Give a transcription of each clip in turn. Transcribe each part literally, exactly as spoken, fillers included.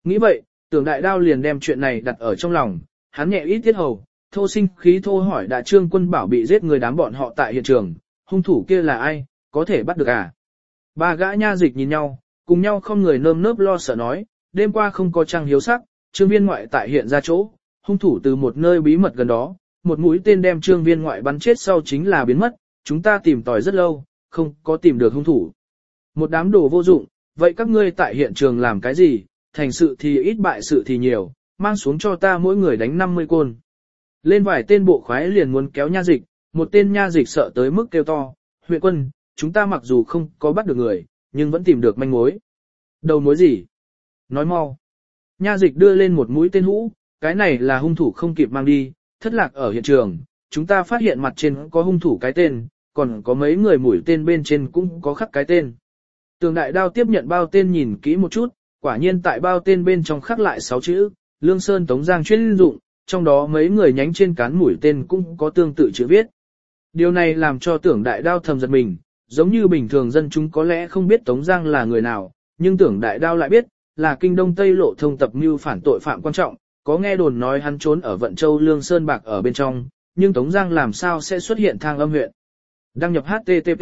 Nghĩ vậy, Tưởng Đại Đao liền đem chuyện này đặt ở trong lòng, hắn nhẹ ít tiết hầu, thô sinh khí thô hỏi đã Trương Quân Bảo bị giết người đám bọn họ tại hiện trường, hung thủ kia là ai, có thể bắt được à? Ba gã nha dịch nhìn nhau, cùng nhau không người nơm nớp lo sợ nói, đêm qua không có trăng hiếu sắc, Trương Viên Ngoại tại hiện ra chỗ, hung thủ từ một nơi bí mật gần đó, một mũi tên đem Trương Viên Ngoại bắn chết sau chính là biến mất, chúng ta tìm tòi rất lâu, không có tìm được hung thủ. Một đám đồ vô dụng, vậy các ngươi tại hiện trường làm cái gì, thành sự thì ít bại sự thì nhiều, mang xuống cho ta mỗi người đánh năm mươi côn. Lên vài tên bộ khoái liền muốn kéo nha dịch, một tên nha dịch sợ tới mức kêu to, huyện quân, chúng ta mặc dù không có bắt được người, nhưng vẫn tìm được manh mối. Đầu mối gì? Nói mau. Nha dịch đưa lên một mũi tên hũ, cái này là hung thủ không kịp mang đi, thất lạc ở hiện trường, chúng ta phát hiện mặt trên có hung thủ cái tên, còn có mấy người mũi tên bên trên cũng có khắc cái tên. Tường Đại Đao tiếp nhận bao tên nhìn kỹ một chút, quả nhiên tại bao tên bên trong khắc lại sáu chữ, Lương Sơn Tống Giang chuyên dụng, trong đó mấy người nhánh trên cán mũi tên cũng có tương tự chữ viết. Điều này làm cho Tưởng Đại Đao thầm giật mình, giống như bình thường dân chúng có lẽ không biết Tống Giang là người nào, nhưng Tưởng Đại Đao lại biết, là kinh đông tây lộ thông tập mưu phản tội phạm quan trọng, có nghe đồn nói hắn trốn ở Vận Châu Lương Sơn Bạc ở bên trong, nhưng Tống Giang làm sao sẽ xuất hiện Thang Âm huyện. Đăng nhập H T T P.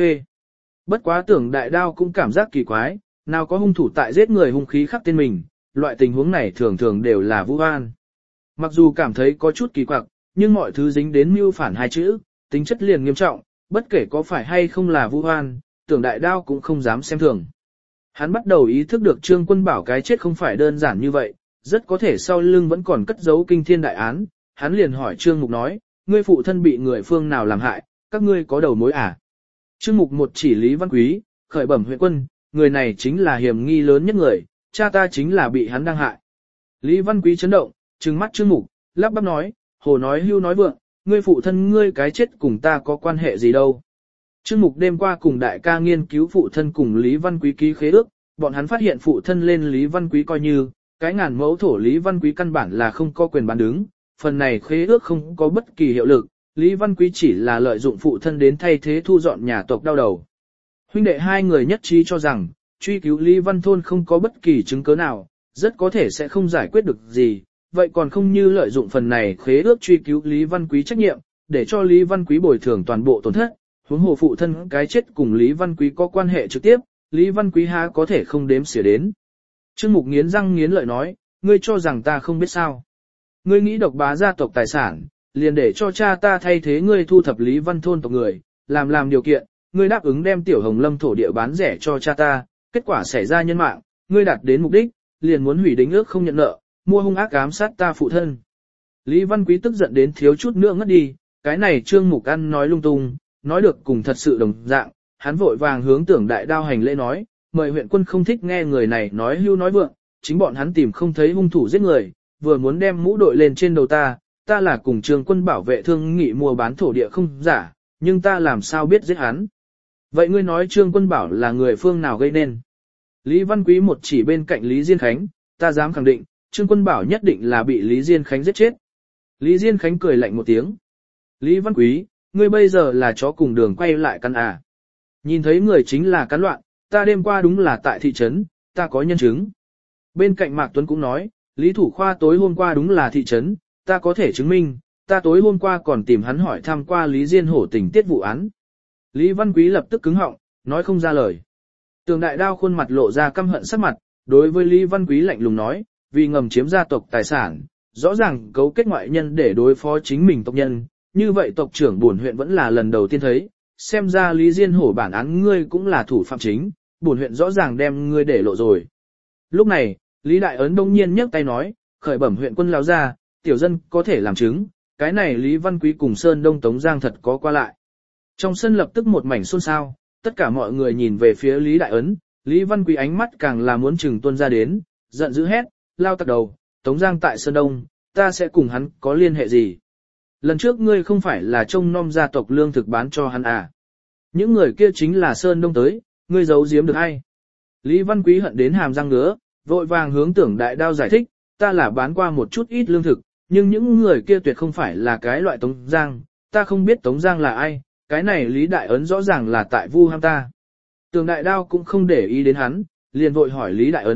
Bất quá Tưởng Đại Đao cũng cảm giác kỳ quái, nào có hung thủ tại giết người hung khí khắc tên mình, loại tình huống này thường thường đều là vu oan. Mặc dù cảm thấy có chút kỳ quặc, nhưng mọi thứ dính đến mưu phản hai chữ, tính chất liền nghiêm trọng, bất kể có phải hay không là vu oan, Tưởng Đại Đao cũng không dám xem thường. Hắn bắt đầu ý thức được Trương Quân Bảo cái chết không phải đơn giản như vậy, rất có thể sau lưng vẫn còn cất giấu kinh thiên đại án, hắn liền hỏi Trương Mục nói, ngươi phụ thân bị người phương nào làm hại, các ngươi có đầu mối à? Trương Mục một chỉ Lý Văn Quý, khởi bẩm huyện quân, người này chính là hiểm nghi lớn nhất người, cha ta chính là bị hắn đang hại. Lý Văn Quý chấn động, trừng mắt Trương Mục, lắp bắp nói, hồ nói hưu nói vượng, ngươi phụ thân ngươi cái chết cùng ta có quan hệ gì đâu. Trương Mục đêm qua cùng đại ca nghiên cứu phụ thân cùng Lý Văn Quý ký khế ước, bọn hắn phát hiện phụ thân lên Lý Văn Quý coi như, cái ngàn mẫu thổ Lý Văn Quý căn bản là không có quyền bán đứng, phần này khế ước không có bất kỳ hiệu lực, Lý Văn Quý chỉ là lợi dụng phụ thân đến thay thế thu dọn nhà tộc đau đầu. Huynh đệ hai người nhất trí cho rằng, truy cứu Lý Văn Thôn không có bất kỳ chứng cứ nào, rất có thể sẽ không giải quyết được gì, vậy còn không như lợi dụng phần này khế ước truy cứu Lý Văn Quý trách nhiệm, để cho Lý Văn Quý bồi thường toàn bộ tổn thất, huống hồ phụ thân cái chết cùng Lý Văn Quý có quan hệ trực tiếp, Lý Văn Quý há có thể không đếm xỉa đến. Trương Mục nghiến răng nghiến lợi nói, ngươi cho rằng ta không biết sao. Ngươi nghĩ độc bá gia tộc tài sản, liền để cho cha ta thay thế ngươi thu thập Lý Văn Thôn tộc người, làm làm điều kiện, ngươi đáp ứng đem Tiểu Hồng Lâm thổ địa bán rẻ cho cha ta, kết quả xảy ra nhân mạng, ngươi đạt đến mục đích, liền muốn hủy đính ước không nhận nợ, mua hung ác ám sát ta phụ thân. Lý Văn Quý tức giận đến thiếu chút nữa ngất đi, cái này Trương Mục ăn nói lung tung, nói được cùng thật sự đồng dạng, hắn vội vàng hướng Tưởng Đại Đao hành lễ nói, mời huyện quân không thích nghe người này nói hưu nói vượng, chính bọn hắn tìm không thấy hung thủ giết người, vừa muốn đem mũ đội lên trên đầu ta, ta là cùng Trương Quân bảo vệ thương nghị mua bán thổ địa không giả, nhưng ta làm sao biết giết hắn. Vậy ngươi nói Trương Quân bảo là người phương nào gây nên? Lý Văn Quý một chỉ bên cạnh Lý Diên Khánh, ta dám khẳng định, Trương Quân bảo nhất định là bị Lý Diên Khánh giết chết. Lý Diên Khánh cười lạnh một tiếng. Lý Văn Quý, ngươi bây giờ là chó cùng đường quay lại căn à. Nhìn thấy người chính là cán loạn, ta đêm qua đúng là tại thị trấn, ta có nhân chứng. Bên cạnh Mạc Tuấn cũng nói, Lý Thủ Khoa tối hôm qua đúng là thị trấn, ta có thể chứng minh, ta tối hôm qua còn tìm hắn hỏi thăm qua Lý Diên Hổ tình tiết vụ án. Lý Văn Quý lập tức cứng họng, nói không ra lời. Tường Đại Đao khuôn mặt lộ ra căm hận sắc mặt, đối với Lý Văn Quý lạnh lùng nói, vì ngầm chiếm gia tộc tài sản, rõ ràng cấu kết ngoại nhân để đối phó chính mình tộc nhân, như vậy tộc trưởng bổn huyện vẫn là lần đầu tiên thấy, xem ra Lý Diên Hổ bản án ngươi cũng là thủ phạm chính, bổn huyện rõ ràng đem ngươi để lộ rồi. Lúc này, Lý Đại Ấn đông nhiên nhấc tay nói, khởi bẩm huyện quân lão gia, tiểu dân có thể làm chứng, cái này Lý Văn Quý cùng Sơn Đông Tống Giang thật có qua lại. Trong sân lập tức một mảnh xôn xao, tất cả mọi người nhìn về phía Lý Đại Ấn, Lý Văn Quý ánh mắt càng là muốn chừng tuôn ra đến, giận dữ hét, lao tặc đầu, Tống Giang tại Sơn Đông, ta sẽ cùng hắn có liên hệ gì? Lần trước ngươi không phải là trông nom gia tộc lương thực bán cho hắn à? Những người kia chính là Sơn Đông tới, ngươi giấu giếm được ai? Lý Văn Quý hận đến hàm răng ngứa, vội vàng hướng Tưởng Đại Đao giải thích, ta là bán qua một chút ít lương thực, nhưng những người kia tuyệt không phải là cái loại Tống Giang, ta không biết Tống Giang là ai, cái này Lý Đại Ấn rõ ràng là tại vu ham ta. Tưởng Đại Đao cũng không để ý đến hắn, liền vội hỏi Lý Đại Ấn,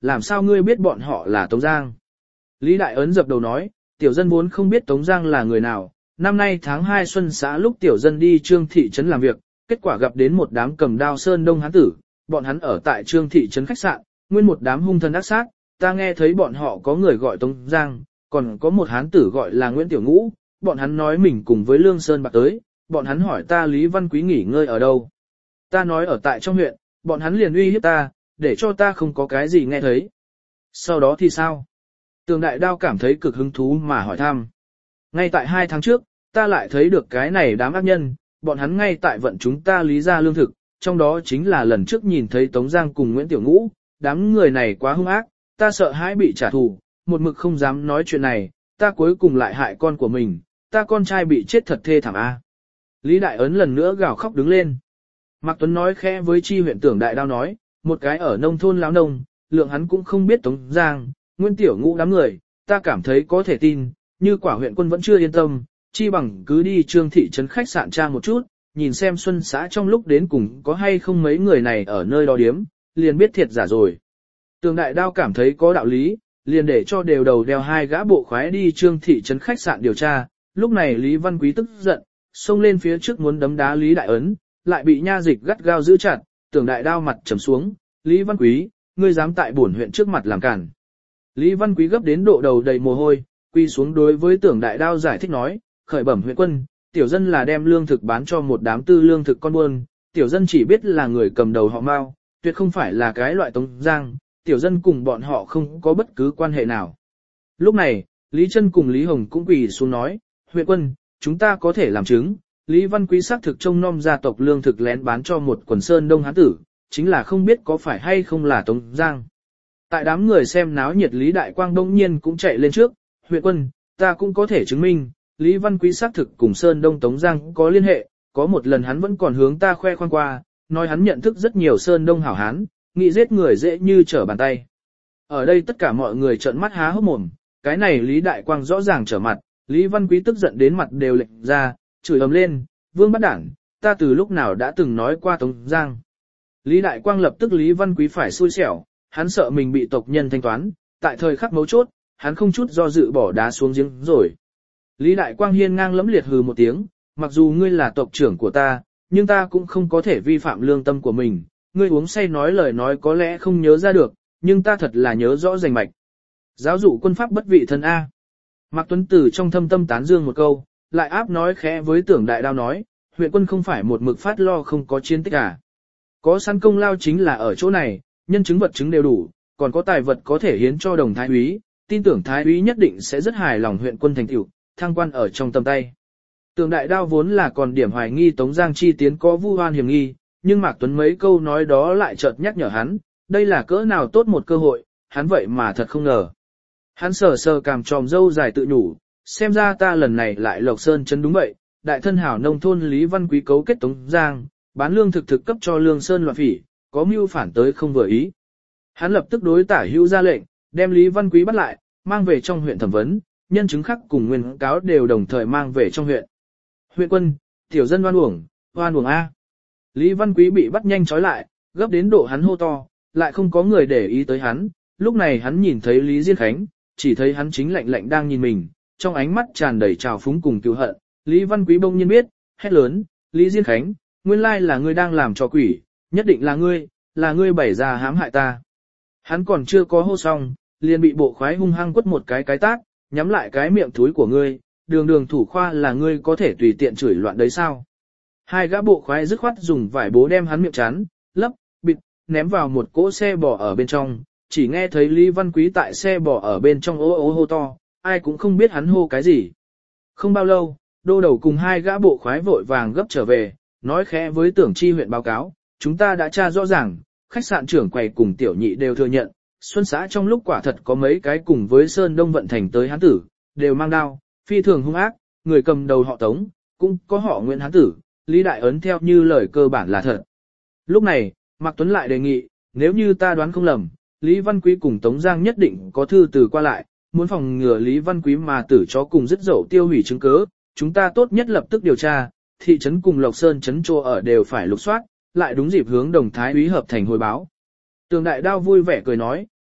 làm sao ngươi biết bọn họ là Tống Giang? Lý Đại Ấn dập đầu nói, tiểu dân vốn không biết Tống Giang là người nào, năm nay tháng hai xuân xã lúc tiểu dân đi Trương thị trấn làm việc, kết quả gặp đến một đám cầm đao sơn đông hán tử, bọn hắn ở tại Trương thị trấn khách sạn, nguyên một đám hung thần ác sát, ta nghe thấy bọn họ có người gọi Tống Giang, còn có một hán tử gọi là Nguyễn Tiểu Ngũ, bọn hắn nói mình cùng với Lương Sơn Bạc tới, bọn hắn hỏi ta Lý Văn Quý nghỉ ngơi ở đâu. Ta nói ở tại trong huyện, bọn hắn liền uy hiếp ta, để cho ta không có cái gì nghe thấy. Sau đó thì sao? Tường Đại Đao cảm thấy cực hứng thú mà hỏi thăm. Ngay tại hai tháng trước, ta lại thấy được cái này đám ác nhân, bọn hắn ngay tại vận chúng ta lý ra lương thực, trong đó chính là lần trước nhìn thấy Tống Giang cùng Nguyễn Tiểu Ngũ, đám người này quá hung ác, ta sợ hãi bị trả thù, một mực không dám nói chuyện này, ta cuối cùng lại hại con của mình, ta con trai bị chết thật thê thảm a. Lý Đại Ấn lần nữa gào khóc đứng lên. Mạc Tuấn nói khẽ với chi huyện Tưởng Đại Đao nói, một cái ở nông thôn lão nông, lượng hắn cũng không biết Tống Giang, Nguyễn Tiểu Ngũ đám người, ta cảm thấy có thể tin, như quả huyện quân vẫn chưa yên tâm, chi bằng cứ đi Trương thị trấn khách sạn tra một chút, nhìn xem Xuân xã trong lúc đến cùng có hay không mấy người này ở nơi đó điếm, liền biết thiệt giả rồi. Tường Đại Đao cảm thấy có đạo lý, liền để cho đều đầu đeo hai gã bộ khoái đi Trương thị trấn khách sạn điều tra, lúc này Lý Văn Quý tức giận, xông lên phía trước muốn đấm đá Lý Đại Ấn, lại bị nha dịch gắt gao giữ chặt, Tường Đại Đao mặt trầm xuống, Lý Văn Quý, ngươi dám tại bổn huyện trước mặt làm cản. Lý Văn Quý gấp đến độ đầu đầy mồ hôi, quy xuống đối với Tưởng Đại Đao giải thích nói, khởi bẩm huyện quân, tiểu dân là đem lương thực bán cho một đám tư lương thực con buôn, tiểu dân chỉ biết là người cầm đầu họ Mao, tuyệt không phải là cái loại Tống Giang, tiểu dân cùng bọn họ không có bất cứ quan hệ nào. Lúc này, Lý Trân cùng Lý Hồng cũng quỳ xuống nói, huyện quân, chúng ta có thể làm chứng, Lý Văn Quý xác thực trông nom gia tộc lương thực lén bán cho một quần sơn đông hán tử, chính là không biết có phải hay không là Tống Giang. Tại đám người xem náo nhiệt Lý Đại Quang đông nhiên cũng chạy lên trước, huyện quân, ta cũng có thể chứng minh, Lý Văn Quý xác thực cùng Sơn Đông Tống Giang có liên hệ, có một lần hắn vẫn còn hướng ta khoe khoang qua, nói hắn nhận thức rất nhiều Sơn Đông hảo hán, nghĩ giết người dễ như trở bàn tay. Ở đây tất cả mọi người trợn mắt há hốc mồm, cái này Lý Đại Quang rõ ràng trở mặt, Lý Văn Quý tức giận đến mặt đều lệch ra, chửi ầm lên, vương bắt đảng, ta từ lúc nào đã từng nói qua Tống Giang. Lý Đại Quang lập tức Lý Văn Quý phải xui xẻo, hắn sợ mình bị tộc nhân thanh toán, tại thời khắc mấu chốt, hắn không chút do dự bỏ đá xuống giếng rồi. Lý Đại Quang hiên ngang lẫm liệt hừ một tiếng, mặc dù ngươi là tộc trưởng của ta, nhưng ta cũng không có thể vi phạm lương tâm của mình, ngươi uống say nói lời nói có lẽ không nhớ ra được, nhưng ta thật là nhớ rõ rành mạch. Giáo dụ quân pháp bất vị thân A. Mạc Tuấn Tử trong thâm tâm tán dương một câu, lại áp nói khẽ với Tưởng Đại Đao nói, huyện quân không phải một mực phát lo không có chiến tích à. Có săn công lao chính là ở chỗ này, nhân chứng vật chứng đều đủ, còn có tài vật có thể hiến cho đồng thái úy, tin tưởng thái úy nhất định sẽ rất hài lòng huyện quân thành tựu, thăng quan ở trong tầm tay. Tưởng Đại Đao vốn là còn điểm hoài nghi Tống Giang chi tiến có vu oan hiểm nghi, nhưng Mạc Tuấn mấy câu nói đó lại chợt nhắc nhở hắn, đây là cỡ nào tốt một cơ hội, hắn vậy mà thật không ngờ. Hắn sờ sờ cằm tròm râu dài tự nhủ, xem ra ta lần này lại Lộc Sơn chấn đúng vậy, đại thân hảo nông thôn Lý Văn Quý cấu kết Tống Giang, bán lương thực thực cấp cho Lương Sơn loạn phỉ, có mưu phản tới không vừa ý. Hắn lập tức đối Tả Hữu ra lệnh, đem Lý Văn Quý bắt lại, mang về trong huyện thẩm vấn, nhân chứng khác cùng nguyên cáo đều đồng thời mang về trong huyện. Huyện quân, tiểu dân oan uổng, oan uổng A. Lý Văn Quý bị bắt nhanh trói lại, gấp đến độ hắn hô to, lại không có người để ý tới hắn, lúc này hắn nhìn thấy Lý Diên Khánh, chỉ thấy hắn chính lạnh lạnh đang nhìn mình, trong ánh mắt tràn đầy trào phúng cùng cừu hận. Lý Văn Quý bỗng nhiên biết, hét lớn, Lý Diên Khánh, nguyên lai là ngươi đang làm trò quỷ, nhất định là ngươi, là ngươi bày ra hãm hại ta. Hắn còn chưa có hô xong, liền bị bộ khoái hung hăng quất một cái cái tát, nhắm lại cái miệng thúi của ngươi, đường đường thủ khoa là ngươi có thể tùy tiện chửi loạn đấy sao. Hai gã bộ khoái dứt khoát dùng vải bố đem hắn miệng chắn, lấp, bịt, ném vào một cỗ xe bò ở bên trong, chỉ nghe thấy Lý Văn Quý tại xe bò ở bên trong ố ố hô to, ai cũng không biết hắn hô cái gì. Không bao lâu, đô đầu cùng hai gã bộ khoái vội vàng gấp trở về, nói khẽ với Tưởng Chi huyện báo cáo, chúng ta đã tra rõ ràng, khách sạn trưởng quầy cùng tiểu nhị đều thừa nhận, Xuân xã trong lúc quả thật có mấy cái cùng với Sơn Đông vận thành tới hán tử, đều mang đao, phi thường hung ác, người cầm đầu họ Tống, cũng có họ Nguyễn hán tử, Lý Đại Ấn theo như lời cơ bản là thật. Lúc này, Mạc Tuấn lại đề nghị, nếu như ta đoán không lầm, Lý Văn Quý cùng Tống Giang nhất định có thư từ qua lại, muốn phòng ngừa Lý Văn Quý mà tử chó cùng dứt dậu tiêu hủy chứng cứ, chúng ta tốt nhất lập tức điều tra, thị trấn cùng Lộc Sơn trấn chỗ ở đều phải lục soát, lại đúng dịp hướng Đồng Thái úy hợp thành hồi báo. Tường Đại Đao vui vẻ cười nói,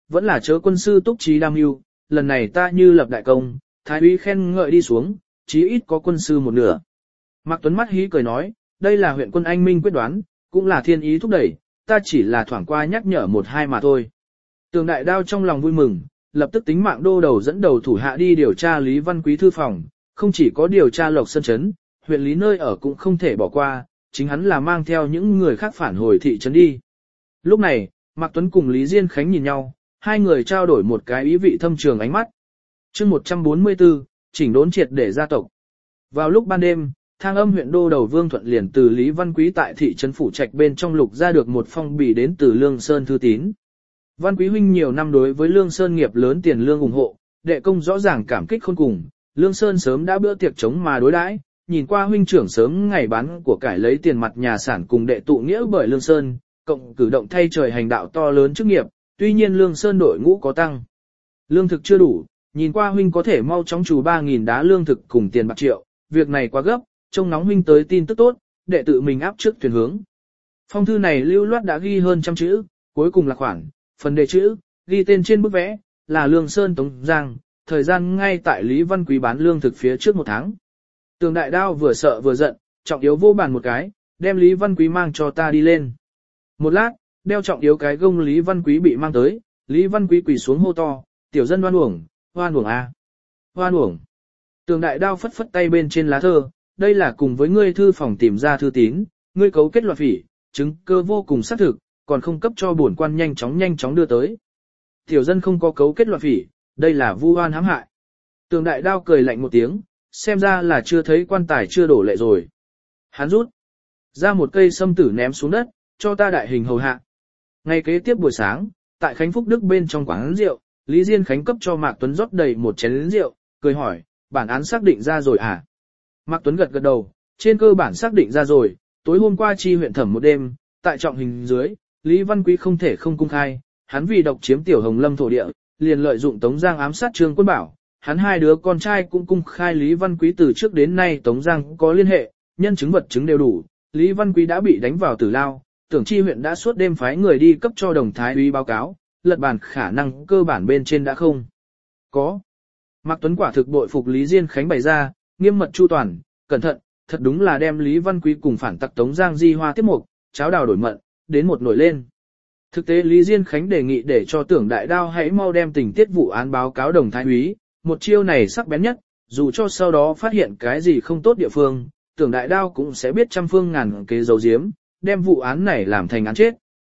vẫn là chớ quân sư túc trí đam mưu, lần này ta như lập đại công, thái úy khen ngợi đi xuống, chí ít có quân sư một nửa. Mạc Tuấn mắt hí cười nói, đây là huyện quân anh minh quyết đoán, cũng là thiên ý thúc đẩy, ta chỉ là thoảng qua nhắc nhở một hai mà thôi. Tường Đại Đao trong lòng vui mừng, lập tức tính mạng đô đầu dẫn đầu thủ hạ đi điều tra Lý Văn Quý thư phòng, không chỉ có điều tra Lộc Sơn Trấn, huyện Lý nơi ở cũng không thể bỏ qua, chính hắn là mang theo những người khác phản hồi thị trấn đi. Lúc này, Mạc Tuấn cùng Lý Diên Khánh nhìn nhau, hai người trao đổi một cái ý vị thâm trường ánh mắt. chương một trăm bốn mươi tư, chỉnh đốn triệt để gia tộc. Vào lúc ban đêm, Thang Âm huyện đô đầu Vương Thuận liền từ Lý Văn Quý tại thị trấn Phủ Trạch bên trong lục ra được một phong bì đến từ Lương Sơn thư tín. Văn Quý huynh nhiều năm đối với Lương Sơn nghiệp lớn tiền lương ủng hộ, đệ công rõ ràng cảm kích khôn cùng, Lương Sơn sớm đã bữa tiệc chống mà đối đãi, nhìn qua huynh trưởng sớm ngày bán của cải lấy tiền mặt nhà sản cùng đệ tụ nghĩa bởi Lương Sơn, cộng cử động thay trời hành đạo to lớn chức nghiệp, tuy nhiên Lương Sơn đội ngũ có tăng. Lương thực chưa đủ, nhìn qua huynh có thể mau chóng trù ba nghìn đá lương thực cùng tiền bạc triệu, việc này quá gấp, trông nóng huynh tới tin tức tốt, đệ tự mình áp trước thuyền hướng. Phong thư này lưu loát đã ghi hơn trăm chữ, cuối cùng là khoản, phần đề chữ, ghi tên trên bức vẽ, là Lương Sơn Tống Giang, thời gian ngay tại Lý Văn Quý bán lương thực phía trước một tháng. Tường Đại Đao vừa sợ vừa giận, Trọng Yếu vô bàn một cái, đem Lý Văn Quý mang cho ta đi lên. Một lát, đeo Trọng Yếu cái gông Lý Văn Quý bị mang tới, Lý Văn Quý quỳ xuống hô to, tiểu dân hoan uổng, hoan uổng a, hoan uổng. Tường Đại Đao phất phất tay bên trên lá thơ, đây là cùng với ngươi thư phòng tìm ra thư tín, ngươi cấu kết loạn phỉ, chứng cơ vô cùng xác thực, còn không cấp cho bổn quan nhanh chóng nhanh chóng đưa tới. Tiểu dân không có cấu kết loạn phỉ, đây là vu oan hãm hại. Tường Đại Đao cười lạnh một tiếng, xem ra là chưa thấy quan tài chưa đổ lệ rồi. Hắn rút ra một cây sâm tử ném xuống đất, cho ta đại hình hầu hạ. Ngày kế tiếp buổi sáng, tại Khánh Phúc Đức bên trong quán rượu, Lý Diên Khánh cấp cho Mạc Tuấn rót đầy một chén rượu, cười hỏi, bản án xác định ra rồi à? Mạc Tuấn gật gật đầu, trên cơ bản xác định ra rồi, tối hôm qua chi huyện thẩm một đêm, tại trọng hình dưới, Lý Văn Quý không thể không cung khai, hắn vì độc chiếm tiểu Hồng Lâm thổ địa, liền lợi dụng Tống Giang ám sát Trương Quân Bảo, hắn hai đứa con trai cũng cung khai Lý Văn Quý từ trước đến nay Tống Giang có liên hệ, nhân chứng vật chứng đều đủ, Lý Văn Quý đã bị đánh vào tử lao, tưởng chi huyện đã suốt đêm phái người đi cấp cho đồng thái úy báo cáo, lật bản khả năng cơ bản bên trên đã không có. Mạc Tuấn quả thực bội phục Lý Diên Khánh bày ra, nghiêm mật chu toàn, cẩn thận, thật đúng là đem Lý Văn Quý cùng phản tặc Tống Giang di hoa tiếp mục, cháo đào đổi mận, đến một nổi lên. Thực tế Lý Diên Khánh đề nghị để cho Tưởng Đại Đao hãy mau đem tình tiết vụ án báo cáo đồng thái úy, một chiêu này sắc bén nhất, dù cho sau đó phát hiện cái gì không tốt địa phương, Tưởng Đại Đao cũng sẽ biết trăm phương ngàn kế giấu giếm, đem vụ án này làm thành án chết.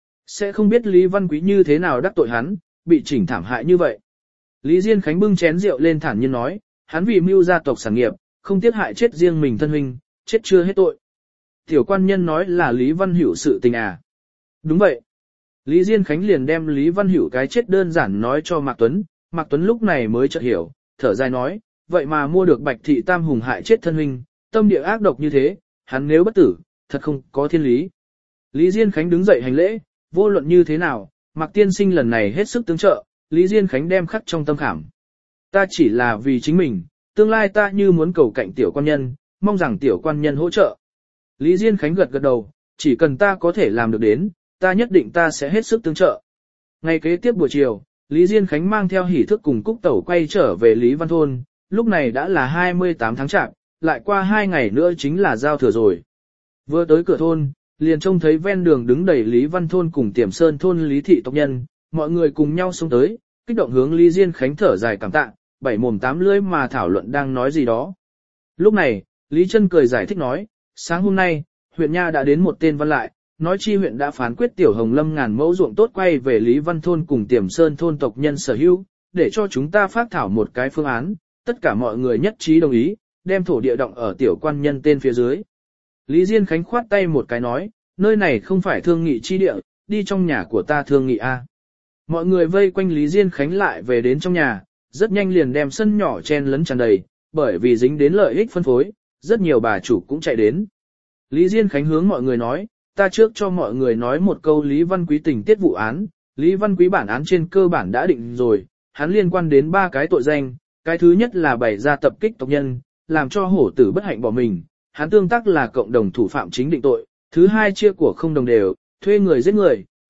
Sẽ không biết Lý Văn Quý như thế nào đắc tội hắn, bị chỉnh thảm hại như vậy. Lý Diên Khánh bưng chén rượu lên thản nhiên nói, hắn vì mưu gia tộc sản nghiệp, không tiếc hại chết riêng mình thân huynh, chết chưa hết tội. Tiểu quan nhân nói là Lý Văn Hữu sự tình à? Đúng vậy. Lý Diên Khánh liền đem Lý Văn Hữu cái chết đơn giản nói cho Mạc Tuấn, Mạc Tuấn lúc này mới chợt hiểu, thở dài nói, vậy mà mua được Bạch Thị Tam Hùng hại chết thân huynh, tâm địa ác độc như thế, hắn nếu bất tử, thật không có thiên lý. Lý Diên Khánh đứng dậy hành lễ, vô luận như thế nào, Mạc Tiên Sinh lần này hết sức tương trợ, Lý Diên Khánh đem khắc trong tâm khảm. Ta chỉ là vì chính mình, tương lai ta như muốn cầu cạnh tiểu quan nhân, mong rằng tiểu quan nhân hỗ trợ. Lý Diên Khánh gật gật đầu, chỉ cần ta có thể làm được đến, ta nhất định ta sẽ hết sức tương trợ. Ngày kế tiếp buổi chiều, Lý Diên Khánh mang theo hỷ thức cùng Cúc Tẩu quay trở về Lý Văn Thôn, lúc này đã là hai mươi tám tháng chạp, lại qua hai ngày nữa chính là giao thừa rồi. Vừa tới cửa thôn, liền trông thấy ven đường đứng đầy Lý Văn Thôn cùng Tiềm Sơn Thôn Lý Thị tộc nhân, mọi người cùng nhau xông tới, kích động hướng Lý Diên Khánh thở dài cảm tạ, bảy mồm tám lưỡi mà thảo luận đang nói gì đó. Lúc này, Lý Trân cười giải thích nói, sáng hôm nay, huyện Nha đã đến một tên văn lại, nói chi huyện đã phán quyết tiểu Hồng Lâm ngàn mẫu ruộng tốt quay về Lý Văn Thôn cùng Tiềm Sơn Thôn tộc nhân sở hữu, để cho chúng ta phát thảo một cái phương án, tất cả mọi người nhất trí đồng ý, đem thổ địa động ở tiểu quan nhân tên phía dưới. Lý Diên Khánh khoát tay một cái nói, nơi này không phải thương nghị chi địa, đi trong nhà của ta thương nghị a. Mọi người vây quanh Lý Diên Khánh lại về đến trong nhà, rất nhanh liền đem sân nhỏ chen lấn tràn đầy, bởi vì dính đến lợi ích phân phối, rất nhiều bà chủ cũng chạy đến. Lý Diên Khánh hướng mọi người nói, ta trước cho mọi người nói một câu Lý Văn Quý tình tiết vụ án, Lý Văn Quý bản án trên cơ bản đã định rồi, hắn liên quan đến ba cái tội danh, cái thứ nhất là bày ra tập kích tộc nhân, làm cho hổ tử bất hạnh bỏ mình, hắn tương tác là cộng đồng thủ phạm chính định tội, thứ hai chia của không đồng đều, thuê người giết người,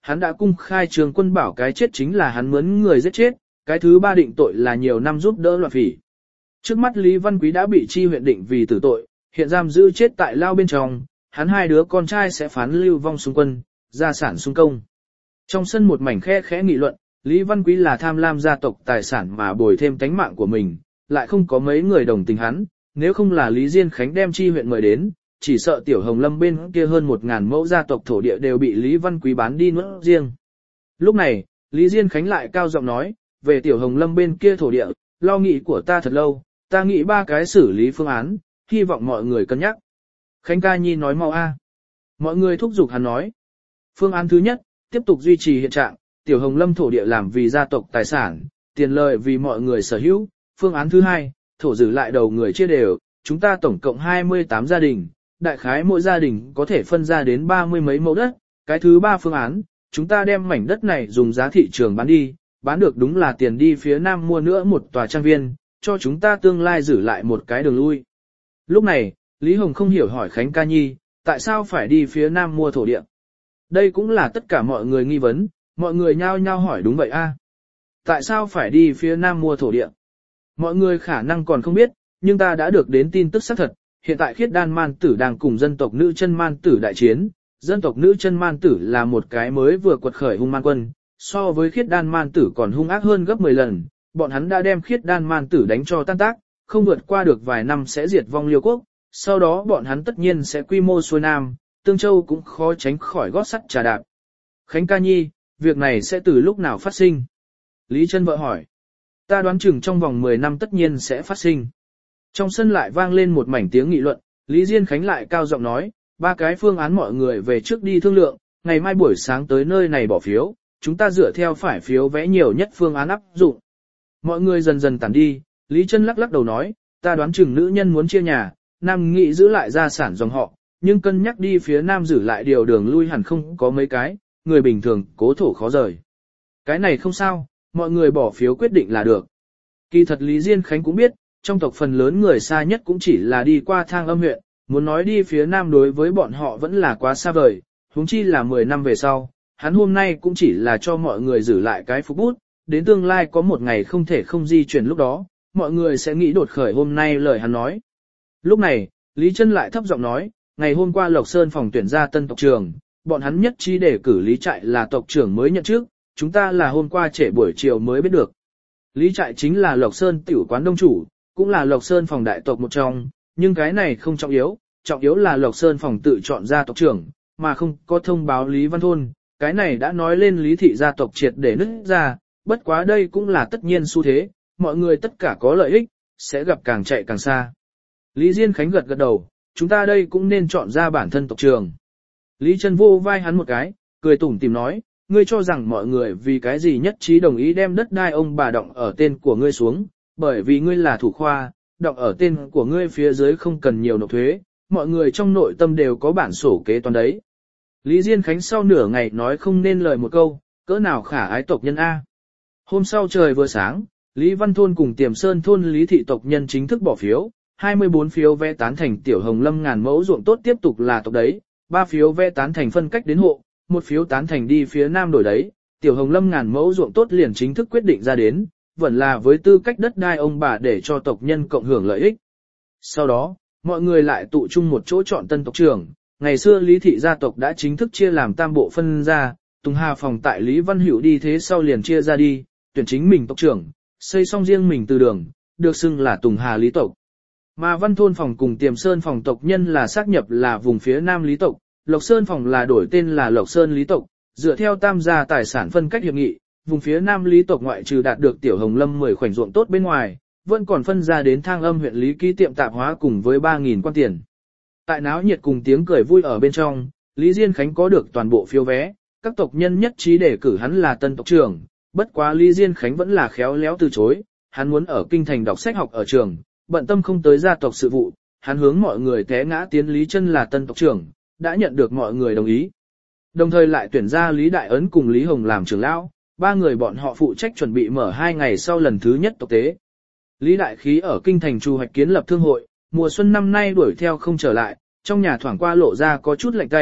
hắn đã cung khai Trương Quân Bảo cái chết chính là hắn mướn người giết chết, cái thứ ba định tội là nhiều năm giúp đỡ loạn phỉ. Trước mắt Lý Văn Quý đã bị chi huyện định vì tử tội, hiện giam giữ chết tại lao bên trong, hắn hai đứa con trai sẽ phán lưu vong xung quân, gia sản xung công. Trong sân một mảnh khe khẽ nghị luận, Lý Văn Quý là tham lam gia tộc tài sản mà bồi thêm tánh mạng của mình, lại không có mấy người đồng tình hắn, nếu không là Lý Diên Khánh đem chi huyện mời đến, chỉ sợ Tiểu Hồng Lâm bên kia hơn một ngàn mẫu gia tộc thổ địa đều bị Lý Văn Quý bán đi nuốt riêng. Lúc này, Lý Diên Khánh lại cao giọng nói, về Tiểu Hồng Lâm bên kia thổ địa, lo nghĩ của ta thật lâu, ta nghĩ ba cái xử lý phương án, hy vọng mọi người cân nhắc. Khánh ca nhi nói mau a. Mọi người thúc giục hắn nói. Phương án thứ nhất, tiếp tục duy trì hiện trạng, Tiểu Hồng Lâm thổ địa làm vì gia tộc tài sản, tiền lợi vì mọi người sở hữu. Phương án thứ hai, thổ giữ lại đầu người chia đều, chúng ta tổng cộng hai mươi tám gia đình, đại khái mỗi gia đình có thể phân ra đến ba mươi mấy mẫu đất. Cái thứ ba phương án, chúng ta đem mảnh đất này dùng giá thị trường bán đi, bán được đúng là tiền đi phía nam mua nữa một tòa trang viên, cho chúng ta tương lai giữ lại một cái đường lui. Lúc này, Lý Hồng không hiểu hỏi Khánh ca nhi, tại sao phải đi phía nam mua thổ địa? Đây cũng là tất cả mọi người nghi vấn, mọi người nhao nhao hỏi đúng vậy a. Tại sao phải đi phía nam mua thổ địa? Mọi người khả năng còn không biết, nhưng ta đã được đến tin tức xác thật, hiện tại Khiết Đan Man Tử đang cùng dân tộc nữ chân Man Tử đại chiến, dân tộc nữ chân Man Tử là một cái mới vừa quật khởi hung man quân, so với Khiết Đan Man Tử còn hung ác hơn gấp mười lần, bọn hắn đã đem Khiết Đan Man Tử đánh cho tan tác, không vượt qua được vài năm sẽ diệt vong Liêu quốc, sau đó bọn hắn tất nhiên sẽ quy mô xuôi nam, Tương Châu cũng khó tránh khỏi gót sắt trà đạp. Khánh ca nhi, việc này sẽ từ lúc nào phát sinh? Lý Chân vợ hỏi. Ta đoán chừng trong vòng mười năm tất nhiên sẽ phát sinh. Trong sân lại vang lên một mảnh tiếng nghị luận, Lý Diên Khánh lại cao giọng nói, ba cái phương án mọi người về trước đi thương lượng, ngày mai buổi sáng tới nơi này bỏ phiếu, chúng ta dựa theo phải phiếu vẽ nhiều nhất phương án áp dụng. Mọi người dần dần tản đi, Lý Chân lắc lắc đầu nói, ta đoán chừng nữ nhân muốn chia nhà, nam nghĩ giữ lại gia sản dòng họ, nhưng cân nhắc đi phía nam giữ lại điều đường lui hẳn không có mấy cái, người bình thường cố thổ khó rời. Cái này không sao, mọi người bỏ phiếu quyết định là được. Kỳ thật Lý Diên Khánh cũng biết, trong tộc phần lớn người xa nhất cũng chỉ là đi qua Thang Âm huyện, muốn nói đi phía nam đối với bọn họ vẫn là quá xa vời, huống chi là mười năm về sau, hắn hôm nay cũng chỉ là cho mọi người giữ lại cái phục bút, đến tương lai có một ngày không thể không di chuyển lúc đó, mọi người sẽ nghĩ đột khởi hôm nay lời hắn nói. Lúc này, Lý Chân lại thấp giọng nói, ngày hôm qua Lộc Sơn phòng tuyển ra tân tộc trưởng, bọn hắn nhất trí để cử Lý Trại là tộc trưởng mới nhận trước, chúng ta là hôm qua trễ buổi chiều mới biết được. Lý Trại chính là Lộc Sơn tiểu quán đông chủ, cũng là Lộc Sơn phòng đại tộc một trong, nhưng cái này không trọng yếu, trọng yếu là Lộc Sơn phòng tự chọn ra tộc trưởng, mà không có thông báo Lý Văn Thôn, cái này đã nói lên Lý thị gia tộc triệt để nứt ra, bất quá đây cũng là tất nhiên xu thế, mọi người tất cả có lợi ích, sẽ gặp càng chạy càng xa. Lý Diên Khánh gật gật đầu, chúng ta đây cũng nên chọn ra bản thân tộc trưởng. Lý Chân vô vai hắn một cái, cười tủm tỉm nói, ngươi cho rằng mọi người vì cái gì nhất trí đồng ý đem đất đai ông bà động ở tên của ngươi xuống, bởi vì ngươi là thủ khoa, động ở tên của ngươi phía dưới không cần nhiều nộp thuế, mọi người trong nội tâm đều có bản sổ kế toán đấy. Lý Diên Khánh sau nửa ngày nói không nên lời một câu, cỡ nào khả ái tộc nhân A. Hôm sau trời vừa sáng, Lý Văn Thôn cùng Tiềm Sơn thôn Lý thị tộc nhân chính thức bỏ phiếu, hai mươi bốn phiếu vẽ tán thành Tiểu Hồng Lâm ngàn mẫu ruộng tốt tiếp tục là tộc đấy, ba phiếu vẽ tán thành phân cách đến hộ, một phiếu tán thành đi phía nam đổi đấy, Tiểu Hồng Lâm ngàn mẫu ruộng tốt liền chính thức quyết định ra đến, vẫn là với tư cách đất đai ông bà để cho tộc nhân cộng hưởng lợi ích. Sau đó, mọi người lại tụ chung một chỗ chọn tân tộc trưởng, ngày xưa Lý thị gia tộc đã chính thức chia làm tam bộ phân ra, Tùng Hà phòng tại Lý Văn Hữu đi thế sau liền chia ra đi, tuyển chính mình tộc trưởng, xây xong riêng mình từ đường, được xưng là Tùng Hà Lý tộc. Mà Văn Thôn phòng cùng Tiềm Sơn phòng tộc nhân là xác nhập là vùng phía Nam Lý tộc, Lộc Sơn phòng là đổi tên là Lộc Sơn Lý tộc, dựa theo tam gia tài sản phân cách hiệp nghị, vùng phía Nam Lý tộc ngoại trừ đạt được Tiểu Hồng Lâm mười khoảnh ruộng tốt bên ngoài, vẫn còn phân ra đến Thang Âm huyện Lý ký tiệm tạp hóa cùng với ba nghìn quan tiền. Tại náo nhiệt cùng tiếng cười vui ở bên trong, Lý Diên Khánh có được toàn bộ phiếu vé, các tộc nhân nhất trí để cử hắn là tân tộc trưởng, bất quá Lý Diên Khánh vẫn là khéo léo từ chối, hắn muốn ở kinh thành đọc sách học ở trường, bận tâm không tới gia tộc sự vụ, hắn hướng mọi người té ngã tiến Lý Chân là tân tộc trưởng, đã nhận được mọi người đồng ý. Đồng thời lại tuyển ra Lý Đại Ấn cùng Lý Hồng làm trưởng lão, ba người bọn họ phụ trách chuẩn bị mở hai ngày sau lần thứ nhất tộc tế. Lý Đại Khí ở kinh thành Chu Hoạch kiến lập thương hội, mùa xuân năm nay đuổi theo không trở lại, trong nhà thoảng qua lộ ra có chút lạnh tanh,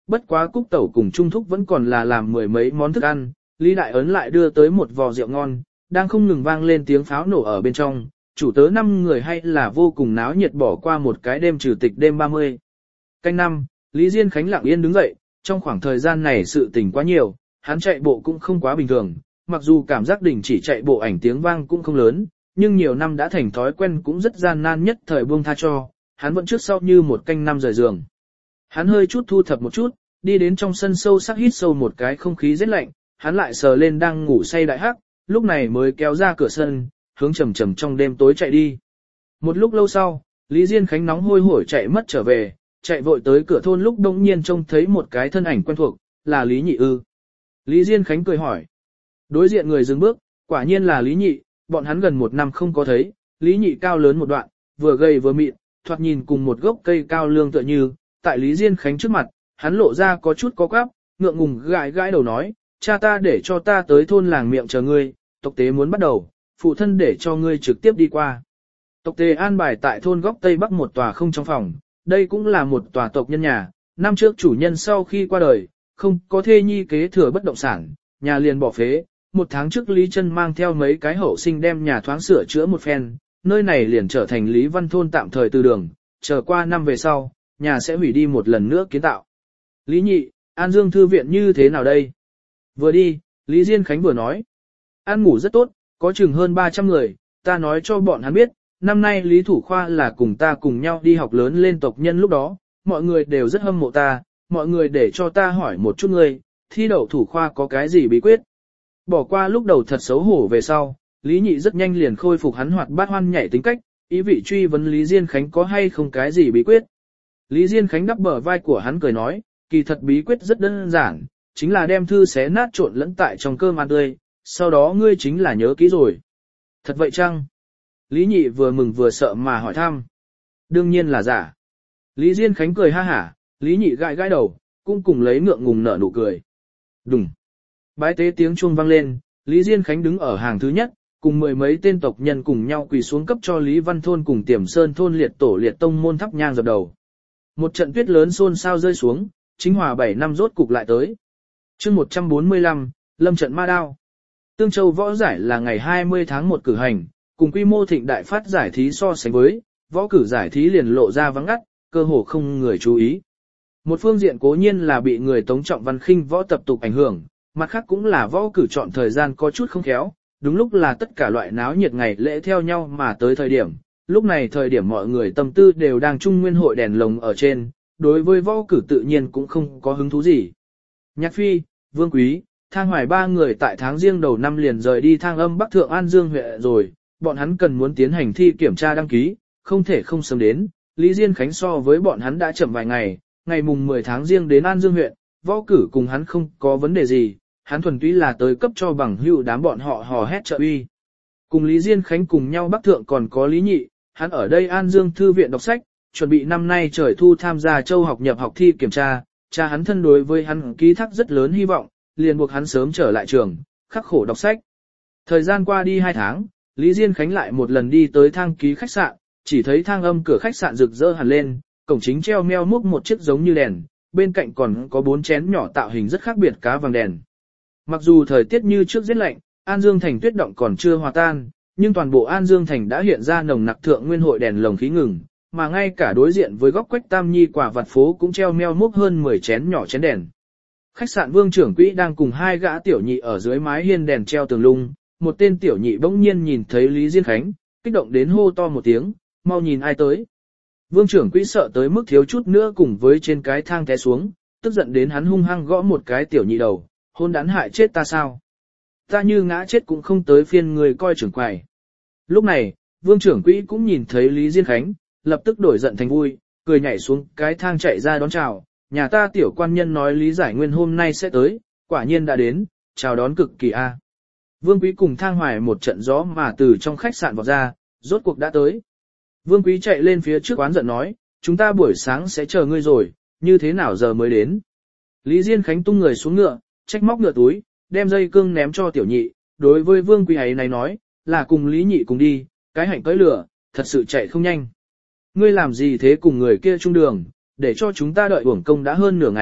bất quá Cúc Tẩu cùng Trung Thúc vẫn còn là làm mười mấy món thức ăn, Lý Đại Ấn lại đưa tới một vò rượu ngon, đang không ngừng vang lên tiếng pháo nổ ở bên trong, chủ tớ năm người hay là vô cùng náo nhiệt bỏ qua một cái đêm trừ tịch đêm ba mươi. Canh năm, Lý Diên Khánh lặng yên đứng dậy, trong khoảng thời gian này sự tình quá nhiều, hắn chạy bộ cũng không quá bình thường, mặc dù cảm giác đình chỉ chạy bộ ảnh tiếng vang cũng không lớn, nhưng nhiều năm đã thành thói quen cũng rất gian nan nhất thời buông tha cho, hắn vẫn trước sau như một canh năm rời giường. Hắn hơi chút thu thập một chút, đi đến trong sân sâu sắc hít sâu một cái không khí rất lạnh, hắn lại sờ lên đang ngủ say đại hắc, lúc này mới kéo ra cửa sân, hướng trầm trầm trong đêm tối chạy đi. Một lúc lâu sau, Lý Diên Khánh nóng hôi hổi chạy mất trở về, chạy vội tới cửa thôn lúc đông nhiên trông thấy một cái thân ảnh quen thuộc, là Lý Nhị ư. Lý Diên Khánh cười hỏi. Đối diện người dừng bước, quả nhiên là Lý Nhị, bọn hắn gần một năm không có thấy, Lý Nhị cao lớn một đoạn, vừa gầy vừa mịn, thoạt nhìn cùng một gốc cây cao lương tựa như, tại Lý Diên Khánh trước mặt, hắn lộ ra có chút có quắp, ngượng ngùng gãi gãi đầu nói, cha ta để cho ta tới thôn làng miệng chờ ngươi, tộc tế muốn bắt đầu, phụ thân để cho ngươi trực tiếp đi qua. Tộc tế an bài tại thôn góc Tây Bắc một tòa không trong phòng, đây cũng là một tòa tộc nhân nhà, năm trước chủ nhân sau khi qua đời, không có thê nhi kế thừa bất động sản, nhà liền bỏ phế, một tháng trước Lý Trân mang theo mấy cái hậu sinh đem nhà thoáng sửa chữa một phen, nơi này liền trở thành Lý Văn thôn tạm thời từ đường, chờ qua năm về sau, nhà sẽ hủy đi một lần nữa kiến tạo. Lý Nhị, An Dương Thư viện như thế nào đây? Vừa đi, Lý Diên Khánh vừa nói. Ăn ngủ rất tốt, có chừng hơn ba trăm người, ta nói cho bọn hắn biết, năm nay Lý Thủ Khoa là cùng ta cùng nhau đi học lớn lên tộc nhân lúc đó, mọi người đều rất hâm mộ ta, mọi người để cho ta hỏi một chút ngươi, thi đậu Thủ Khoa có cái gì bí quyết? Bỏ qua lúc đầu thật xấu hổ về sau, Lý Nhị rất nhanh liền khôi phục hắn hoạt bát hoan nhảy tính cách, ý vị truy vấn Lý Diên Khánh có hay không cái gì bí quyết. Lý Diên Khánh đắp bờ vai của hắn cười nói, kỳ thật bí quyết rất đơn giản, chính là đem thư xé nát trộn lẫn tại trong cơm ăn tươi, sau đó ngươi chính là nhớ kỹ rồi. Thật vậy chăng? Lý Nhị vừa mừng vừa sợ mà hỏi thăm. Đương nhiên là giả. Lý Diên Khánh cười ha hả, Lý Nhị gãi gãi đầu, cũng cùng lấy ngượng ngùng nở nụ cười. Đùng. Bái tế tiếng chuông vang lên, Lý Diên Khánh đứng ở hàng thứ nhất, cùng mười mấy tên tộc nhân cùng nhau quỳ xuống cấp cho Lý Văn thôn cùng Tiềm Sơn thôn liệt tổ liệt tông môn thắp nhang dập đầu. Một trận tuyết lớn xôn xao rơi xuống, chính hòa bảy năm rốt cục lại tới. Chương một trăm bốn mươi lăm, Lâm trận ma đao. Tương Châu võ giải là ngày hai mươi tháng một cử hành, cùng quy mô thịnh đại phát giải thí so sánh với, võ cử giải thí liền lộ ra vắng ngắt, cơ hồ không người chú ý. Một phương diện cố nhiên là bị người Tống Trọng Văn khinh võ tập tục ảnh hưởng, mặt khác cũng là võ cử chọn thời gian có chút không khéo, đúng lúc là tất cả loại náo nhiệt ngày lễ theo nhau mà tới thời điểm, lúc này thời điểm mọi người tâm tư đều đang chung nguyên hội đèn lồng ở trên, đối với võ cử tự nhiên cũng không có hứng thú gì. Nhạc Phi, Vương Quý, Thang Hoài ba người tại tháng riêng đầu năm liền rời đi Thang Âm Bắc Thượng An Dương huyện rồi, bọn hắn cần muốn tiến hành thi kiểm tra đăng ký, không thể không sớm đến, Lý Diên Khánh so với bọn hắn đã chậm vài ngày, ngày mùng mười tháng riêng đến An Dương huyện, võ cử cùng hắn không có vấn đề gì, hắn thuần túy là tới cấp cho bằng hữu đám bọn họ hò hét trợ uy. Cùng Lý Diên Khánh cùng nhau Bắc Thượng còn có Lý Nhị, hắn ở đây An Dương Thư viện đọc sách, chuẩn bị năm nay trời thu tham gia châu học nhập học thi kiểm tra, cha hắn thân đối với hắn ký thác rất lớn hy vọng, liền buộc hắn sớm trở lại trường, khắc khổ đọc sách. Thời gian qua đi hai tháng, Lý Diên Khánh lại một lần đi tới Thang Ký khách sạn, chỉ thấy Thang Âm cửa khách sạn rực rỡ hẳn lên, cổng chính treo meo múc một chiếc giống như đèn, bên cạnh còn có bốn chén nhỏ tạo hình rất khác biệt cá vàng đèn. Mặc dù thời tiết như trước rất lạnh, An Dương thành tuyết động còn chưa hòa tan, nhưng toàn bộ An Dương thành đã hiện ra nồng nặc thượng nguyên hội đèn lồng khí ngừng, mà ngay cả đối diện với góc Quách Tam Nhi quả vặt phố cũng treo meo múc hơn mười chén nhỏ chén đèn. Khách sạn Vương trưởng quỹ đang cùng hai gã tiểu nhị ở dưới mái hiên đèn treo tường lung, một tên tiểu nhị bỗng nhiên nhìn thấy Lý Diên Khánh, kích động đến hô to một tiếng, mau nhìn ai tới. Vương trưởng quỹ sợ tới mức thiếu chút nữa cùng với trên cái thang té xuống, tức giận đến hắn hung hăng gõ một cái tiểu nhị đầu, hôn đán hại chết ta sao? Ta như ngã chết cũng không tới phiên người coi trưởng quầy. Lúc này, Vương trưởng quỹ cũng nhìn thấy Lý Diên Khánh, lập tức đổi giận thành vui, cười nhảy xuống cái thang chạy ra đón chào, nhà ta tiểu quan nhân nói Lý Giải Nguyên hôm nay sẽ tới, quả nhiên đã đến, chào đón cực kỳ a. Vương Quý cùng Thang Hoài một trận gió mà từ trong khách sạn vọt ra, rốt cuộc đã tới. Vương Quý chạy lên phía trước quán giận nói, chúng ta buổi sáng sẽ chờ ngươi rồi, như thế nào giờ mới đến. Lý Diên Khánh tung người xuống ngựa, trách móc ngựa túi, đem dây cương ném cho tiểu nhị, đối với Vương Quý ấy này nói, là cùng Lý Nhị cùng đi, cái hạnh cưỡi lửa, thật sự chạy không nhanh. Ngươi làm gì thế cùng người kia chung đường, để cho chúng ta đợi uổng công đã hơn nửa ngày,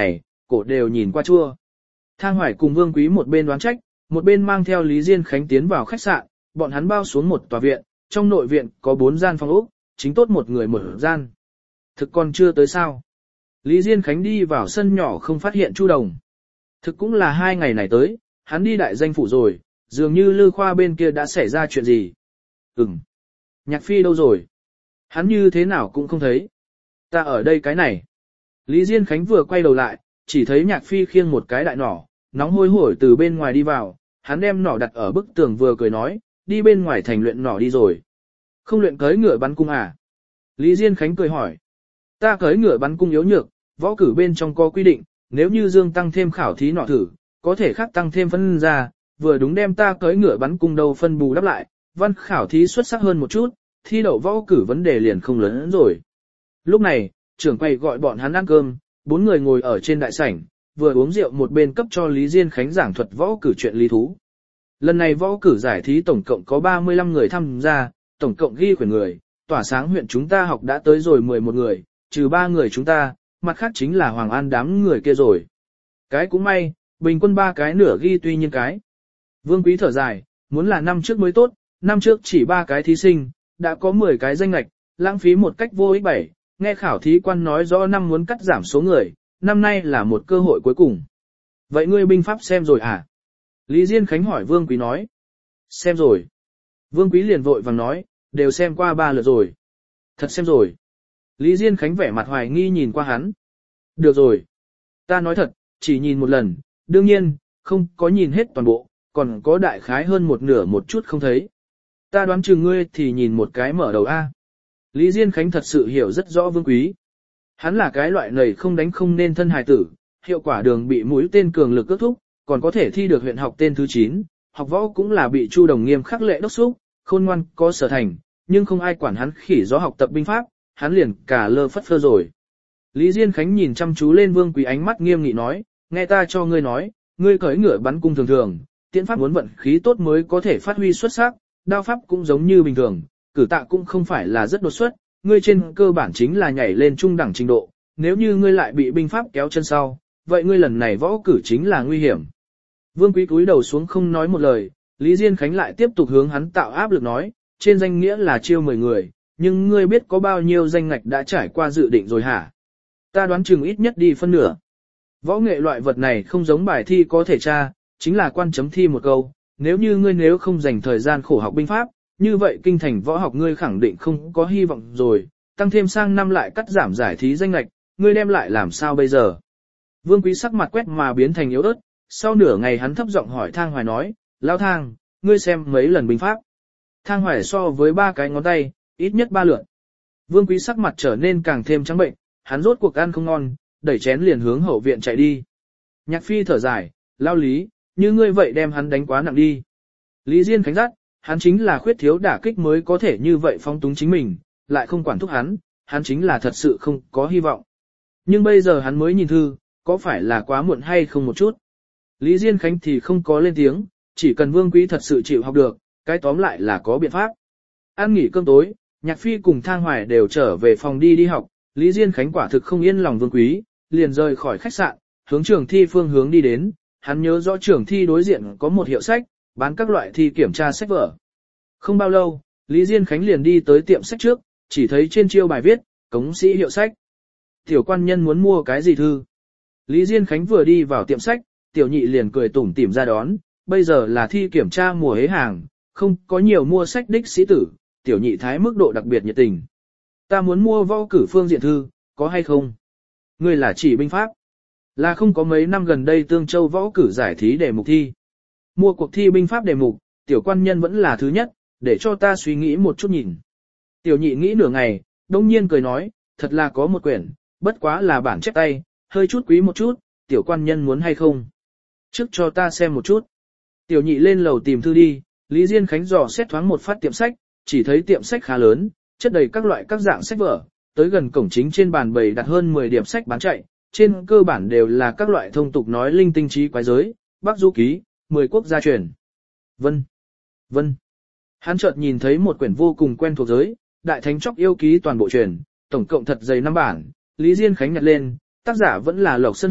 cổ đều nhìn qua chua. Thang Hoài cùng Vương Quý một bên đoán trách, một bên mang theo Lý Diên Khánh tiến vào khách sạn, bọn hắn bao xuống một tòa viện, trong nội viện có bốn gian phòng ốc, chính tốt một người một gian. Thực còn chưa tới sao. Lý Diên Khánh đi vào sân nhỏ không phát hiện Chu Đồng. Thực cũng là hai ngày này tới, hắn đi đại danh phủ rồi, dường như Lư Khoa bên kia đã xảy ra chuyện gì. Ừm. Nhạc Phi đâu rồi? Hắn như thế nào cũng không thấy. Ta ở đây cái này. Lý Diên Khánh vừa quay đầu lại, chỉ thấy Nhạc Phi khiêng một cái đại nỏ, nóng hôi hổi từ bên ngoài đi vào, hắn đem nỏ đặt ở bức tường vừa cười nói, đi bên ngoài thành luyện nỏ đi rồi. Không luyện cưới ngựa bắn cung à? Lý Diên Khánh cười hỏi. Ta cưới ngựa bắn cung yếu nhược, võ cử bên trong có quy định, nếu như Dương tăng thêm khảo thí nỏ thử, có thể khác tăng thêm phân ra, vừa đúng đem ta cưới ngựa bắn cung đâu phân bù đắp lại, văn khảo thí xuất sắc hơn một chút, thi đậu võ cử vấn đề liền không lớn hơn rồi. Lúc này, trưởng quầy gọi bọn hắn ăn cơm, bốn người ngồi ở trên đại sảnh, vừa uống rượu một bên cấp cho Lý Diên Khánh giảng thuật võ cử chuyện lý thú. Lần này võ cử giải thí tổng cộng có ba mươi lăm người tham gia, tổng cộng ghi khuyển người, tỏa sáng huyện chúng ta học đã tới rồi mười một người, trừ ba người chúng ta, mặt khác chính là Hoàng An đám người kia rồi. Cái cũng may, bình quân ba cái nửa ghi tuy nhiên cái. Vương Quý thở dài, muốn là năm trước mới tốt, năm trước chỉ ba cái thí sinh, đã có mười cái danh lệch, lãng phí một cách vô ích bảy, nghe khảo thí quan nói rõ năm muốn cắt giảm số người, năm nay là một cơ hội cuối cùng. Vậy ngươi binh pháp xem rồi à? Lý Diên Khánh hỏi Vương Quý nói. Xem rồi. Vương Quý liền vội vàng nói, đều xem qua ba lượt rồi. Thật xem rồi. Lý Diên Khánh vẻ mặt hoài nghi nhìn qua hắn. Được rồi. Ta nói thật, chỉ nhìn một lần, đương nhiên, không có nhìn hết toàn bộ, còn có đại khái hơn một nửa một chút không thấy. Ta đoán chừng ngươi thì nhìn một cái mở đầu A. Lý Diên Khánh thật sự hiểu rất rõ Vương Quý. Hắn là cái loại này không đánh không nên thân hài tử, hiệu quả đường bị mũi tên cường lực ước thúc, còn có thể thi được huyện học tên thứ chín, học võ cũng là bị Chu Đồng nghiêm khắc lệ đốc xúc, khôn ngoan có sở thành, nhưng không ai quản hắn khỉ gió học tập binh pháp, hắn liền cả lơ phất phơ rồi. Lý Diên Khánh nhìn chăm chú lên Vương Quý ánh mắt nghiêm nghị nói, nghe ta cho ngươi nói, ngươi cưỡi ngựa bắn cung thường thường, tiễn pháp muốn vận khí tốt mới có thể phát huy xuất sắc, đao pháp cũng giống như bình thường, cử tạ cũng không phải là rất đột xuất, ngươi trên cơ bản chính là nhảy lên trung đẳng trình độ, nếu như ngươi lại bị binh pháp kéo chân sau, vậy ngươi lần này võ cử chính là nguy hiểm. Vương Quý cúi đầu xuống không nói một lời, Lý Diên Khánh lại tiếp tục hướng hắn tạo áp lực nói, trên danh nghĩa là chiêu mười người, nhưng ngươi biết có bao nhiêu danh ngạch đã trải qua dự định rồi hả? Ta đoán chừng ít nhất đi phân nửa. Võ nghệ loại vật này không giống bài thi có thể tra, chính là quan chấm thi một câu, nếu như ngươi nếu không dành thời gian khổ học binh pháp, như vậy kinh thành võ học ngươi khẳng định không có hy vọng rồi, tăng thêm sang năm lại cắt giảm giải thí danh lệch, ngươi đem lại làm sao bây giờ? Vương Quý sắc mặt quét mà biến thành yếu ớt, sau nửa ngày hắn thấp giọng hỏi Thang Hoài nói, Lão Thang, ngươi xem mấy lần binh pháp. Thang Hoài so với ba cái ngón tay, ít nhất ba lượt. Vương Quý sắc mặt trở nên càng thêm trắng bệnh, hắn rốt cuộc ăn không ngon, đẩy chén liền hướng hậu viện chạy đi. Nhạc Phi thở dài, Lao Lý, như ngươi vậy đem hắn đánh quá nặng đi. Lý Diên Khánh dắt, hắn chính là khuyết thiếu đả kích mới có thể như vậy phong túng chính mình, lại không quản thúc hắn, hắn chính là thật sự không có hy vọng. Nhưng bây giờ hắn mới nhìn thư, có phải là quá muộn hay không một chút. Lý Diên Khánh thì không có lên tiếng, chỉ cần Vương Quý thật sự chịu học được, cái tóm lại là có biện pháp. Ăn nghỉ cơm tối, Nhạc Phi cùng Thang Hoài đều trở về phòng đi đi học, Lý Diên Khánh quả thực không yên lòng Vương Quý, liền rời khỏi khách sạn, hướng trường thi phương hướng đi đến, hắn nhớ rõ trường thi đối diện có một hiệu sách, bán các loại thi kiểm tra sách vở. Không bao lâu, Lý Diên Khánh liền đi tới tiệm sách trước, chỉ thấy trên chiêu bài viết, cống sĩ hiệu sách. Tiểu quan nhân muốn mua cái gì thư? Lý Diên Khánh vừa đi vào tiệm sách, tiểu nhị liền cười tủm tỉm ra đón, bây giờ là thi kiểm tra mùa hế hàng, không có nhiều mua sách đích sĩ tử, tiểu nhị thái mức độ đặc biệt nhiệt tình. Ta muốn mua võ cử phương diện thư, có hay không? Ngươi là chỉ binh pháp. Là không có mấy năm gần đây Tương Châu võ cử giải thí đề mục thi. Mua cuộc thi binh pháp đề mục, tiểu quan nhân vẫn là thứ nhất, để cho ta suy nghĩ một chút nhìn. Tiểu nhị nghĩ nửa ngày, đông nhiên cười nói, thật là có một quyển, bất quá là bản chép tay, hơi chút quý một chút, tiểu quan nhân muốn hay không? Trước cho ta xem một chút. Tiểu nhị lên lầu tìm thư đi, Lý Diên Khánh dò xét thoáng một phát tiệm sách, chỉ thấy tiệm sách khá lớn, chất đầy các loại các dạng sách vở, tới gần cổng chính trên bàn bày đặt hơn mười điểm sách bán chạy, trên cơ bản đều là các loại thông tục nói linh tinh trí quái giới, Bắc Du Ký, mười quốc gia truyền. Vân, vân. Hắn chợt nhìn thấy một quyển vô cùng quen thuộc giới, Đại Thánh Chóc Yêu Ký toàn bộ truyền, tổng cộng thật dày năm bản, Lý Diên Khánh nhặt lên, tác giả vẫn là Lộc Sơn Hạnh,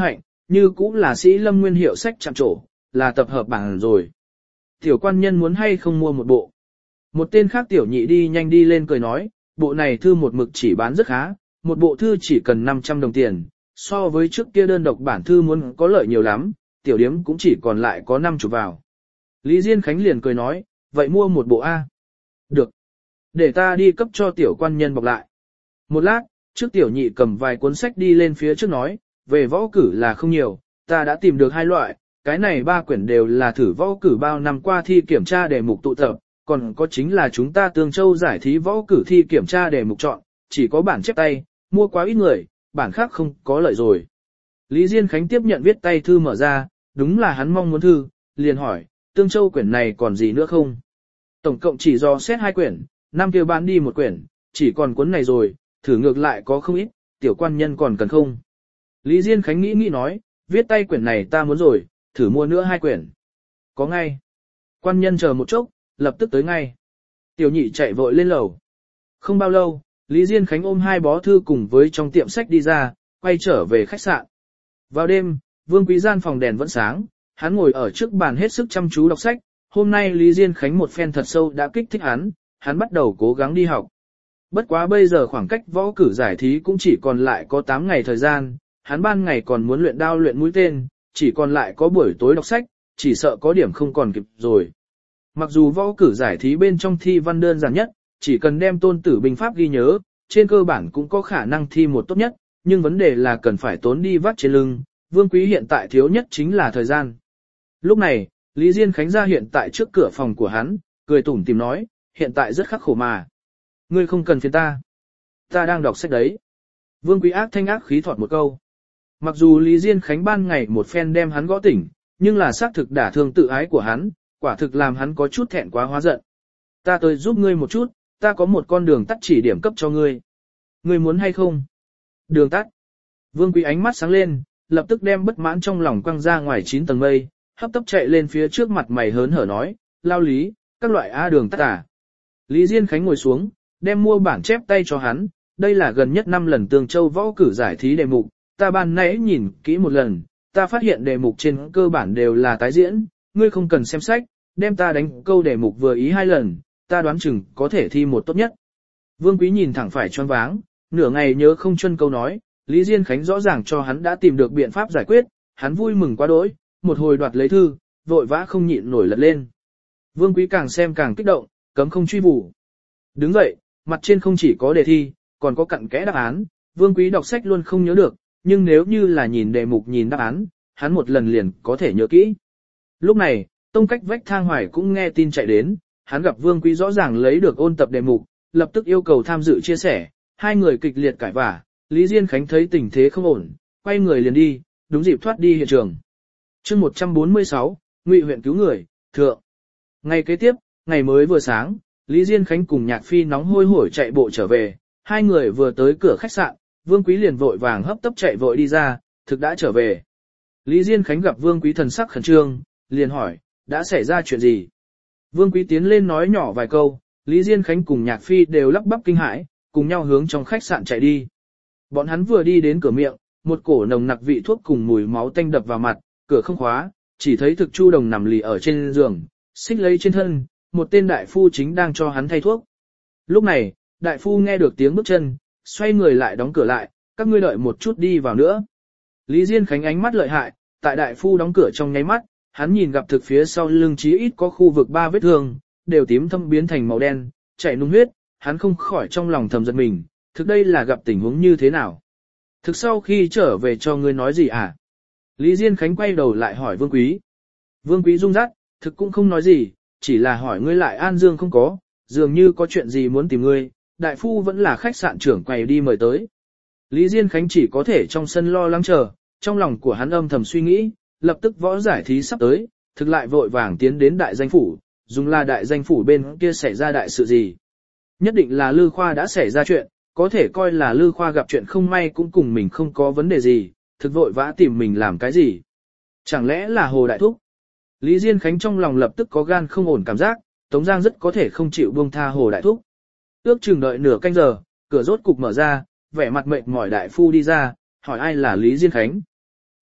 như cũng là sĩ lâm nguyên hiệu sách chạm trổ, là tập hợp bảng rồi. Tiểu quan nhân muốn hay không mua một bộ. Một tên khác tiểu nhị đi nhanh đi lên cười nói, bộ này thư một mực chỉ bán rất khá, một bộ thư chỉ cần năm trăm đồng tiền, so với trước kia đơn độc bản thư muốn có lợi nhiều lắm, tiểu điếm cũng chỉ còn lại có năm chục vào. Lý Diên Khánh liền cười nói, vậy mua một bộ A. Được. Để ta đi cấp cho tiểu quan nhân bọc lại. Một lát, trước tiểu nhị cầm vài cuốn sách đi lên phía trước nói, về võ cử là không nhiều, ta đã tìm được hai loại, cái này ba quyển đều là thử võ cử bao năm qua thi kiểm tra đề mục tụ tập, còn có chính là chúng ta Tương Châu giải thí võ cử thi kiểm tra đề mục chọn, chỉ có bản chép tay, mua quá ít người, bản khác không có lợi rồi. Lý Diên Khánh tiếp nhận viết tay thư mở ra, đúng là hắn mong muốn thư, liền hỏi, Tương Châu quyển này còn gì nữa không? Tổng cộng chỉ do xét hai quyển, năm kia bán đi một quyển, chỉ còn cuốn này rồi, thử ngược lại có không ít, tiểu quan nhân còn cần không? Lý Diên Khánh nghĩ nghĩ nói, viết tay quyển này ta muốn rồi, thử mua nữa hai quyển. Có ngay. Quan nhân chờ một chốc, lập tức tới ngay. Tiểu nhị chạy vội lên lầu. Không bao lâu, Lý Diên Khánh ôm hai bó thư cùng với trong tiệm sách đi ra, quay trở về khách sạn. Vào đêm, Vương Quý gian phòng đèn vẫn sáng, hắn ngồi ở trước bàn hết sức chăm chú đọc sách. Hôm nay Lý Diên Khánh một phen thật sâu đã kích thích hắn, hắn bắt đầu cố gắng đi học. Bất quá bây giờ khoảng cách võ cử giải thí cũng chỉ còn lại có tám ngày thời gian, hắn ban ngày còn muốn luyện đao luyện mũi tên, chỉ còn lại có buổi tối đọc sách, chỉ sợ có điểm không còn kịp rồi. Mặc dù võ cử giải thí bên trong thi văn đơn giản nhất, chỉ cần đem tôn tử binh pháp ghi nhớ, trên cơ bản cũng có khả năng thi một tốt nhất, nhưng vấn đề là cần phải tốn đi vắt trên lưng, Vương Quý hiện tại thiếu nhất chính là thời gian. Lúc này, Lý Diên Khánh ra hiện tại trước cửa phòng của hắn, cười tủm tỉm nói, hiện tại rất khắc khổ mà. Ngươi không cần phiền ta. Ta đang đọc sách đấy. Vương Quý ác thanh ác khí thọt một câu. Mặc dù Lý Diên Khánh ban ngày một phen đem hắn gõ tỉnh, nhưng là xác thực đả thương tự ái của hắn, quả thực làm hắn có chút thẹn quá hóa giận. Ta tới giúp ngươi một chút, ta có một con đường tắt chỉ điểm cấp cho ngươi. Ngươi muốn hay không? Đường tắt. Vương Quý ánh mắt sáng lên, lập tức đem bất mãn trong lòng quăng ra ngoài chín tầng mây, hấp tấp chạy lên phía trước mặt mày hớn hở nói, lao Lý, các loại A đường tắt à. Lý Diên Khánh ngồi xuống, đem mua bản chép tay cho hắn, đây là gần nhất năm lần Tương Châu võ cử giải thí đề mục, ta ban nãy nhìn kỹ một lần, ta phát hiện đề mục trên cơ bản đều là tái diễn, ngươi không cần xem sách, đem ta đánh câu đề mục vừa ý hai lần, ta đoán chừng có thể thi một tốt nhất. Vương Quý nhìn thẳng phải choáng váng, nửa ngày nhớ không chân câu nói, Lý Diên Khánh rõ ràng cho hắn đã tìm được biện pháp giải quyết, hắn vui mừng quá đỗi, một hồi đoạt lấy thư, vội vã không nhịn nổi lật lên. Vương Quý càng xem càng kích động, cấm không truy vụ. Đứng dậy, mặt trên không chỉ có đề thi, còn có cặn kẽ đáp án, Vương Quý đọc sách luôn không nhớ được, nhưng nếu như là nhìn đề mục nhìn đáp án, hắn một lần liền có thể nhớ kỹ. Lúc này, Tông Cách Vách Thang Hoài cũng nghe tin chạy đến, hắn gặp Vương Quý rõ ràng lấy được ôn tập đề mục, lập tức yêu cầu tham dự chia sẻ, hai người kịch liệt cãi vã, Lý Diên Khánh thấy tình thế không ổn, quay người liền đi, đúng dịp thoát đi hiện trường. Chương một trăm bốn mươi sáu, Ngụy huyện cứu người, thượng. Ngày kế tiếp, ngày mới vừa sáng, Lý Diên Khánh cùng Nhạc Phi nóng hôi hổi chạy bộ trở về, hai người vừa tới cửa khách sạn, Vương Quý liền vội vàng hấp tấp chạy vội đi ra, thực đã trở về. Lý Diên Khánh gặp Vương Quý thần sắc khẩn trương, liền hỏi, đã xảy ra chuyện gì? Vương Quý tiến lên nói nhỏ vài câu, Lý Diên Khánh cùng Nhạc Phi đều lắp bắp kinh hãi, cùng nhau hướng trong khách sạn chạy đi. Bọn hắn vừa đi đến cửa miệng, một cổ nồng nặc vị thuốc cùng mùi máu tanh đập vào mặt, cửa không khóa, chỉ thấy thực Chu Đồng nằm lì ở trên giường, xích lấy trên thân, một tên đại phu chính đang cho hắn thay thuốc. Lúc này, đại phu nghe được tiếng bước chân, xoay người lại đóng cửa lại, các ngươi đợi một chút đi vào nữa. Lý Diên Khánh ánh mắt lợi hại, tại đại phu đóng cửa trong nháy mắt, hắn nhìn gặp thực phía sau lưng chí ít có khu vực ba vết thương, đều tím thâm biến thành màu đen, chảy nung huyết, hắn không khỏi trong lòng thầm giật mình, thực đây là gặp tình huống như thế nào? Thực sau khi trở về cho ngươi nói gì à? Lý Diên Khánh quay đầu lại hỏi Vương Quý. Vương Quý rung rắt, thực cũng không nói gì, chỉ là hỏi ngươi lại An Dương không có, dường như có chuyện gì muốn tìm ngươi, đại phu vẫn là khách sạn trưởng quầy đi mời tới. Lý Diên Khánh chỉ có thể trong sân lo lắng chờ, trong lòng của hắn âm thầm suy nghĩ, lập tức võ giải thí sắp tới, thực lại vội vàng tiến đến đại danh phủ, dùng là đại danh phủ bên kia xảy ra đại sự gì. Nhất định là Lư Khoa đã xảy ra chuyện, có thể coi là Lư Khoa gặp chuyện không may cũng cùng mình không có vấn đề gì, thực vội vã tìm mình làm cái gì. Chẳng lẽ là Hồ Đại Thúc? Lý Diên Khánh trong lòng lập tức có gan không ổn cảm giác, Tống Giang rất có thể không chịu buông tha Hồ Đại Thúc. Ước chừng đợi nửa canh giờ, cửa rốt cục mở ra, vẻ mặt mệt mỏi đại phu đi ra, hỏi ai là Lý Diên Khánh.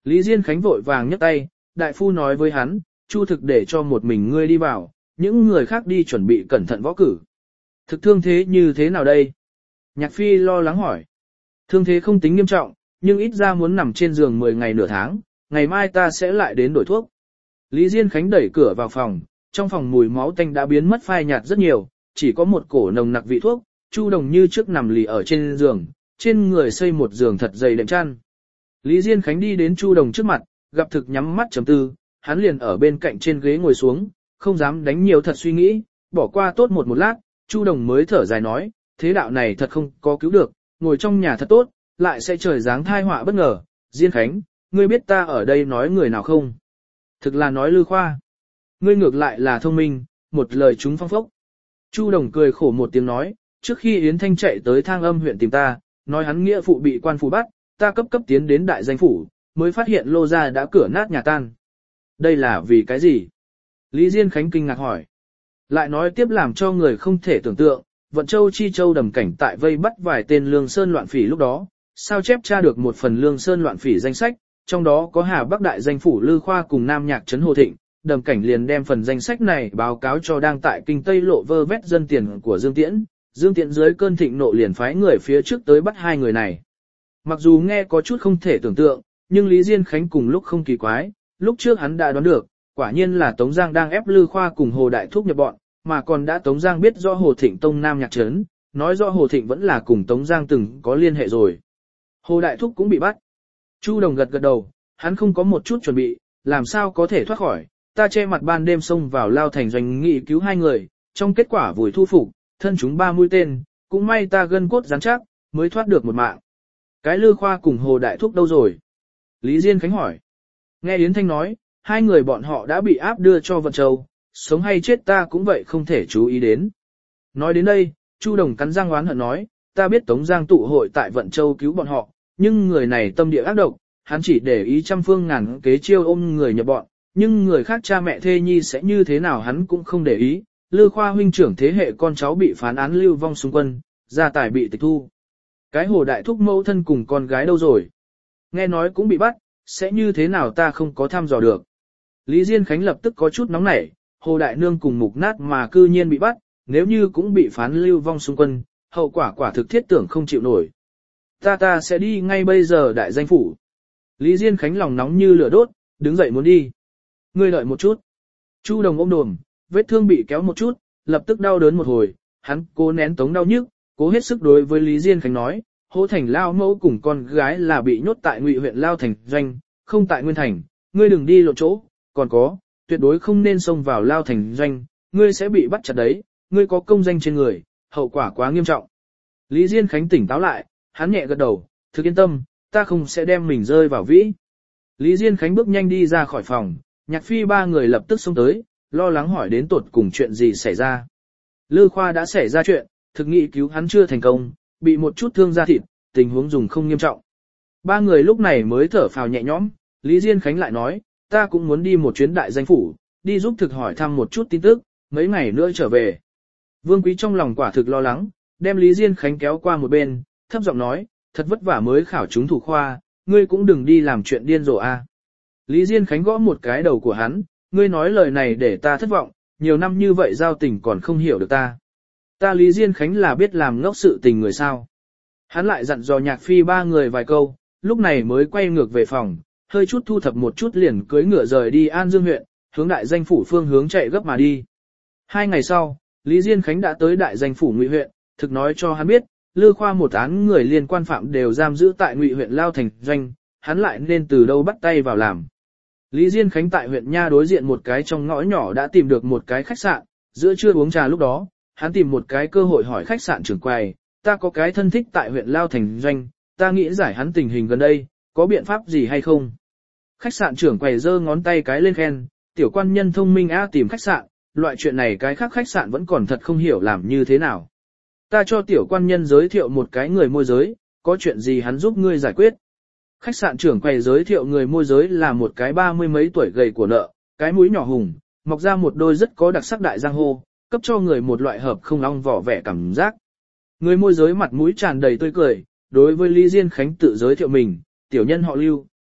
Lý Diên Khánh vội vàng nhấc tay, đại phu nói với hắn, Chu thực để cho một mình ngươi đi vào, những người khác đi chuẩn bị cẩn thận võ cử. Thực thương thế như thế nào đây? Nhạc Phi lo lắng hỏi. Thương thế không tính nghiêm trọng, nhưng ít ra muốn nằm trên giường mười ngày nửa tháng, ngày mai ta sẽ lại đến đổi thuốc. Lý Diên Khánh đẩy cửa vào phòng, trong phòng mùi máu tanh đã biến mất phai nhạt rất nhiều, chỉ có một cổ nồng nặc vị thuốc. Chu Đồng như trước nằm lì ở trên giường, trên người xây một giường thật dày đệm chăn. Lý Diên Khánh đi đến Chu Đồng trước mặt, gặp thực nhắm mắt chấm tư, hắn liền ở bên cạnh trên ghế ngồi xuống, không dám đánh nhiều thật suy nghĩ, bỏ qua tốt một một lát, Chu Đồng mới thở dài nói, thế đạo này thật không có cứu được, ngồi trong nhà thật tốt, lại sẽ trời giáng thai họa bất ngờ. Diên Khánh, ngươi biết ta ở đây nói người nào không? Thực là nói Lư Khoa. Ngươi ngược lại là thông minh, một lời chúng phong phốc. Chu Đồng cười khổ một tiếng nói, trước khi Yến Thanh chạy tới Thang Âm huyện tìm ta, nói hắn nghĩa phụ bị quan phủ bắt, ta cấp cấp tiến đến đại danh phủ, mới phát hiện Lô gia đã cửa nát nhà tan. Đây là vì cái gì? Lý Diên Khánh kinh ngạc hỏi. Lại nói tiếp làm cho người không thể tưởng tượng, Vận Châu Chi Châu đầm cảnh tại vây bắt vài tên Lương Sơn loạn phỉ lúc đó, sao chép tra được một phần Lương Sơn loạn phỉ danh sách, trong đó có Hà Bắc đại danh phủ Lư Khoa cùng Nam Nhạc trấn Hồ Thịnh, đầm cảnh liền đem phần danh sách này báo cáo cho đang tại kinh Tây lộ vơ vét dân tiền của Dương Tiễn, Dương Tiễn dưới cơn thịnh nộ liền phái người phía trước tới bắt hai người này. Mặc dù nghe có chút không thể tưởng tượng, nhưng Lý Diên Khánh cùng lúc không kỳ quái, lúc trước hắn đã đoán được, quả nhiên là Tống Giang đang ép Lư Khoa cùng Hồ Đại Thúc nhập bọn, mà còn đã Tống Giang biết rõ Hồ Thịnh tông Nam Nhạc trấn, nói rõ Hồ Thịnh vẫn là cùng Tống Giang từng có liên hệ rồi. Hồ Đại Thúc cũng bị bắt. Chu Đồng gật gật đầu, hắn không có một chút chuẩn bị, làm sao có thể thoát khỏi, ta che mặt ban đêm xông vào Lao Thành doanh nghị cứu hai người, trong kết quả vùi thu phục, thân chúng ba mũi tên, cũng may ta gân cốt rắn chắc, mới thoát được một mạng. Cái Lư Khoa cùng Hồ Đại Thúc đâu rồi? Lý Diên Khánh hỏi. Nghe Yến Thanh nói, hai người bọn họ đã bị áp đưa cho Vận Châu, sống hay chết ta cũng vậy không thể chú ý đến. Nói đến đây, Chu Đồng cắn răng oán hận nói, ta biết Tống Giang tụ hội tại Vận Châu cứu bọn họ, nhưng người này tâm địa ác độc, hắn chỉ để ý trăm phương ngàn kế chiêu ôm người nhập bọn, nhưng người khác cha mẹ thê nhi sẽ như thế nào hắn cũng không để ý. Lư Khoa huynh trưởng thế hệ con cháu bị phán án lưu vong xung quân, gia tài bị tịch thu. Cái Hồ Đại Thúc mẫu thân cùng con gái đâu rồi? Nghe nói cũng bị bắt, sẽ như thế nào ta không có thăm dò được. Lý Diên Khánh lập tức có chút nóng nảy, Hồ Đại Nương cùng Mục Nát mà cư nhiên bị bắt, nếu như cũng bị phán lưu vong xung quân, hậu quả quả thực thiết tưởng không chịu nổi. Ta ta sẽ đi ngay bây giờ đại danh phủ. Lý Diên Khánh lòng nóng như lửa đốt, đứng dậy muốn đi. Ngươi đợi một chút. Chu Đồng ôm đồm, vết thương bị kéo một chút, lập tức đau đớn một hồi, hắn cố nén tống đau nhức, cố hết sức đối với Lý Diên Khánh nói, Hỗ Thành Lao mẫu cùng con gái là bị nhốt tại Ngụy huyện Lao Thành doanh, không tại Nguyên Thành, ngươi đừng đi lộ chỗ, còn có, tuyệt đối không nên xông vào Lao Thành doanh, ngươi sẽ bị bắt chặt đấy, ngươi có công danh trên người, hậu quả quá nghiêm trọng. Lý Diên Khánh tỉnh táo lại, hắn nhẹ gật đầu, thực yên tâm, ta không sẽ đem mình rơi vào vĩ. Lý Diên Khánh bước nhanh đi ra khỏi phòng, Nhạc Phi ba người lập tức xông tới, lo lắng hỏi đến tột cùng chuyện gì xảy ra. Lư Khoa đã xảy ra chuyện, thực nghị cứu hắn chưa thành công, bị một chút thương da thịt, tình huống dùng không nghiêm trọng. Ba người lúc này mới thở phào nhẹ nhõm, Lý Diên Khánh lại nói, ta cũng muốn đi một chuyến đại danh phủ, đi giúp thực hỏi thăm một chút tin tức, mấy ngày nữa trở về. Vương Quý trong lòng quả thực lo lắng, đem Lý Diên Khánh kéo qua một bên, thấp giọng nói, thật vất vả mới khảo trúng thủ khoa, ngươi cũng đừng đi làm chuyện điên rồ a. Lý Diên Khánh gõ một cái đầu của hắn, ngươi nói lời này để ta thất vọng, nhiều năm như vậy giao tình còn không hiểu được ta. Ta Lý Diên Khánh là biết làm ngốc sự tình người sao. Hắn lại dặn dò Nhạc Phi ba người vài câu, lúc này mới quay ngược về phòng, hơi chút thu thập một chút liền cưỡi ngựa rời đi An Dương huyện, hướng đại danh phủ phương hướng chạy gấp mà đi. Hai ngày sau, Lý Diên Khánh đã tới đại danh phủ Ngụy huyện, thực nói cho hắn biết, Lư Khoa một án người liên quan phạm đều giam giữ tại Ngụy huyện Lao Thành doanh, hắn lại nên từ đâu bắt tay vào làm. Lý Diên Khánh tại huyện Nha đối diện một cái trong ngõ nhỏ đã tìm được một cái khách sạn, giữa trưa uống trà lúc đó, hắn tìm một cái cơ hội hỏi khách sạn trưởng quầy, ta có cái thân thích tại huyện Lao Thành doanh, ta nghĩ giải hắn tình hình gần đây, có biện pháp gì hay không? Khách sạn trưởng quầy giơ ngón tay cái lên khen, tiểu quan nhân thông minh a tìm khách sạn, loại chuyện này cái khác khách sạn vẫn còn thật không hiểu làm như thế nào. Ta cho tiểu quan nhân giới thiệu một cái người môi giới, có chuyện gì hắn giúp ngươi giải quyết. Khách sạn trưởng quầy giới thiệu người môi giới là một cái ba mươi mấy tuổi gầy của nợ, cái mũi nhỏ hùng, mọc ra một đôi rất có đặc sắc đại giang hô, cấp cho người một loại hợp không long vỏ vẻ cảm giác. Người môi giới mặt mũi tràn đầy tươi cười, đối với Lý Diên Khánh tự giới thiệu mình, tiểu nhân họ Lưu,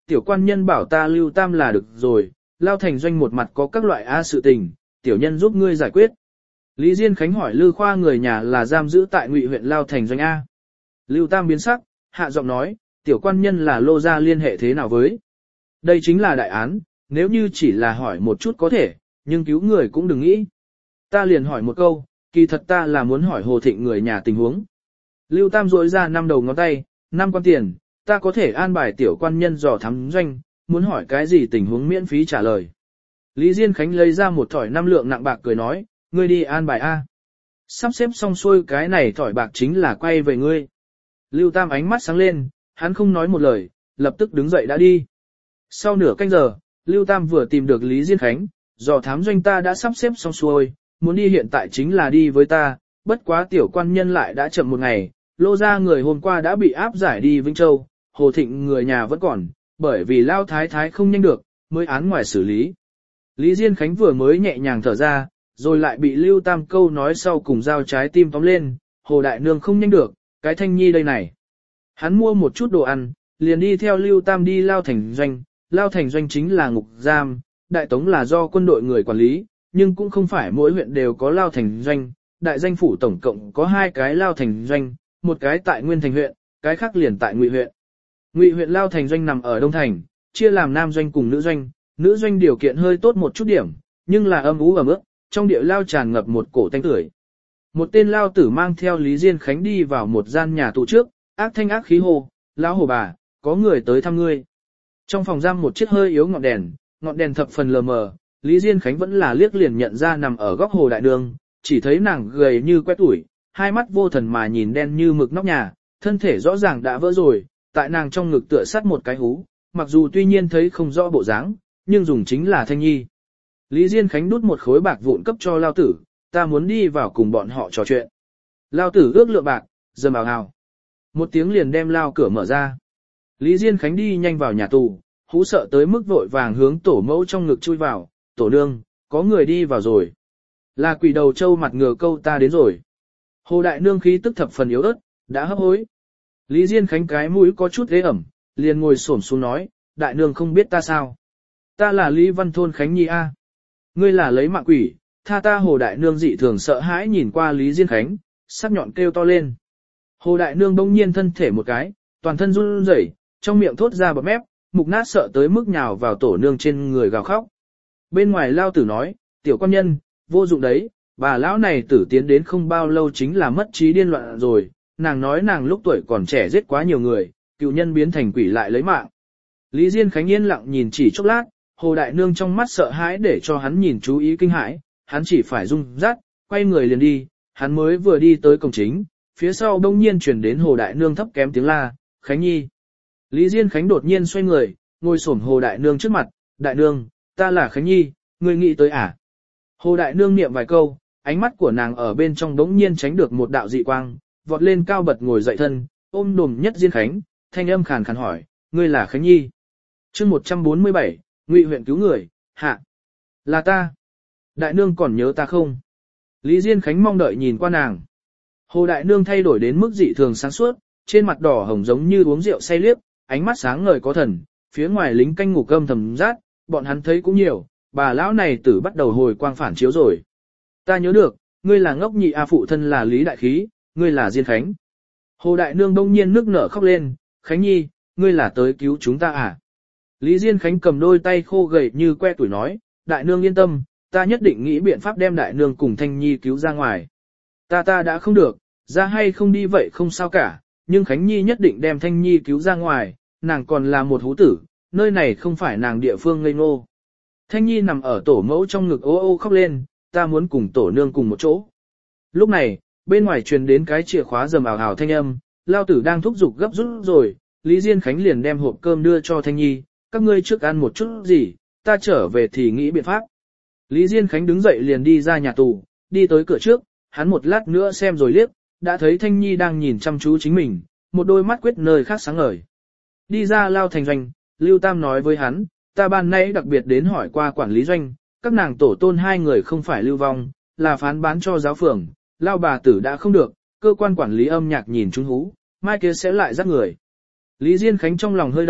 tiểu quan nhân bảo ta Lưu Tam là được rồi, Lao Thành Doanh một mặt có các loại A sự tình, tiểu nhân giúp ngươi giải quyết. Lý Diên Khánh hỏi Lư Khoa người nhà là giam giữ tại Ngụy huyện Lao Thành Doanh A. Lưu Tam biến sắc, hạ giọng nói, tiểu quan nhân là Lô gia liên hệ thế nào với? Đây chính là đại án, nếu như chỉ là hỏi một chút có thể, nhưng cứu người cũng đừng nghĩ. Ta liền hỏi một câu, kỳ thật ta là muốn hỏi Hồ Thịnh người nhà tình huống. Lưu Tam rỗi ra năm đầu ngón tay, năm quan tiền, ta có thể an bài tiểu quan nhân dò thám doanh, muốn hỏi cái gì tình huống miễn phí trả lời. Lý Diên Khánh lấy ra một thỏi năm lượng nặng bạc cười nói, ngươi đi an bài A. Sắp xếp xong xuôi cái này thỏi bạc chính là quay về ngươi. Lưu Tam ánh mắt sáng lên, hắn không nói một lời, lập tức đứng dậy đã đi. Sau nửa canh giờ, Lưu Tam vừa tìm được Lý Diên Khánh, dò thám doanh ta đã sắp xếp xong xuôi, muốn đi hiện tại chính là đi với ta, bất quá tiểu quan nhân lại đã chậm một ngày, Lô gia người hôm qua đã bị áp giải đi Vĩnh Châu, Hồ Thịnh người nhà vẫn còn, bởi vì Lao Thái Thái không nhanh được, mới án ngoài xử lý. Lý Diên Khánh vừa mới nhẹ nhàng thở ra, rồi lại bị Lưu Tam câu nói sau cùng dao trái tim tóm lên, Hồ Đại Nương không nhanh được, cái Thanh Nhi đây này. Hắn mua một chút đồ ăn, liền đi theo Lưu Tam đi Lao Thành Doanh, Lao Thành Doanh chính là ngục giam, Đại Tống là do quân đội người quản lý, nhưng cũng không phải mỗi huyện đều có Lao Thành Doanh, đại danh phủ tổng cộng có hai cái Lao Thành Doanh, một cái tại Nguyên Thành huyện, cái khác liền tại Ngụy huyện. Ngụy huyện Lao Thành Doanh nằm ở Đông Thành, chia làm nam doanh cùng nữ doanh, nữ doanh điều kiện hơi tốt một chút điểm, nhưng là âm ú ẩm ướt, trong địa lao tràn ngập một cổ tanh tưởi. Một tên lao tử mang theo Lý Diên Khánh đi vào một gian nhà tù trước, ác thanh ác khí hô, lão hồ bà, có người tới thăm ngươi. Trong phòng giam một chiếc hơi yếu ngọn đèn, ngọn đèn thập phần lờ mờ, Lý Diên Khánh vẫn là liếc liền nhận ra nằm ở góc Hồ Đại Nương, chỉ thấy nàng gầy như que tuổi, hai mắt vô thần mà nhìn đen như mực nóc nhà, thân thể rõ ràng đã vỡ rồi, tại nàng trong ngực tựa sắt một cái hú, mặc dù tuy nhiên thấy không rõ bộ dáng, nhưng dùng chính là Thanh Nhi. Lý Diên Khánh đút một khối bạc vụn cấp cho lao tử, ta muốn đi vào cùng bọn họ trò chuyện. Lao tử ước lượng bạc, dầm ào hào. Một tiếng liền đem lao cửa mở ra. Lý Diên Khánh đi nhanh vào nhà tù, hú sợ tới mức vội vàng hướng tổ mẫu trong ngực chui vào, tổ nương, có người đi vào rồi. Là quỷ đầu trâu mặt ngựa câu ta đến rồi. Hồ Đại Nương khí tức thập phần yếu ớt, đã hấp hối. Lý Diên Khánh cái mũi có chút ế ẩm, liền ngồi xổm xuống nói, Đại Nương không biết ta sao. Ta là Lý Văn Thôn Khánh Nhi A. Ngươi là lấy mạng quỷ, tha ta. Hồ Đại Nương dị thường sợ hãi nhìn qua Lý Diên Khánh, sắc nhọn kêu to lên. Hồ Đại Nương bỗng nhiên thân thể một cái, toàn thân run rẩy, trong miệng thốt ra bọt mép, mục nát sợ tới mức nhào vào tổ nương trên người gào khóc. Bên ngoài lao tử nói, tiểu quan nhân, vô dụng đấy, bà lão này tử tiến đến không bao lâu chính là mất trí điên loạn rồi, nàng nói nàng lúc tuổi còn trẻ giết quá nhiều người, cựu nhân biến thành quỷ lại lấy mạng. Lý Diên Khánh yên lặng nhìn chỉ chốc lát, Hồ Đại Nương trong mắt sợ hãi để cho hắn nhìn chú ý kinh hãi, hắn chỉ phải rung rát, quay người liền đi, hắn mới vừa đi tới cổng chính, phía sau đông nhiên chuyển đến Hồ Đại Nương thấp kém tiếng la, Khánh Nhi. Lý Diên Khánh đột nhiên xoay người, ngồi xổm Hồ Đại Nương trước mặt, Đại Nương, ta là Khánh Nhi, ngươi nghĩ tới à? Hồ Đại Nương niệm vài câu, ánh mắt của nàng ở bên trong đống nhiên tránh được một đạo dị quang, vọt lên cao bật ngồi dậy thân, ôm đùm nhất Diên Khánh, thanh âm khàn khàn hỏi, ngươi là Khánh Nhi. Chương một trăm bốn mươi bảy, Ngụy huyện cứu người, hạ. Là ta. Đại Nương còn nhớ ta không? Lý Diên Khánh mong đợi nhìn qua nàng. Hồ Đại Nương thay đổi đến mức dị thường sáng suốt, trên mặt đỏ hồng giống như uống rượu say liếp, ánh mắt sáng ngời có thần, phía ngoài lính canh ngủ cơm thầm rát, bọn hắn thấy cũng nhiều, bà lão này tử bắt đầu hồi quang phản chiếu rồi. Ta nhớ được, ngươi là ngốc nhị A phụ thân là Lý Đại Khí, ngươi là Diên Khánh. Hồ Đại Nương đông nhiên nước nở khóc lên, Khánh Nhi, ngươi là tới cứu chúng ta à? Lý Diên Khánh cầm đôi tay khô gầy như que tuổi nói, Đại Nương yên tâm, ta nhất định nghĩ biện pháp đem Đại Nương cùng Thanh Nhi cứu ra ngoài. Ta ta đã không được, ra hay không đi vậy không sao cả, nhưng Khánh Nhi nhất định đem Thanh Nhi cứu ra ngoài, nàng còn là một hú tử, nơi này không phải nàng địa phương ngây ngô. Thanh Nhi nằm ở tổ mẫu trong ngực ô ô khóc lên, ta muốn cùng tổ nương cùng một chỗ. Lúc này, bên ngoài truyền đến cái chìa khóa rầm ảo ảo thanh âm, lao tử đang thúc giục gấp rút rồi, Lý Diên Khánh liền đem hộp cơm đưa cho Thanh Nhi, các ngươi trước ăn một chút gì, ta trở về thì nghĩ biện pháp. Lý Diên Khánh đứng dậy liền đi ra nhà tù, đi tới cửa trước, hắn một lát nữa xem rồi liếc, đã thấy Thanh Nhi đang nhìn chăm chú chính mình, một đôi mắt quyết nơi khác sáng ngời. Đi ra Lao Thành Doanh, Lưu Tam nói với hắn, ta ban nãy đặc biệt đến hỏi qua quản lý doanh, các nàng tổ tôn hai người không phải lưu vong, là phán bán cho giáo phường, Lao bà tử đã không được, cơ quan quản lý âm nhạc nhìn chúng hú, mai kia sẽ lại dắt người. Lý Diên Khánh trong lòng hơi động,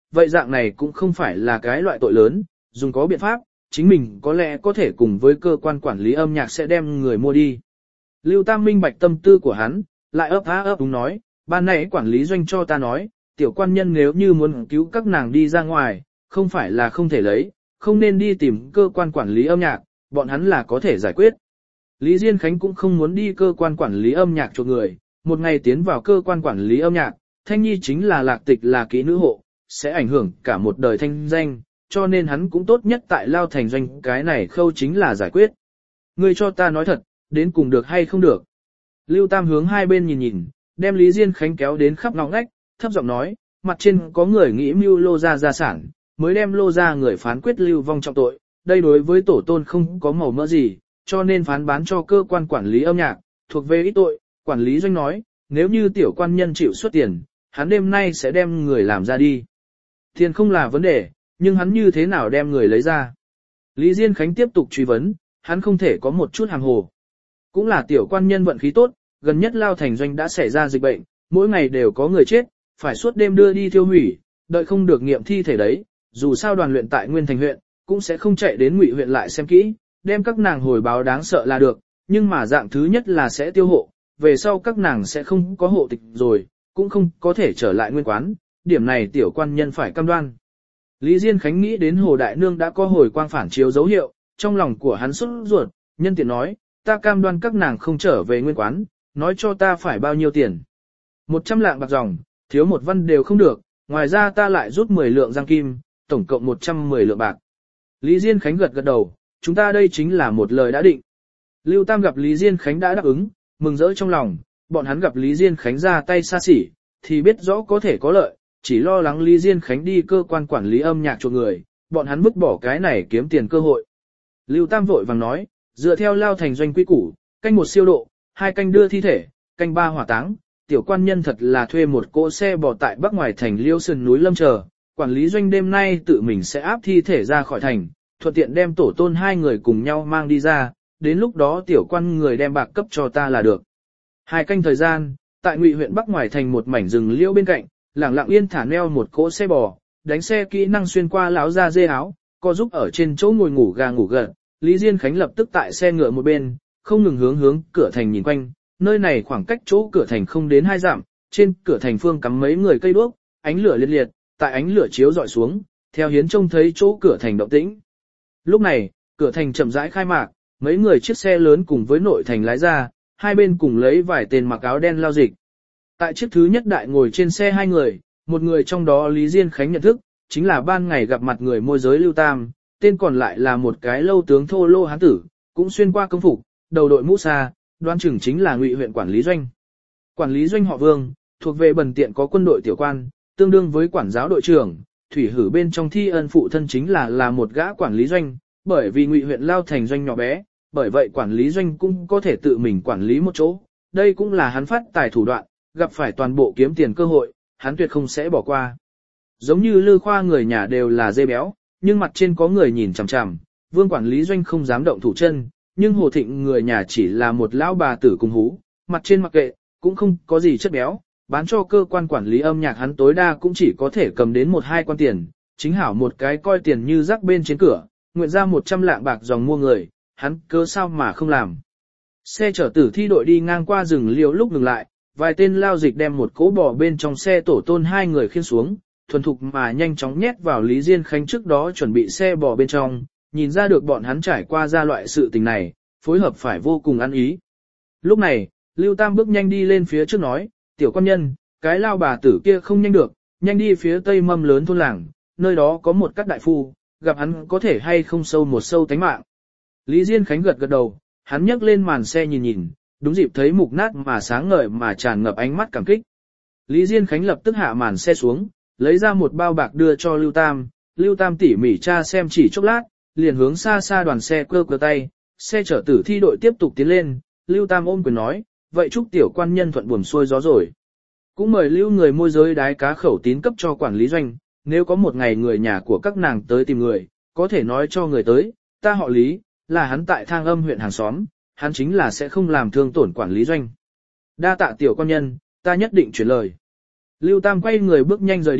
vậy dạng này cũng không phải là cái loại tội lớn, dùng có biện pháp, chính mình có lẽ có thể cùng với cơ quan quản lý âm nhạc sẽ đem người mua đi. Lưu Tam minh bạch tâm tư của hắn, lại ấp á ấp đúng nói, ban nãy quản lý doanh cho ta nói, tiểu quan nhân nếu như muốn cứu các nàng đi ra ngoài, không phải là không thể lấy, không nên đi tìm cơ quan quản lý âm nhạc, bọn hắn là có thể giải quyết. Lý Diên Khánh cũng không muốn đi cơ quan quản lý âm nhạc chuộc người, một ngày tiến vào cơ quan quản lý âm nhạc, Thanh Nhi chính là lạc tịch là kỹ nữ hộ, sẽ ảnh hưởng cả một đời thanh danh, cho nên hắn cũng tốt nhất tại Lao Thành Doanh cái này khâu chính là giải quyết. Ngươi cho ta nói thật, đến cùng được hay không được. Lưu Tam hướng hai bên nhìn nhìn, đem Lý Diên Khánh kéo đến khắp ngõ ngách, thấp giọng nói, mặt trên có người nghĩ mưu lô ra gia sản, mới đem lô ra người phán quyết lưu vong trọng tội, đây đối với tổ tôn không có màu mỡ gì, cho nên phán bán cho cơ quan quản lý âm nhạc, thuộc về ít tội, quản lý doanh nói, nếu như tiểu quan nhân chịu xuất tiền, hắn đêm nay sẽ đem người làm ra đi. Tiền không là vấn đề, nhưng hắn như thế nào đem người lấy ra? Lý Diên Khánh tiếp tục truy vấn, hắn không thể có một chút hàng hồ. Cũng là tiểu quan nhân vận khí tốt, gần nhất Lao Thành Doanh đã xảy ra dịch bệnh, mỗi ngày đều có người chết, phải suốt đêm đưa đi tiêu hủy, đợi không được nghiệm thi thể đấy, dù sao đoàn luyện tại Nguyên Thành huyện, cũng sẽ không chạy đến Ngụy huyện lại xem kỹ, đem các nàng hồi báo đáng sợ là được, nhưng mà dạng thứ nhất là sẽ tiêu hộ, về sau các nàng sẽ không có hộ tịch rồi, cũng không có thể trở lại nguyên quán, điểm này tiểu quan nhân phải cam đoan. Lý Diên Khánh nghĩ đến Hồ Đại Nương đã có hồi quang phản chiếu dấu hiệu, trong lòng của hắn sốt ruột, nhân tiện nói, ta cam đoan các nàng không trở về nguyên quán, nói cho ta phải bao nhiêu tiền. Một trăm lạng bạc dòng, thiếu một văn đều không được, ngoài ra ta lại rút mười lượng giang kim, tổng cộng một trăm mười lượng bạc. Lý Diên Khánh gật gật đầu, chúng ta đây chính là một lời đã định. Lưu Tam gặp Lý Diên Khánh đã đáp ứng, mừng rỡ trong lòng, bọn hắn gặp Lý Diên Khánh ra tay xa xỉ, thì biết rõ có thể có lợi, chỉ lo lắng Lý Diên Khánh đi cơ quan quản lý âm nhạc cho người, bọn hắn vứt bỏ cái này kiếm tiền cơ hội. Lưu Tam vội vàng nói, dựa theo Lao Thành Doanh quy củ, canh một siêu độ, hai canh đưa thi thể, canh ba hỏa táng, tiểu quan nhân thật là thuê một cỗ xe bò tại bắc ngoài thành Liêu Sơn núi Lâm chờ, quản lý doanh đêm nay tự mình sẽ áp thi thể ra khỏi thành, thuận tiện đem tổ tôn hai người cùng nhau mang đi ra, đến lúc đó tiểu quan người đem bạc cấp cho ta là được. Hai canh thời gian, tại Ngụy huyện bắc ngoài thành một mảnh rừng liễu bên cạnh, lặng lặng yên thả neo một cỗ xe bò, đánh xe kỹ năng xuyên qua láo ra dê áo, co giúp ở trên chỗ ngồi ngủ gà ngủ gật. Lý Diên Khánh lập tức tại xe ngựa một bên, không ngừng hướng hướng cửa thành nhìn quanh, nơi này khoảng cách chỗ cửa thành không đến hai dặm, trên cửa thành phương cắm mấy người cây đuốc, ánh lửa liệt liệt, tại ánh lửa chiếu dọi xuống, theo hiến trông thấy chỗ cửa thành động tĩnh. Lúc này, cửa thành chậm rãi khai mạc, mấy người chiếc xe lớn cùng với nội thành lái ra, hai bên cùng lấy vài tên mặc áo đen lao dịch. Tại chiếc thứ nhất đại ngồi trên xe hai người, một người trong đó Lý Diên Khánh nhận thức, chính là ban ngày gặp mặt người môi giới Lưu Tam, tên còn lại là một cái lâu tướng thô lô hán tử, cũng xuyên qua công phục, đầu đội mũ sa, đoán chừng chính là Ngụy huyện quản lý doanh. Quản lý doanh họ Vương, thuộc về bần tiện có quân đội tiểu quan, tương đương với quản giáo đội trưởng, thủy hử bên trong thi ân phụ thân chính là là một gã quản lý doanh, bởi vì Ngụy huyện Lao Thành Doanh nhỏ bé, bởi vậy quản lý doanh cũng có thể tự mình quản lý một chỗ, đây cũng là hắn phát tài thủ đoạn, gặp phải toàn bộ kiếm tiền cơ hội, hắn tuyệt không sẽ bỏ qua. Giống như Lư Khoa người nhà đều là dê béo, nhưng mặt trên có người nhìn chằm chằm, Vương quản lý doanh không dám động thủ chân, nhưng Hồ Thịnh người nhà chỉ là một lão bà tử cùng hú, mặt trên mặc kệ, cũng không có gì chất béo, bán cho cơ quan quản lý âm nhạc hắn tối đa cũng chỉ có thể cầm đến một hai quan tiền, chính hảo một cái coi tiền như rác bên trên cửa, nguyện ra một trăm lạng bạc dòng mua người, hắn cớ sao mà không làm. Xe chở tử thi đội đi ngang qua rừng liễu lúc ngừng lại, vài tên lao dịch đem một cỗ bò bên trong xe tổ tôn hai người khiêng xuống, thuần thục mà nhanh chóng nhét vào Lý Diên Khánh trước đó chuẩn bị xe bò bên trong, nhìn ra được bọn hắn trải qua ra loại sự tình này, phối hợp phải vô cùng ăn ý. Lúc này, Lưu Tam bước nhanh đi lên phía trước nói, tiểu quan nhân, cái lao bà tử kia không nhanh được, nhanh đi phía tây mâm lớn thôn làng, nơi đó có một các đại phu, gặp hắn có thể hay không sâu một sâu tánh mạng. Lý Diên Khánh gật gật đầu, hắn nhấc lên màn xe nhìn nhìn, đúng dịp thấy mục nát mà sáng ngời mà tràn ngập ánh mắt cảm kích. Lý Diên Khánh lập tức hạ màn xe xuống, lấy ra một bao bạc đưa cho Lưu Tam, Lưu Tam tỉ mỉ tra xem chỉ chốc lát, liền hướng xa xa đoàn xe cơ cơ tay, xe chở tử thi đội tiếp tục tiến lên, Lưu Tam ôm quyền nói, vậy chúc tiểu quan nhân thuận buồm xuôi gió rồi. Cũng mời Lưu người môi giới đái cá khẩu tín cấp cho quản lý doanh, nếu có một ngày người nhà của các nàng tới tìm người, có thể nói cho người tới, ta họ Lý, là hắn tại Thang Âm huyện hàng xóm, hắn chính là sẽ không làm thương tổn quản lý doanh. Đa tạ tiểu quan nhân, ta nhất định chuyển lời. Lưu Tam quay người bước nhanh rời đi,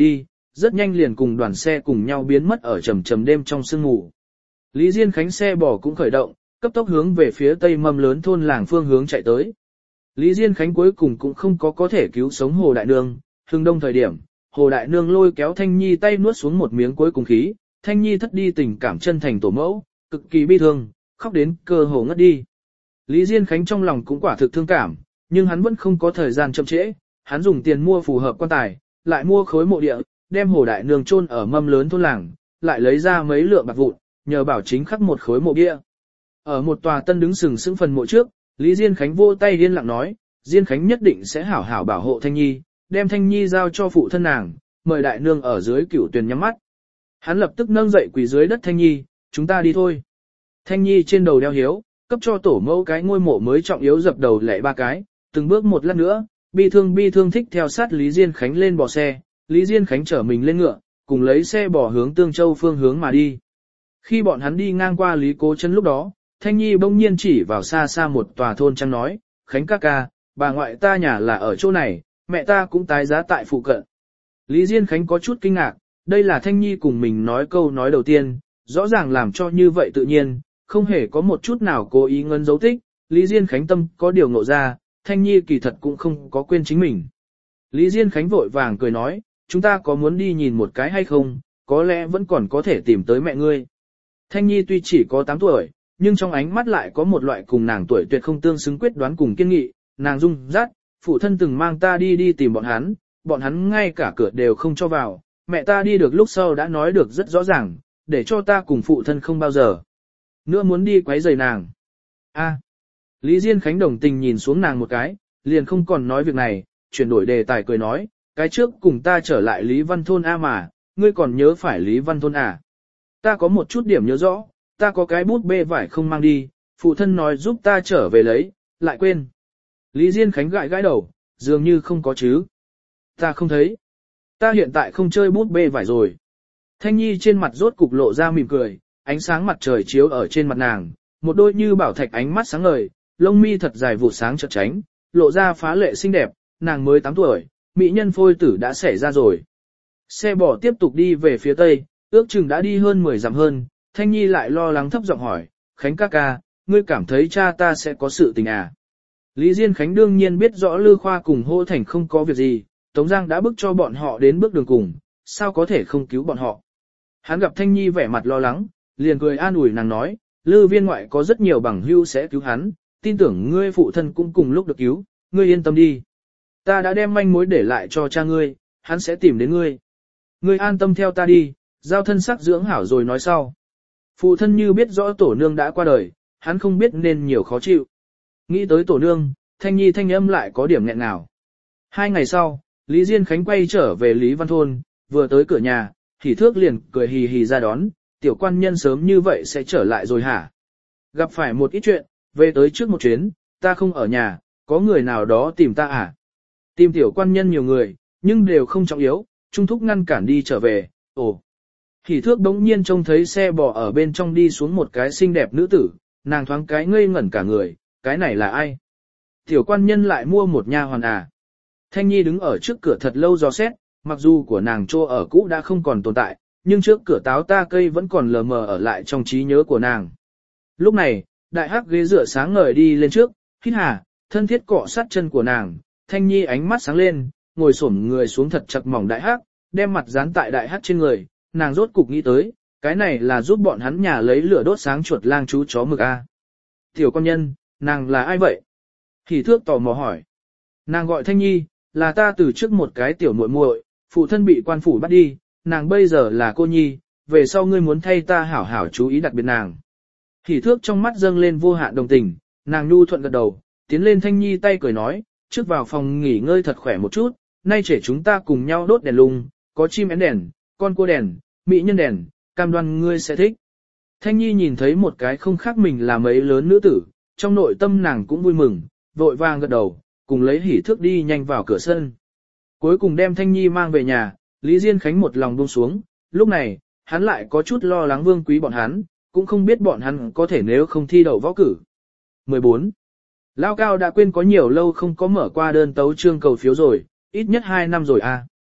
rất nhanh liền cùng đoàn xe cùng nhau biến mất ở trầm trầm đêm trong sương mù. Lý Diên Khánh xe bò cũng khởi động, cấp tốc hướng về phía tây mâm lớn thôn làng phương hướng chạy tới. Lý Diên Khánh cuối cùng cũng không có có thể cứu sống Hồ Đại Nương, hưng đông thời điểm, Hồ Đại Nương lôi kéo Thanh Nhi tay nuốt xuống một miếng cuối cùng khí, Thanh Nhi thất đi tình cảm chân thành tổ mẫu, cực kỳ bi thương, khóc đến cơ hồ ngất đi. Lý Diên Khánh trong lòng cũng quả thực thương cảm, nhưng hắn vẫn không có thời gian chậm trễ, hắn dùng tiền mua phù hợp quan tài, lại mua khối mộ địa, đem Hồ Đại Nương chôn ở mâm lớn thôn làng, lại lấy ra mấy lượng bạc vụn, nhờ bảo chính khắc một khối mộ bia. Ở một tòa tân đứng sừng sững phần mộ trước, Lý Diên Khánh vô tay điên lặng nói, Diên Khánh nhất định sẽ hảo hảo bảo hộ Thanh Nhi, đem Thanh Nhi giao cho phụ thân nàng, mời Đại Nương ở dưới cửu tuyền nhắm mắt. Hắn lập tức nâng dậy quỳ dưới đất Thanh Nhi, chúng ta đi thôi. Thanh Nhi trên đầu đeo hiếu, cấp cho tổ mẫu cái ngôi mộ mới trọng yếu dập đầu lệ ba cái, từng bước một lát nữa, bi thương bi thương thích theo sát Lý Diên Khánh lên bò xe, Lý Diên Khánh chở mình lên ngựa, cùng lấy xe bò hướng Tương Châu phương hướng mà đi. Khi bọn hắn đi ngang qua Lý Cố Trấn lúc đó, Thanh Nhi bỗng nhiên chỉ vào xa xa một tòa thôn trang nói, Khánh ca ca, bà ngoại ta nhà là ở chỗ này, mẹ ta cũng tái giá tại phụ cận. Lý Diên Khánh có chút kinh ngạc, đây là Thanh Nhi cùng mình nói câu nói đầu tiên, rõ ràng làm cho như vậy tự nhiên, không hề có một chút nào cố ý ngân dấu tích, Lý Diên Khánh tâm có điều ngộ ra, Thanh Nhi kỳ thật cũng không có quên chính mình. Lý Diên Khánh vội vàng cười nói, chúng ta có muốn đi nhìn một cái hay không, có lẽ vẫn còn có thể tìm tới mẹ ngươi. Thanh Nhi tuy chỉ có tám tuổi, nhưng trong ánh mắt lại có một loại cùng nàng tuổi tuyệt không tương xứng quyết đoán cùng kiên nghị, nàng rung rát, phụ thân từng mang ta đi đi tìm bọn hắn, bọn hắn ngay cả cửa đều không cho vào, mẹ ta đi được lúc sau đã nói được rất rõ ràng, để cho ta cùng phụ thân không bao giờ nữa muốn đi quấy rầy nàng. A. Lý Diên Khánh đồng tình nhìn xuống nàng một cái, liền không còn nói việc này, chuyển đổi đề tài cười nói, cái trước cùng ta trở lại Lý Văn Thôn A mà, ngươi còn nhớ phải Lý Văn Thôn à? Ta có một chút điểm nhớ rõ, ta có cái bút bê vải không mang đi, phụ thân nói giúp ta trở về lấy, lại quên. Lý Diên Khánh gãi gãi đầu, dường như không có chứ. Ta không thấy. Ta hiện tại không chơi bút bê vải rồi. Thanh Nhi trên mặt rốt cục lộ ra mỉm cười, ánh sáng mặt trời chiếu ở trên mặt nàng, một đôi như bảo thạch ánh mắt sáng ngời, lông mi thật dài vụ sáng chợt tránh, lộ ra phá lệ xinh đẹp, nàng mới tám tuổi, mỹ nhân phôi tử đã xảy ra rồi. Xe bò tiếp tục đi về phía tây, ước chừng đã đi hơn mười dặm hơn, Thanh Nhi lại lo lắng thấp giọng hỏi, Khánh ca ca, ngươi cảm thấy cha ta sẽ có sự tình à? Lý Diên Khánh đương nhiên biết rõ Lư Khoa cùng Hô Thành không có việc gì, Tống Giang đã bức cho bọn họ đến bước đường cùng, sao có thể không cứu bọn họ. Hắn gặp Thanh Nhi vẻ mặt lo lắng, liền cười an ủi nàng nói, Lư viên ngoại có rất nhiều bằng hữu sẽ cứu hắn, tin tưởng ngươi phụ thân cũng cùng lúc được cứu, ngươi yên tâm đi. Ta đã đem manh mối để lại cho cha ngươi, hắn sẽ tìm đến ngươi. Ngươi an tâm theo ta đi, giao thân sắc dưỡng hảo rồi nói sau. Phụ thân như biết rõ tổ nương đã qua đời, hắn không biết nên nhiều khó chịu. Nghĩ tới tổ nương, Thanh Nhi thanh âm lại có điểm nghẹn nào. Hai ngày sau, Lý Diên Khánh quay trở về Lý Văn Thôn, vừa tới cửa nhà, Hỉ Thước liền cười hì hì ra đón, tiểu quan nhân sớm như vậy sẽ trở lại rồi hả? Gặp phải một ít chuyện, về tới trước một chuyến, ta không ở nhà, có người nào đó tìm ta à? Tìm tiểu quan nhân nhiều người, nhưng đều không trọng yếu, Trung Thúc ngăn cản đi trở về, ồ. Hỉ Thước đống nhiên trông thấy xe bò ở bên trong đi xuống một cái xinh đẹp nữ tử, nàng thoáng cái ngây ngẩn cả người, cái này là ai? Tiểu quan nhân lại mua một nha hoàn à? Thanh Nhi đứng ở trước cửa thật lâu dò xét, mặc dù của nàng trô ở cũ đã không còn tồn tại, nhưng trước cửa táo ta cây vẫn còn lờ mờ ở lại trong trí nhớ của nàng. Lúc này, đại hắc ghế dựa sáng ngời đi lên trước, hít hà, thân thiết cọ sát chân của nàng, Thanh Nhi ánh mắt sáng lên, ngồi xổm người xuống thật chặt mỏng đại hắc, đem mặt dán tại đại hắc trên người, nàng rốt cục nghĩ tới, cái này là giúp bọn hắn nhà lấy lửa đốt sáng chuột lang chú chó mực a. Tiểu con nhân, nàng là ai vậy? Hỉ Thước tò mò hỏi. Nàng gọi Thanh Nhi, là ta từ trước một cái tiểu muội muội, phụ thân bị quan phủ bắt đi, nàng bây giờ là cô nhi, về sau ngươi muốn thay ta hảo hảo chú ý đặc biệt nàng. Hỉ Thước trong mắt dâng lên vô hạn đồng tình, nàng nhu thuận gật đầu, tiến lên Thanh Nhi tay cười nói, trước vào phòng nghỉ ngơi thật khỏe một chút, nay trẻ chúng ta cùng nhau đốt đèn lung, có chim én đèn, con cua đèn, mỹ nhân đèn, cam đoan ngươi sẽ thích. Thanh Nhi nhìn thấy một cái không khác mình là mấy lớn nữ tử, trong nội tâm nàng cũng vui mừng, vội vàng gật đầu, cùng lấy Hỉ Thước đi nhanh vào cửa sân. Cuối cùng đem Thanh Nhi mang về nhà, Lý Diên Khánh một lòng buông xuống, lúc này, hắn lại có chút lo lắng Vương Quý bọn hắn, cũng không biết bọn hắn có thể nếu không thi đậu võ cử. mười bốn. Lao Cao đã quên có nhiều lâu không có mở qua đơn tấu trương cầu phiếu rồi, ít nhất hai năm rồi à.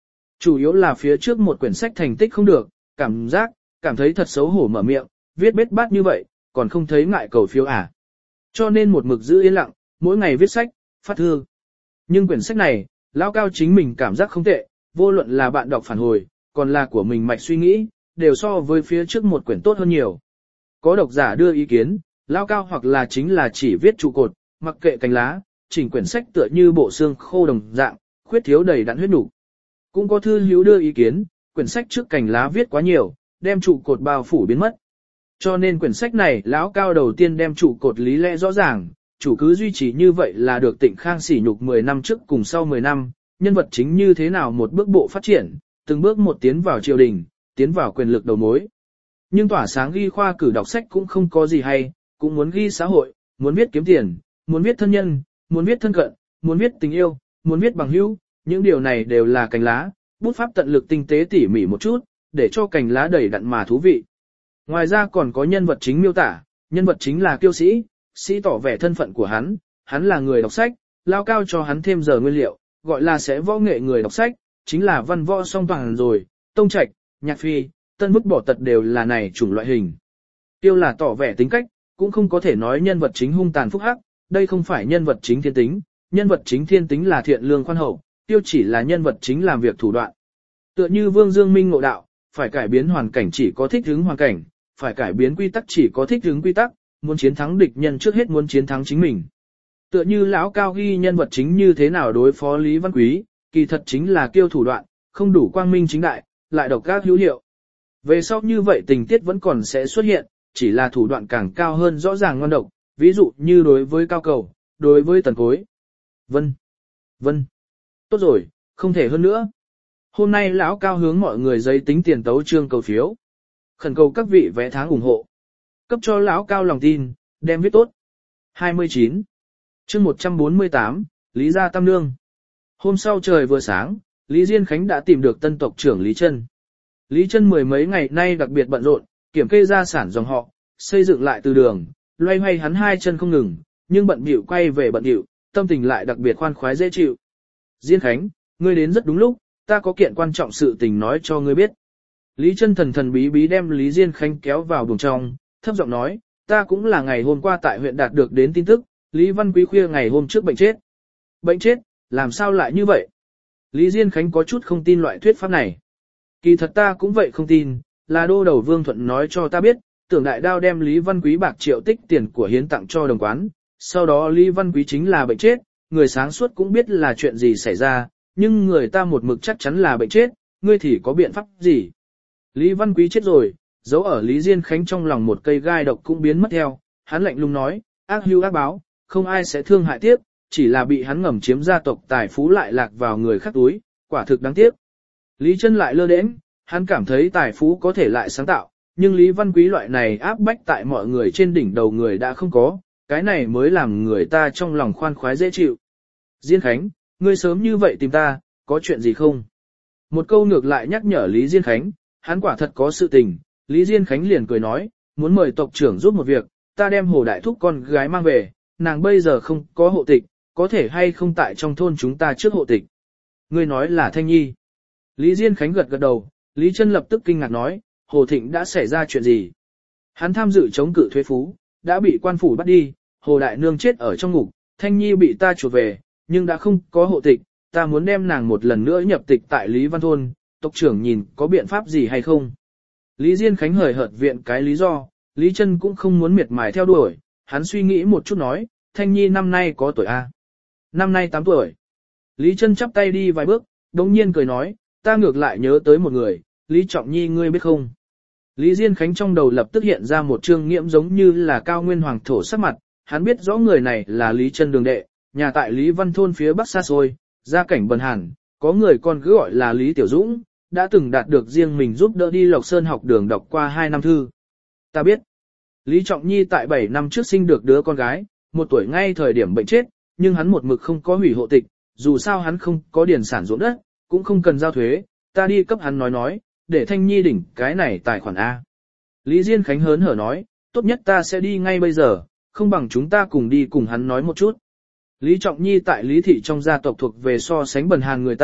Chủ yếu là phía trước một quyển sách thành tích không được, cảm giác, cảm thấy thật xấu hổ mở miệng, viết bết bát như vậy, còn không thấy ngại cầu phiếu à. Cho nên một mực giữ yên lặng, mỗi ngày viết sách, phát thư. Nhưng quyển sách này, Lão Cao chính mình cảm giác không tệ, vô luận là bạn đọc phản hồi, còn là của mình mạch suy nghĩ, đều so với phía trước một quyển tốt hơn nhiều. Có độc giả đưa ý kiến, Lão Cao hoặc là chính là chỉ viết trụ cột, mặc kệ cành lá, chỉnh quyển sách tựa như bộ xương khô đồng dạng, khuyết thiếu đầy đặn huyết đủ. Cũng có thư hữu đưa ý kiến, quyển sách trước cành lá viết quá nhiều, đem trụ cột bao phủ biến mất. Cho nên quyển sách này Lão Cao đầu tiên đem trụ cột lý lẽ rõ ràng, chủ cứ duy trì như vậy là được Tịnh Khang sỉ nhục mười năm trước cùng sau mười năm, nhân vật chính như thế nào một bước bộ phát triển, từng bước một tiến vào triều đình, tiến vào quyền lực đầu mối. Nhưng tỏa sáng ghi khoa cử đọc sách cũng không có gì hay, cũng muốn ghi xã hội, muốn viết kiếm tiền, muốn viết thân nhân, muốn viết thân cận, muốn viết tình yêu, muốn viết bằng hữu, những điều này đều là cành lá, bút pháp tận lực tinh tế tỉ mỉ một chút, để cho cành lá đầy đặn mà thú vị. Ngoài ra còn có nhân vật chính miêu tả, nhân vật chính là kiêu sĩ, sĩ tỏ vẻ thân phận của hắn, hắn là người đọc sách, Lao Cao cho hắn thêm giờ nguyên liệu, gọi là sẽ võ nghệ người đọc sách, chính là văn võ song toàn rồi, tông trạch, nhạc phi, tân bức bỏ tật đều là này chủng loại hình. Tiêu là tỏ vẻ tính cách, cũng không có thể nói nhân vật chính hung tàn phúc hắc, đây không phải nhân vật chính thiên tính, nhân vật chính thiên tính là thiện lương khoan hậu, tiêu chỉ là nhân vật chính làm việc thủ đoạn. Tựa như Vương Dương Minh ngộ đạo, phải cải biến hoàn cảnh chỉ có thích ứng hoàn cảnh, phải cải biến quy tắc chỉ có thích ứng quy tắc, muốn chiến thắng địch nhân trước hết muốn chiến thắng chính mình. Tựa như Lão Cao ghi nhân vật chính như thế nào đối phó Lý Văn Quý, kỳ thật chính là kiêu thủ đoạn, không đủ quang minh chính đại, lại độc ác hữu hiệu. Về sau như vậy tình tiết vẫn còn sẽ xuất hiện, chỉ là thủ đoạn càng cao hơn rõ ràng ngon độc, ví dụ như đối với Cao Cầu, đối với Tần Cối. Vân, vân, tốt rồi, không thể hơn nữa. Hôm nay Lão Cao hướng mọi người giấy tính tiền tấu trương cầu phiếu. Khẩn cầu các vị vé tháng ủng hộ. Cấp cho Lão Cao lòng tin, đem viết tốt. hai mươi chín. Chương một trăm bốn mươi tám, Lý Gia Tam Nương. Hôm sau trời vừa sáng, Lý Diên Khánh đã tìm được tân tộc trưởng Lý Trân. Lý Trân mười mấy ngày nay đặc biệt bận rộn, kiểm kê gia sản dòng họ, xây dựng lại từ đường, loay hoay hắn hai chân không ngừng, nhưng bận bịu quay về bận bịu, tâm tình lại đặc biệt khoan khoái dễ chịu. Diên Khánh, ngươi đến rất đúng lúc, ta có kiện quan trọng sự tình nói cho ngươi biết. Lý Trân thần thần bí bí đem Lý Diên Khánh kéo vào buồng trong, thấp giọng nói, ta cũng là ngày hôm qua tại huyện đạt được đến tin tức, Lý Văn Quý khuya ngày hôm trước bệnh chết. Bệnh chết, làm sao lại như vậy? Lý Diên Khánh có chút không tin loại thuyết pháp này. Kỳ thật ta cũng vậy không tin, là đô đầu Vương Thuận nói cho ta biết, tưởng đại đao đem Lý Văn Quý bạc triệu tích tiền của hiến tặng cho đồng quán, sau đó Lý Văn Quý chính là bệnh chết, người sáng suốt cũng biết là chuyện gì xảy ra, nhưng người ta một mực chắc chắn là bệnh chết, ngươi thì có biện pháp gì? Lý Văn Quý chết rồi, dấu ở Lý Diên Khánh trong lòng một cây gai độc cũng biến mất theo, hắn lạnh lùng nói, ác hưu ác báo, không ai sẽ thương hại tiếp, chỉ là bị hắn ngầm chiếm gia tộc tài phú lại lạc vào người khác túi, quả thực đáng tiếc. Lý Trân lại lơ đễnh, hắn cảm thấy tài phú có thể lại sáng tạo, nhưng Lý Văn Quý loại này áp bách tại mọi người trên đỉnh đầu người đã không có, cái này mới làm người ta trong lòng khoan khoái dễ chịu. Diên Khánh, ngươi sớm như vậy tìm ta, có chuyện gì không? Một câu ngược lại nhắc nhở Lý Diên Khánh, hắn quả thật có sự tình, Lý Diên Khánh liền cười nói, muốn mời tộc trưởng giúp một việc, ta đem Hồ Đại Thúc con gái mang về, nàng bây giờ không có hộ tịch, có thể hay không tại trong thôn chúng ta trước hộ tịch. Ngươi nói là Thanh Nhi. Lý Diên Khánh gật gật đầu, Lý Trân lập tức kinh ngạc nói, Hồ Thịnh đã xảy ra chuyện gì? Hắn tham dự chống cự thuế phú, đã bị quan phủ bắt đi, Hồ Đại Nương chết ở trong ngục, Thanh Nhi bị ta chuột về, nhưng đã không có hộ tịch, ta muốn đem nàng một lần nữa nhập tịch tại Lý Văn Thôn, tộc trưởng nhìn có biện pháp gì hay không? Lý Diên Khánh hời hợt viện cái lý do, Lý Trân cũng không muốn miệt mài theo đuổi, hắn suy nghĩ một chút nói, Thanh Nhi năm nay có tuổi A. Năm nay tám tuổi. Lý Trân chắp tay đi vài bước, đống nhiên cười nói, ta ngược lại nhớ tới một người, Lý Trọng Nhi ngươi biết không? Lý Diên Khánh trong đầu lập tức hiện ra một trương nghiễm giống như là cao nguyên hoàng thổ sắc mặt, hắn biết rõ người này là Lý Trân đường đệ, nhà tại Lý Văn Thôn phía bắc xa xôi, gia cảnh bần hàn, có người còn cứ gọi là Lý Tiểu Dũng, đã từng đạt được riêng mình giúp đỡ đi Lộc Sơn học đường đọc qua hai năm thư. Ta biết, Lý Trọng Nhi tại bảy năm trước sinh được đứa con gái, một tuổi ngay thời điểm bệnh chết, nhưng hắn một mực không có hủy hộ tịch, dù sao hắn không có điền sản ruộng đất, cũng không cần giao thuế, ta đi cấp hắn nói nói, để Thanh Nhi đỉnh cái này tài khoản A. Lý Diên Khánh hớn hở nói, tốt nhất ta sẽ đi ngay bây giờ, không bằng chúng ta cùng đi cùng hắn nói một chút. Lý Trọng Nhi tại Lý Thị trong gia tộc thuộc về so sánh bần hàn người ta,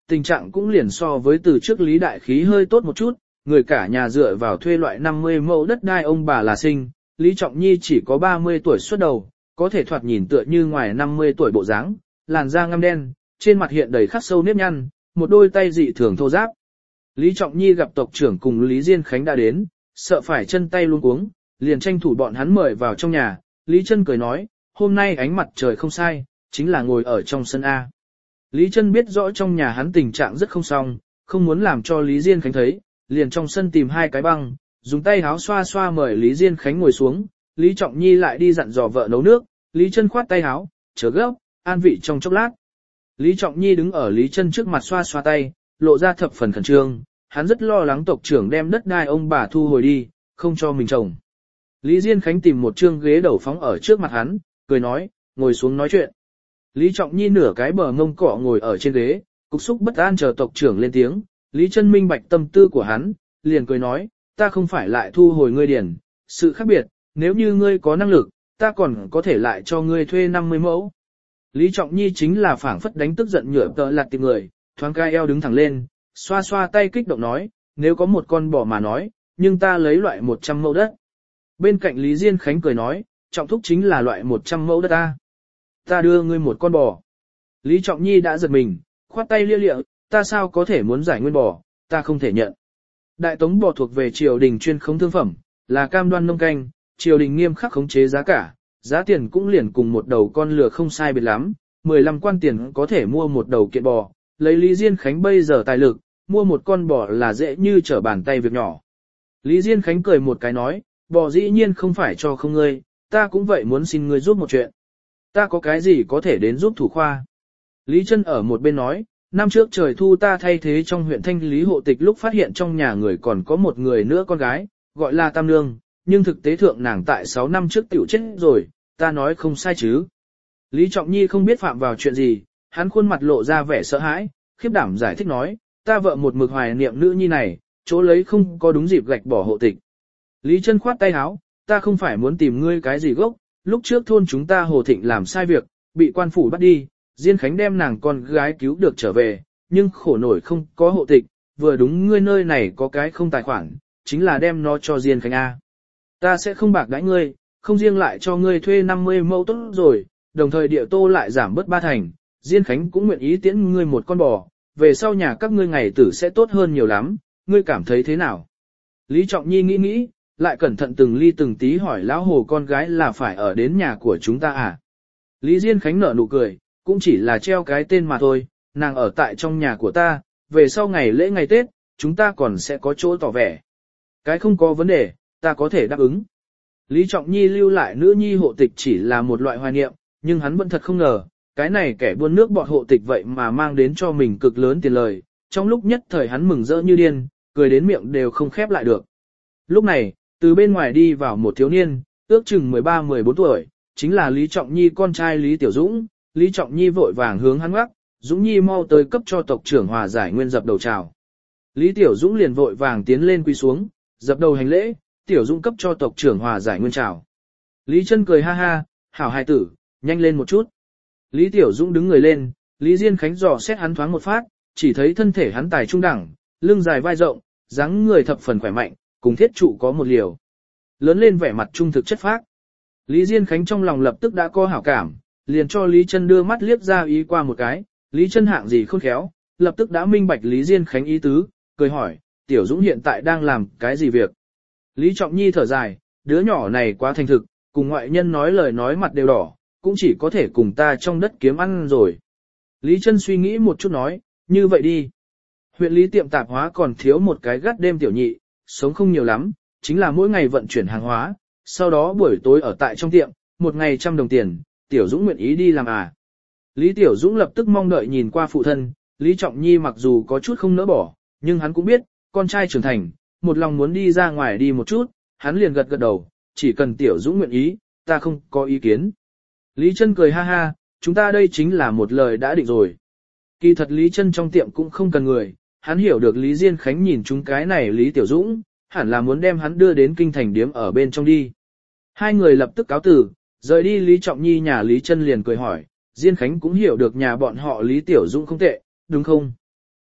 tình trạng cũng liền so với từ trước Lý Đại Khí hơi tốt một chút, người cả nhà dựa vào thuê loại năm mươi mẫu đất đai ông bà là sinh, Lý Trọng Nhi chỉ có ba mươi tuổi xuất đầu, có thể thoạt nhìn tựa như ngoài năm mươi tuổi bộ dáng, làn da ngăm đen, trên mặt hiện đầy khắc sâu nếp nhăn, một đôi tay dị thường thô ráp. Lý Trọng Nhi gặp tộc trưởng cùng Lý Diên Khánh đã đến, sợ phải chân tay luống cuống, liền tranh thủ bọn hắn mời vào trong nhà, Lý Trân cười nói, hôm nay ánh mặt trời không sai, chính là ngồi ở trong sân A. Lý Trân biết rõ trong nhà hắn tình trạng rất không xong, không muốn làm cho Lý Diên Khánh thấy, liền trong sân tìm hai cái băng, dùng tay háo xoa xoa mời Lý Diên Khánh ngồi xuống, Lý Trọng Nhi lại đi dặn dò vợ nấu nước, Lý Trân khoát tay háo, chớ gấp, an vị trong chốc lát. Lý Trọng Nhi đứng ở Lý Trân trước mặt xoa xoa tay, lộ ra thập phần khẩn trương, hắn rất lo lắng tộc trưởng đem đất đai ông bà thu hồi đi, không cho mình trồng. Lý Diên Khánh tìm một trương ghế đầu phóng ở trước mặt hắn, cười nói, ngồi xuống nói chuyện. Lý Trọng Nhi nửa cái bờ ngông cọ ngồi ở trên ghế, cục xúc bất an chờ tộc trưởng lên tiếng, Lý Trân minh bạch tâm tư của hắn, liền cười nói, ta không phải lại thu hồi ngươi điền, sự khác biệt, nếu như ngươi có năng lực, ta còn có thể lại cho ngươi thuê năm mươi mẫu. Lý Trọng Nhi chính là phảng phất đánh tức giận nhựa tợ lặt tìm người, thoáng cai eo đứng thẳng lên, xoa xoa tay kích động nói, nếu có một con bò mà nói, nhưng ta lấy loại một trăm mẫu đất. Bên cạnh Lý Diên Khánh cười nói, Trọng thúc chính là loại một trăm mẫu đất ta. Ta đưa ngươi một con bò. Lý Trọng Nhi đã giật mình, khoát tay lia lịa, ta sao có thể muốn giải nguyên bò, ta không thể nhận. Đại tống bò thuộc về triều đình chuyên khống thương phẩm, là cam đoan nông canh, triều đình nghiêm khắc khống chế giá cả, giá tiền cũng liền cùng một đầu con lừa không sai biệt lắm, mười lăm quan tiền có thể mua một đầu kiện bò, lấy Lý Diên Khánh bây giờ tài lực, mua một con bò là dễ như trở bàn tay việc nhỏ. Lý Diên Khánh cười một cái nói, bò dĩ nhiên không phải cho không ngươi, ta cũng vậy muốn xin ngươi giúp một chuyện. Ta có cái gì có thể đến giúp thủ khoa? Lý Trân ở một bên nói, năm trước trời thu ta thay thế trong huyện Thanh Lý hộ tịch lúc phát hiện trong nhà người còn có một người nữa con gái, gọi là Tam Nương, nhưng thực tế thượng nàng tại sáu năm trước tiểu chết rồi, ta nói không sai chứ. Lý Trọng Nhi không biết phạm vào chuyện gì, hắn khuôn mặt lộ ra vẻ sợ hãi, khiếp đảm giải thích nói, ta vợ một mực hoài niệm nữ nhi này, chỗ lấy không có đúng dịp gạch bỏ hộ tịch. Lý Trân khoát tay áo, ta không phải muốn tìm ngươi cái gì gốc, lúc trước thôn chúng ta Hồ Thịnh làm sai việc, bị quan phủ bắt đi, Diên Khánh đem nàng con gái cứu được trở về, nhưng khổ nổi không có hộ tịch, vừa đúng ngươi nơi này có cái không tài khoản, chính là đem nó cho Diên Khánh A. Ta sẽ không bạc đãi ngươi, không riêng lại cho ngươi thuê năm mươi mẫu tốt rồi, đồng thời địa tô lại giảm bớt ba thành, Diên Khánh cũng nguyện ý tiễn ngươi một con bò, về sau nhà các ngươi ngày tử sẽ tốt hơn nhiều lắm, ngươi cảm thấy thế nào? Lý Trọng Nhi nghĩ nghĩ, lại cẩn thận từng ly từng tí hỏi lão Hồ con gái là phải ở đến nhà của chúng ta à? Lý Diên Khánh nở nụ cười, cũng chỉ là treo cái tên mà thôi, nàng ở tại trong nhà của ta, về sau ngày lễ ngày Tết, chúng ta còn sẽ có chỗ tỏ vẻ. Cái không có vấn đề, ta có thể đáp ứng. Lý Trọng Nhi lưu lại nữ nhi hộ tịch chỉ là một loại hoài niệm, nhưng hắn vẫn thật không ngờ, cái này kẻ buôn nước bọt hộ tịch vậy mà mang đến cho mình cực lớn tiền lời, trong lúc nhất thời hắn mừng rỡ như điên, cười đến miệng đều không khép lại được. Lúc này, từ bên ngoài đi vào một thiếu niên, ước chừng mười ba mười bốn tuổi, chính là Lý Trọng Nhi con trai Lý Tiểu Dũng. Lý Trọng Nhi vội vàng hướng hắn ngoắc, Dũng Nhi mau tới cấp cho tộc trưởng Hòa Giải Nguyên dập đầu chào. Lý Tiểu Dũng liền vội vàng tiến lên quỳ xuống, dập đầu hành lễ, Tiểu Dũng cấp cho tộc trưởng Hòa Giải Nguyên chào. Lý Trân cười ha ha, hảo hài tử, nhanh lên một chút. Lý Tiểu Dũng đứng người lên, Lý Diên Khánh dò xét hắn thoáng một phát, chỉ thấy thân thể hắn tài trung đẳng, lưng dài vai rộng, dáng người thập phần khỏe mạnh, cùng thiết trụ có một liều. Lớn lên vẻ mặt trung thực chất phác. Lý Diên Khánh trong lòng lập tức đã có hảo cảm, liền cho Lý Trân đưa mắt liếc ra ý qua một cái, Lý Trân hạng gì khôn khéo, lập tức đã minh bạch Lý Diên Khánh ý tứ, cười hỏi, Tiểu Dũng hiện tại đang làm cái gì việc? Lý Trọng Nhi thở dài, đứa nhỏ này quá thành thực, cùng ngoại nhân nói lời nói mặt đều đỏ, cũng chỉ có thể cùng ta trong đất kiếm ăn rồi. Lý Trân suy nghĩ một chút nói, như vậy đi. Huyện Lý tiệm tạp hóa còn thiếu một cái gắt đêm tiểu nhị, sống không nhiều lắm, chính là mỗi ngày vận chuyển hàng hóa, sau đó buổi tối ở tại trong tiệm, một ngày trăm đồng tiền, Tiểu Dũng nguyện ý đi làm à. Lý Tiểu Dũng lập tức mong đợi nhìn qua phụ thân, Lý Trọng Nhi mặc dù có chút không nỡ bỏ, nhưng hắn cũng biết, con trai trưởng thành, một lòng muốn đi ra ngoài đi một chút, hắn liền gật gật đầu, chỉ cần Tiểu Dũng nguyện ý, ta không có ý kiến. Lý Trân cười ha ha, chúng ta đây chính là một lời đã định rồi. Kỳ thật Lý Trân trong tiệm cũng không cần người, hắn hiểu được Lý Diên Khánh nhìn chúng cái này Lý Tiểu Dũng, hẳn là muốn đem hắn đưa đến kinh thành điếm ở bên trong đi. Hai người lập tức cáo từ, rời đi Lý Trọng Nhi nhà Lý Trân liền cười hỏi, Diên Khánh cũng hiểu được nhà bọn họ Lý Tiểu Dũng không tệ, đúng không?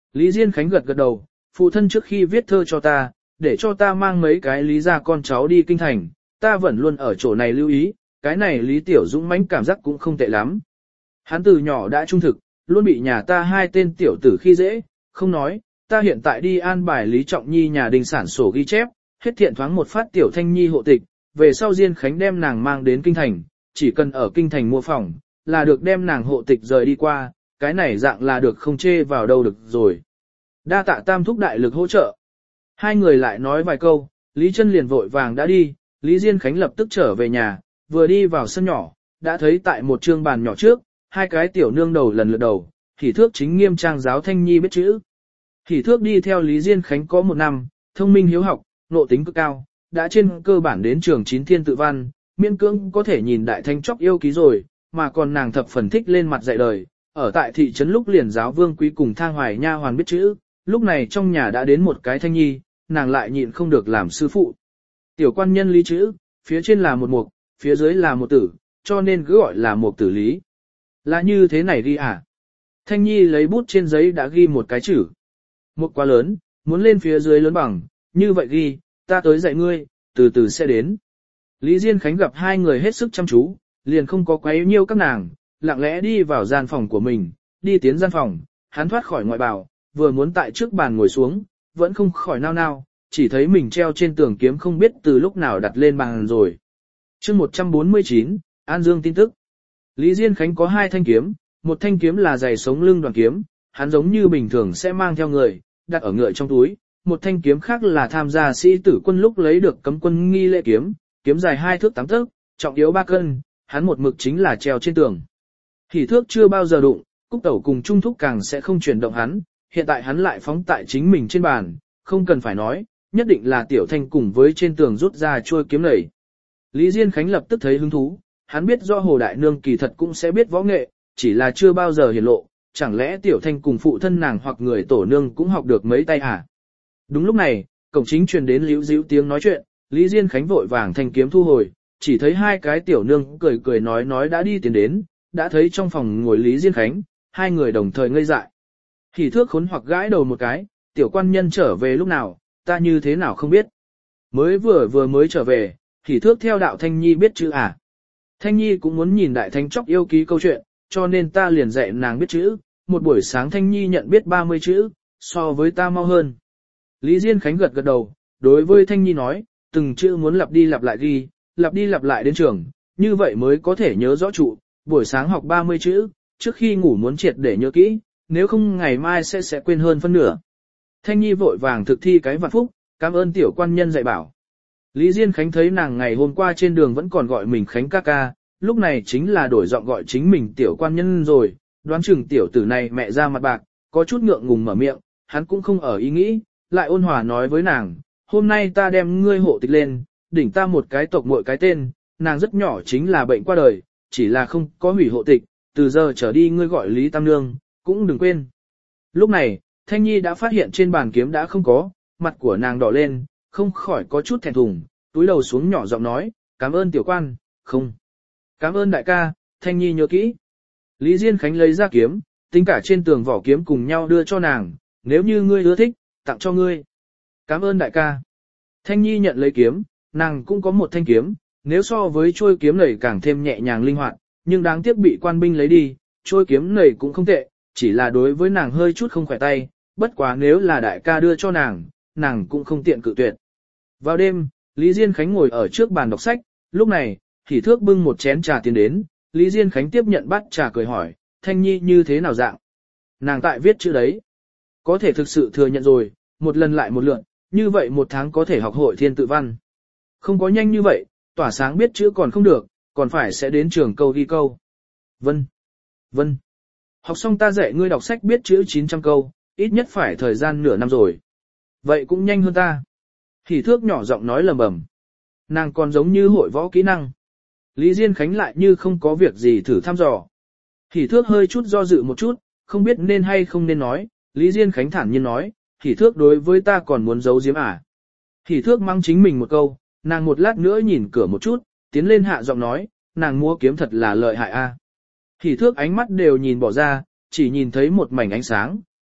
Lý Diên Khánh gật gật đầu, phụ thân trước khi viết thơ cho ta, để cho ta mang mấy cái lý gia con cháu đi kinh thành, ta vẫn luôn ở chỗ này lưu ý, cái này Lý Tiểu Dũng mãnh cảm giác cũng không tệ lắm. Hắn từ nhỏ đã trung thực, luôn bị nhà ta hai tên tiểu tử khi dễ, không nói, ta hiện tại đi an bài Lý Trọng Nhi nhà đình sản sổ ghi chép, hết thiện thoáng một phát Tiểu Thanh Nhi hộ tịch, về sau Diên Khánh đem nàng mang đến kinh thành, chỉ cần ở kinh thành mua phòng, là được đem nàng hộ tịch rời đi qua, cái này dạng là được không chê vào đâu được rồi. Đa tạ tam thúc đại lực hỗ trợ. Hai người lại nói vài câu, Lý Chân liền vội vàng đã đi, Lý Diên Khánh lập tức trở về nhà, vừa đi vào sân nhỏ, đã thấy tại một trương bàn nhỏ trước, hai cái tiểu nương đầu lần lượt đầu, Hỉ Thước chính nghiêm trang giáo Thanh Nhi biết chữ. Hỉ Thước đi theo Lý Diên Khánh có một năm, thông minh hiếu học, nộ tính cực cao, đã trên cơ bản đến trường chín thiên tự văn, miễn cưỡng có thể nhìn đại thanh chóc yêu ký rồi, mà còn nàng thập phần thích lên mặt dạy đời, ở tại thị trấn lúc liền giáo Vương Quý cùng Thang Hoài nha hoàn biết chữ, lúc này trong nhà đã đến một cái Thanh Nhi, nàng lại nhịn không được làm sư phụ. Tiểu quan nhân lý chữ, phía trên là một mục, phía dưới là một tử, cho nên cứ gọi là mục tử lý. Là như thế này ghi à? Thanh Nhi lấy bút trên giấy đã ghi một cái chữ. Mục quá lớn, muốn lên phía dưới lớn bằng, như vậy ghi, ta tới dạy ngươi, từ từ sẽ đến. Lý Diên Khánh gặp hai người hết sức chăm chú, liền không có quấy nhiêu các nàng, lặng lẽ đi vào gian phòng của mình, đi tiến gian phòng, hắn thoát khỏi ngoại bào, vừa muốn tại trước bàn ngồi xuống, vẫn không khỏi nao nao, chỉ thấy mình treo trên tường kiếm không biết từ lúc nào đặt lên bàn rồi. Chương một trăm bốn mươi chín, An Dương tin tức. Lý Diên Khánh có hai thanh kiếm, một thanh kiếm là giày sống lưng đoàn kiếm, hắn giống như bình thường sẽ mang theo người, đặt ở ngựa trong túi, một thanh kiếm khác là tham gia sĩ tử quân lúc lấy được cấm quân nghi lễ kiếm, kiếm dài hai thước tám tấc, trọng yếu ba cân, hắn một mực chính là treo trên tường. Hỉ Thước chưa bao giờ đụng, Cúc Tẩu cùng Trung Thúc càng sẽ không chuyển động hắn, hiện tại hắn lại phóng tại chính mình trên bàn, không cần phải nói, nhất định là Tiểu Thanh cùng với trên tường rút ra chuôi kiếm nảy. Lý Diên Khánh lập tức thấy hứng thú, hắn biết do Hồ Đại Nương kỳ thật cũng sẽ biết võ nghệ, chỉ là chưa bao giờ hiển lộ, chẳng lẽ Tiểu Thanh cùng phụ thân nàng hoặc người tổ nương cũng học được mấy tay hả? Đúng lúc này, cổng chính truyền đến líu díu tiếng nói chuyện, Lý Diên Khánh vội vàng thanh kiếm thu hồi, chỉ thấy hai cái tiểu nương cười cười nói nói đã đi tiến đến, đã thấy trong phòng ngồi Lý Diên Khánh, hai người đồng thời ngây dại. Hỉ Thước khốn hoặc gãi đầu một cái, tiểu quan nhân trở về lúc nào, ta như thế nào không biết. Mới vừa vừa mới trở về, Hỉ Thước theo đạo Thanh Nhi biết chữ à. Thanh Nhi cũng muốn nhìn đại thánh chóc yêu ký câu chuyện, cho nên ta liền dạy nàng biết chữ, một buổi sáng Thanh Nhi nhận biết ba mươi chữ, so với ta mau hơn. Lý Diên Khánh gật gật đầu, đối với Thanh Nhi nói, từng chữ muốn lặp đi lặp lại ghi, lặp đi lặp lại đến trường, như vậy mới có thể nhớ rõ trụ, buổi sáng học ba mươi chữ, trước khi ngủ muốn triệt để nhớ kỹ, nếu không ngày mai sẽ sẽ quên hơn phân nửa. Thanh Nhi vội vàng thực thi cái vạn phúc, cảm ơn tiểu quan nhân dạy bảo. Lý Diên Khánh thấy nàng ngày hôm qua trên đường vẫn còn gọi mình Khánh ca ca, lúc này chính là đổi giọng gọi chính mình tiểu quan nhân rồi, đoán chừng tiểu tử này mẹ ra mặt bạc, có chút ngượng ngùng mở miệng, hắn cũng không ở ý nghĩ, lại ôn hòa nói với nàng, hôm nay ta đem ngươi hộ tịch lên, đỉnh ta một cái tộc muội cái tên, nàng rất nhỏ chính là bệnh qua đời, chỉ là không có hủy hộ tịch, từ giờ trở đi ngươi gọi Lý Tam Nương, cũng đừng quên. Lúc này, Thanh Nhi đã phát hiện trên bàn kiếm đã không có, mặt của nàng đỏ lên, không khỏi có chút thẹn thùng, túi đầu xuống nhỏ giọng nói, cảm ơn tiểu quan, không. Cảm ơn đại ca, Thanh Nhi nhớ kỹ. Lý Diên Khánh lấy ra kiếm, tính cả trên tường vỏ kiếm cùng nhau đưa cho nàng, nếu như ngươi ưa thích, tặng cho ngươi. Cảm ơn đại ca. Thanh Nhi nhận lấy kiếm, nàng cũng có một thanh kiếm, nếu so với trôi kiếm này càng thêm nhẹ nhàng linh hoạt, nhưng đáng tiếc bị quan binh lấy đi, trôi kiếm này cũng không tệ, chỉ là đối với nàng hơi chút không khỏe tay, bất quá nếu là đại ca đưa cho nàng, nàng cũng không tiện cự tuyệt. Vào đêm, Lý Diên Khánh ngồi ở trước bàn đọc sách, lúc này, Hỉ Thước bưng một chén trà tiến đến, Lý Diên Khánh tiếp nhận bát trà cười hỏi, Thanh Nhi như thế nào dạng? Nàng tại viết chữ đấy. Có thể thực sự thừa nhận rồi, một lần lại một lượt, như vậy một tháng có thể học hội thiên tự văn. Không có nhanh như vậy, tỏa sáng biết chữ còn không được, còn phải sẽ đến trường câu ghi câu. Vân, vân. Học xong ta dạy ngươi đọc sách biết chữ chín trăm câu, ít nhất phải thời gian nửa năm rồi. Vậy cũng nhanh hơn ta. Hỉ Thước nhỏ giọng nói lầm bầm. Nàng còn giống như hội võ kỹ năng. Lý Diên Khánh lại như không có việc gì thử thăm dò. Hỉ Thước hơi chút do dự một chút, không biết nên hay không nên nói, Lý Diên Khánh thản nhiên nói, Hỉ Thước đối với ta còn muốn giấu giếm à. Hỉ Thước mang chính mình một câu, nàng một lát nữa nhìn cửa một chút, tiến lên hạ giọng nói, nàng múa kiếm thật là lợi hại a. Hỉ Thước ánh mắt đều nhìn bỏ ra, chỉ nhìn thấy một mảnh ánh sáng,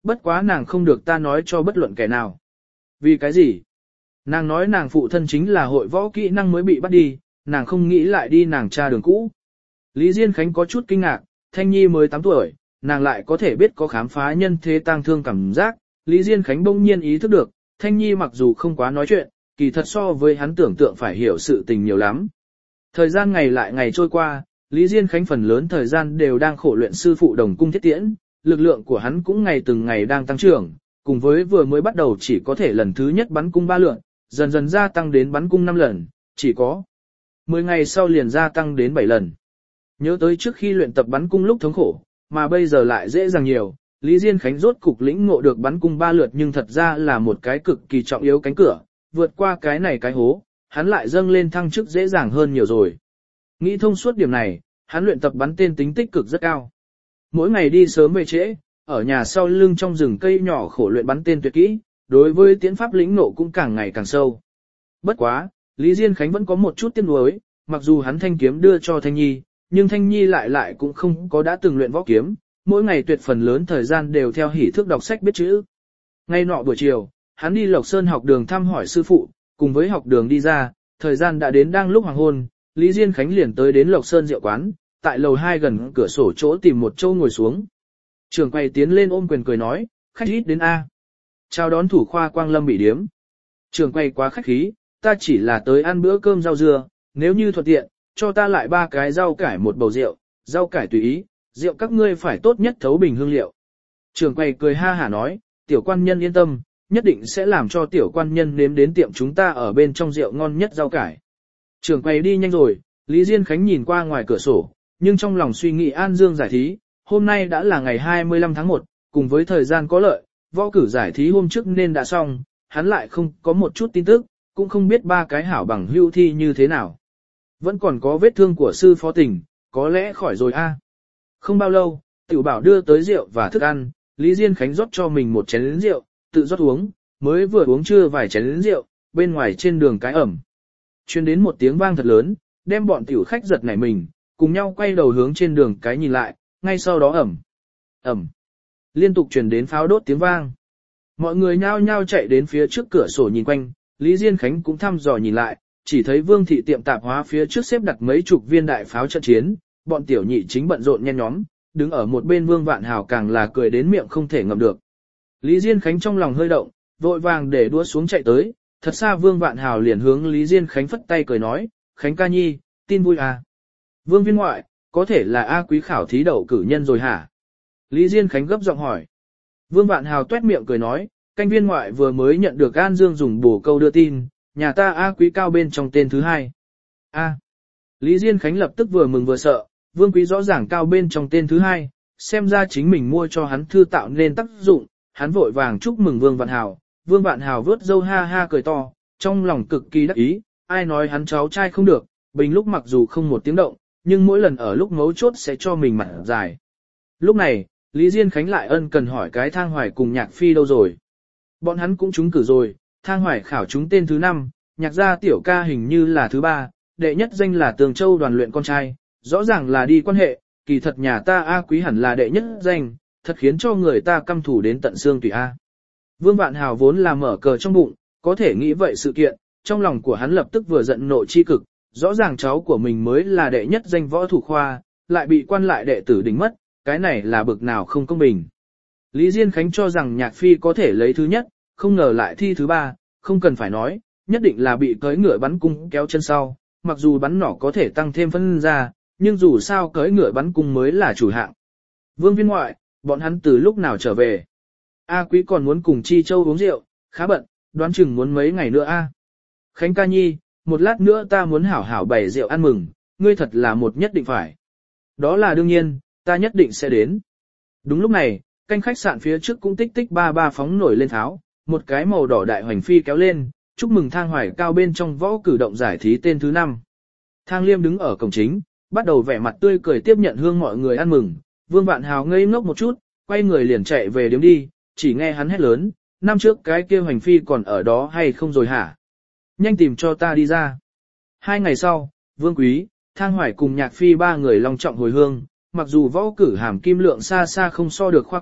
bất quá nàng không được ta nói cho bất luận kẻ nào. Vì cái gì? Nàng nói nàng phụ thân chính là hội võ kỹ năng mới bị bắt đi, nàng không nghĩ lại đi nàng cha đường cũ. Lý Diên Khánh có chút kinh ngạc, Thanh Nhi mới tám tuổi, nàng lại có thể biết có khám phá nhân thế tang thương cảm giác. Lý Diên Khánh bỗng nhiên ý thức được, Thanh Nhi mặc dù không quá nói chuyện, kỳ thật so với hắn tưởng tượng phải hiểu sự tình nhiều lắm. Thời gian ngày lại ngày trôi qua, Lý Diên Khánh phần lớn thời gian đều đang khổ luyện sư phụ đồng cung thiết tiễn, lực lượng của hắn cũng ngày từng ngày đang tăng trưởng, cùng với vừa mới bắt đầu chỉ có thể lần thứ nhất bắn cung ba lượn, dần dần gia tăng đến bắn cung năm lần, chỉ có mười ngày sau liền gia tăng đến bảy lần. Nhớ tới trước khi luyện tập bắn cung lúc thống khổ, mà bây giờ lại dễ dàng nhiều, Lý Diên Khánh rốt cục lĩnh ngộ được bắn cung ba lượt nhưng thật ra là một cái cực kỳ trọng yếu cánh cửa, vượt qua cái này cái hố, hắn lại dâng lên thăng chức dễ dàng hơn nhiều rồi. Nghĩ thông suốt điểm này, hắn luyện tập bắn tên tính tích cực rất cao. Mỗi ngày đi sớm về trễ, ở nhà sau lưng trong rừng cây nhỏ khổ luyện bắn tên tuyệt kỹ, đối với tiễn pháp lĩnh ngộ cũng càng ngày càng sâu. Bất quá, Lý Diên Khánh vẫn có một chút tiếc nuối, mặc dù hắn thanh kiếm đưa cho Thanh Nhi, nhưng Thanh Nhi lại lại cũng không có đã từng luyện võ kiếm, mỗi ngày tuyệt phần lớn thời gian đều theo hỉ thức đọc sách biết chữ. Ngay nọ buổi chiều, hắn đi Lộc Sơn học đường thăm hỏi sư phụ, cùng với học đường đi ra, thời gian đã đến đang lúc hoàng hôn, Lý Diên Khánh liền tới đến Lộc Sơn rượu quán, tại lầu hai gần cửa sổ chỗ tìm một chỗ ngồi xuống. Trường quầy tiến lên ôm quyền cười nói, khách ít đến A. Chào đón thủ khoa Quang Lâm bị điếm. Trường quầy quá khách khí, ta chỉ là tới ăn bữa cơm rau dưa, nếu như thuận tiện, cho ta lại ba cái rau cải một bầu rượu, rau cải tùy ý, rượu các ngươi phải tốt nhất thấu bình hương liệu. Trường quầy cười ha hả nói, tiểu quan nhân yên tâm, nhất định sẽ làm cho tiểu quan nhân nếm đến tiệm chúng ta ở bên trong rượu ngon nhất rau cải. Trường quầy đi nhanh rồi, Lý Diên Khánh nhìn qua ngoài cửa sổ, nhưng trong lòng suy nghĩ An Dương giải thí, hôm nay đã là ngày hai mươi lăm tháng một, cùng với thời gian có lợi, võ cử giải thí hôm trước nên đã xong, hắn lại không có một chút tin tức, cũng không biết ba cái hảo bằng hữu thi như thế nào. Vẫn còn có vết thương của sư phó tình, có lẽ khỏi rồi a. Không bao lâu, Tiểu Bảo đưa tới rượu và thức ăn, Lý Diên Khánh rót cho mình một chén rượu, tự rót uống, mới vừa uống chưa vài chén rượu, bên ngoài trên đường cái ẩm. Truyền đến một tiếng vang thật lớn, đem bọn tiểu khách giật nảy mình, cùng nhau quay đầu hướng trên đường cái nhìn lại, ngay sau đó ẩm, ẩm, liên tục truyền đến pháo đốt tiếng vang. Mọi người nhao nhao chạy đến phía trước cửa sổ nhìn quanh, Lý Diên Khánh cũng thăm dò nhìn lại, chỉ thấy Vương thị tiệm tạp hóa phía trước xếp đặt mấy chục viên đại pháo trận chiến, bọn tiểu nhị chính bận rộn nhen nhóm, đứng ở một bên Vương Vạn Hào càng là cười đến miệng không thể ngậm được. Lý Diên Khánh trong lòng hơi động, vội vàng để đua xuống chạy tới, thật xa Vương Vạn Hào liền hướng Lý Diên Khánh phất tay cười nói, Khánh ca nhi, tin vui à. Vương viên ngoại, có thể là A Quý khảo thí đậu cử nhân rồi hả? Lý Diên Khánh gấp giọng hỏi. Vương Vạn Hào tuét miệng cười nói, canh viên ngoại vừa mới nhận được An Dương dùng bổ câu đưa tin, nhà ta A Quý cao bên trong tên thứ hai. A. Lý Diên Khánh lập tức vừa mừng vừa sợ, Vương Quý rõ ràng cao bên trong tên thứ hai, xem ra chính mình mua cho hắn thư tạo nên tác dụng, hắn vội vàng chúc mừng Vương Vạn Hào. Vương Vạn Hào vớt dâu ha ha cười to, trong lòng cực kỳ đắc ý, ai nói hắn cháu trai không được, bình lúc mặc dù không một tiếng động, nhưng mỗi lần ở lúc mấu chốt sẽ cho mình mặt dài. Lúc này, Lý Diên Khánh lại ân cần hỏi cái Thang Hoài cùng Nhạc Phi đâu rồi. Bọn hắn cũng trúng cử rồi, Thang Hoài khảo trúng tên thứ năm, Nhạc gia tiểu ca hình như là thứ ba, đệ nhất danh là Tường Châu đoàn luyện con trai, rõ ràng là đi quan hệ, kỳ thật nhà ta A Quý hẳn là đệ nhất danh, thật khiến cho người ta căm thủ đến tận xương tùy A. Vương Vạn Hào vốn là mở cờ trong bụng, có thể nghĩ vậy sự kiện, trong lòng của hắn lập tức vừa giận nộ chi cực, rõ ràng cháu của mình mới là đệ nhất danh võ thủ khoa, lại bị quan lại đệ tử đính mất, cái này là bực nào không công bình. Lý Diên Khánh cho rằng Nhạc Phi có thể lấy thứ nhất, không ngờ lại thi thứ ba, không cần phải nói, nhất định là bị cưỡi ngựa bắn cung kéo chân sau, mặc dù bắn nỏ có thể tăng thêm phân ra, nhưng dù sao cưỡi ngựa bắn cung mới là chủ hạng. Vương viên ngoại, bọn hắn từ lúc nào trở về? A Quý còn muốn cùng Chi Châu uống rượu, khá bận, đoán chừng muốn mấy ngày nữa a. Khánh ca nhi, một lát nữa ta muốn hảo hảo bày rượu ăn mừng, ngươi thật là một nhất định phải. Đó là đương nhiên, ta nhất định sẽ đến. Đúng lúc này, canh khách sạn phía trước cũng tích tích ba ba phóng nổi lên tháo, một cái màu đỏ đại hoành phi kéo lên, chúc mừng Thang Hoài cao bên trong võ cử động giải thí tên thứ năm. Thang Liêm đứng ở cổng chính, bắt đầu vẻ mặt tươi cười tiếp nhận hương mọi người ăn mừng, Vương Vạn Hào ngây ngốc một chút, quay người liền chạy về điếm đi, chỉ nghe hắn hét lớn, năm trước cái kia hoành phi còn ở đó hay không rồi hả? Nhanh tìm cho ta đi ra. Hai ngày sau, Vương Quý, Thang Hoài cùng Nhạc Phi ba người long trọng hồi hương, mặc dù võ cử hàm kim lượng xa xa không so được khoa cử,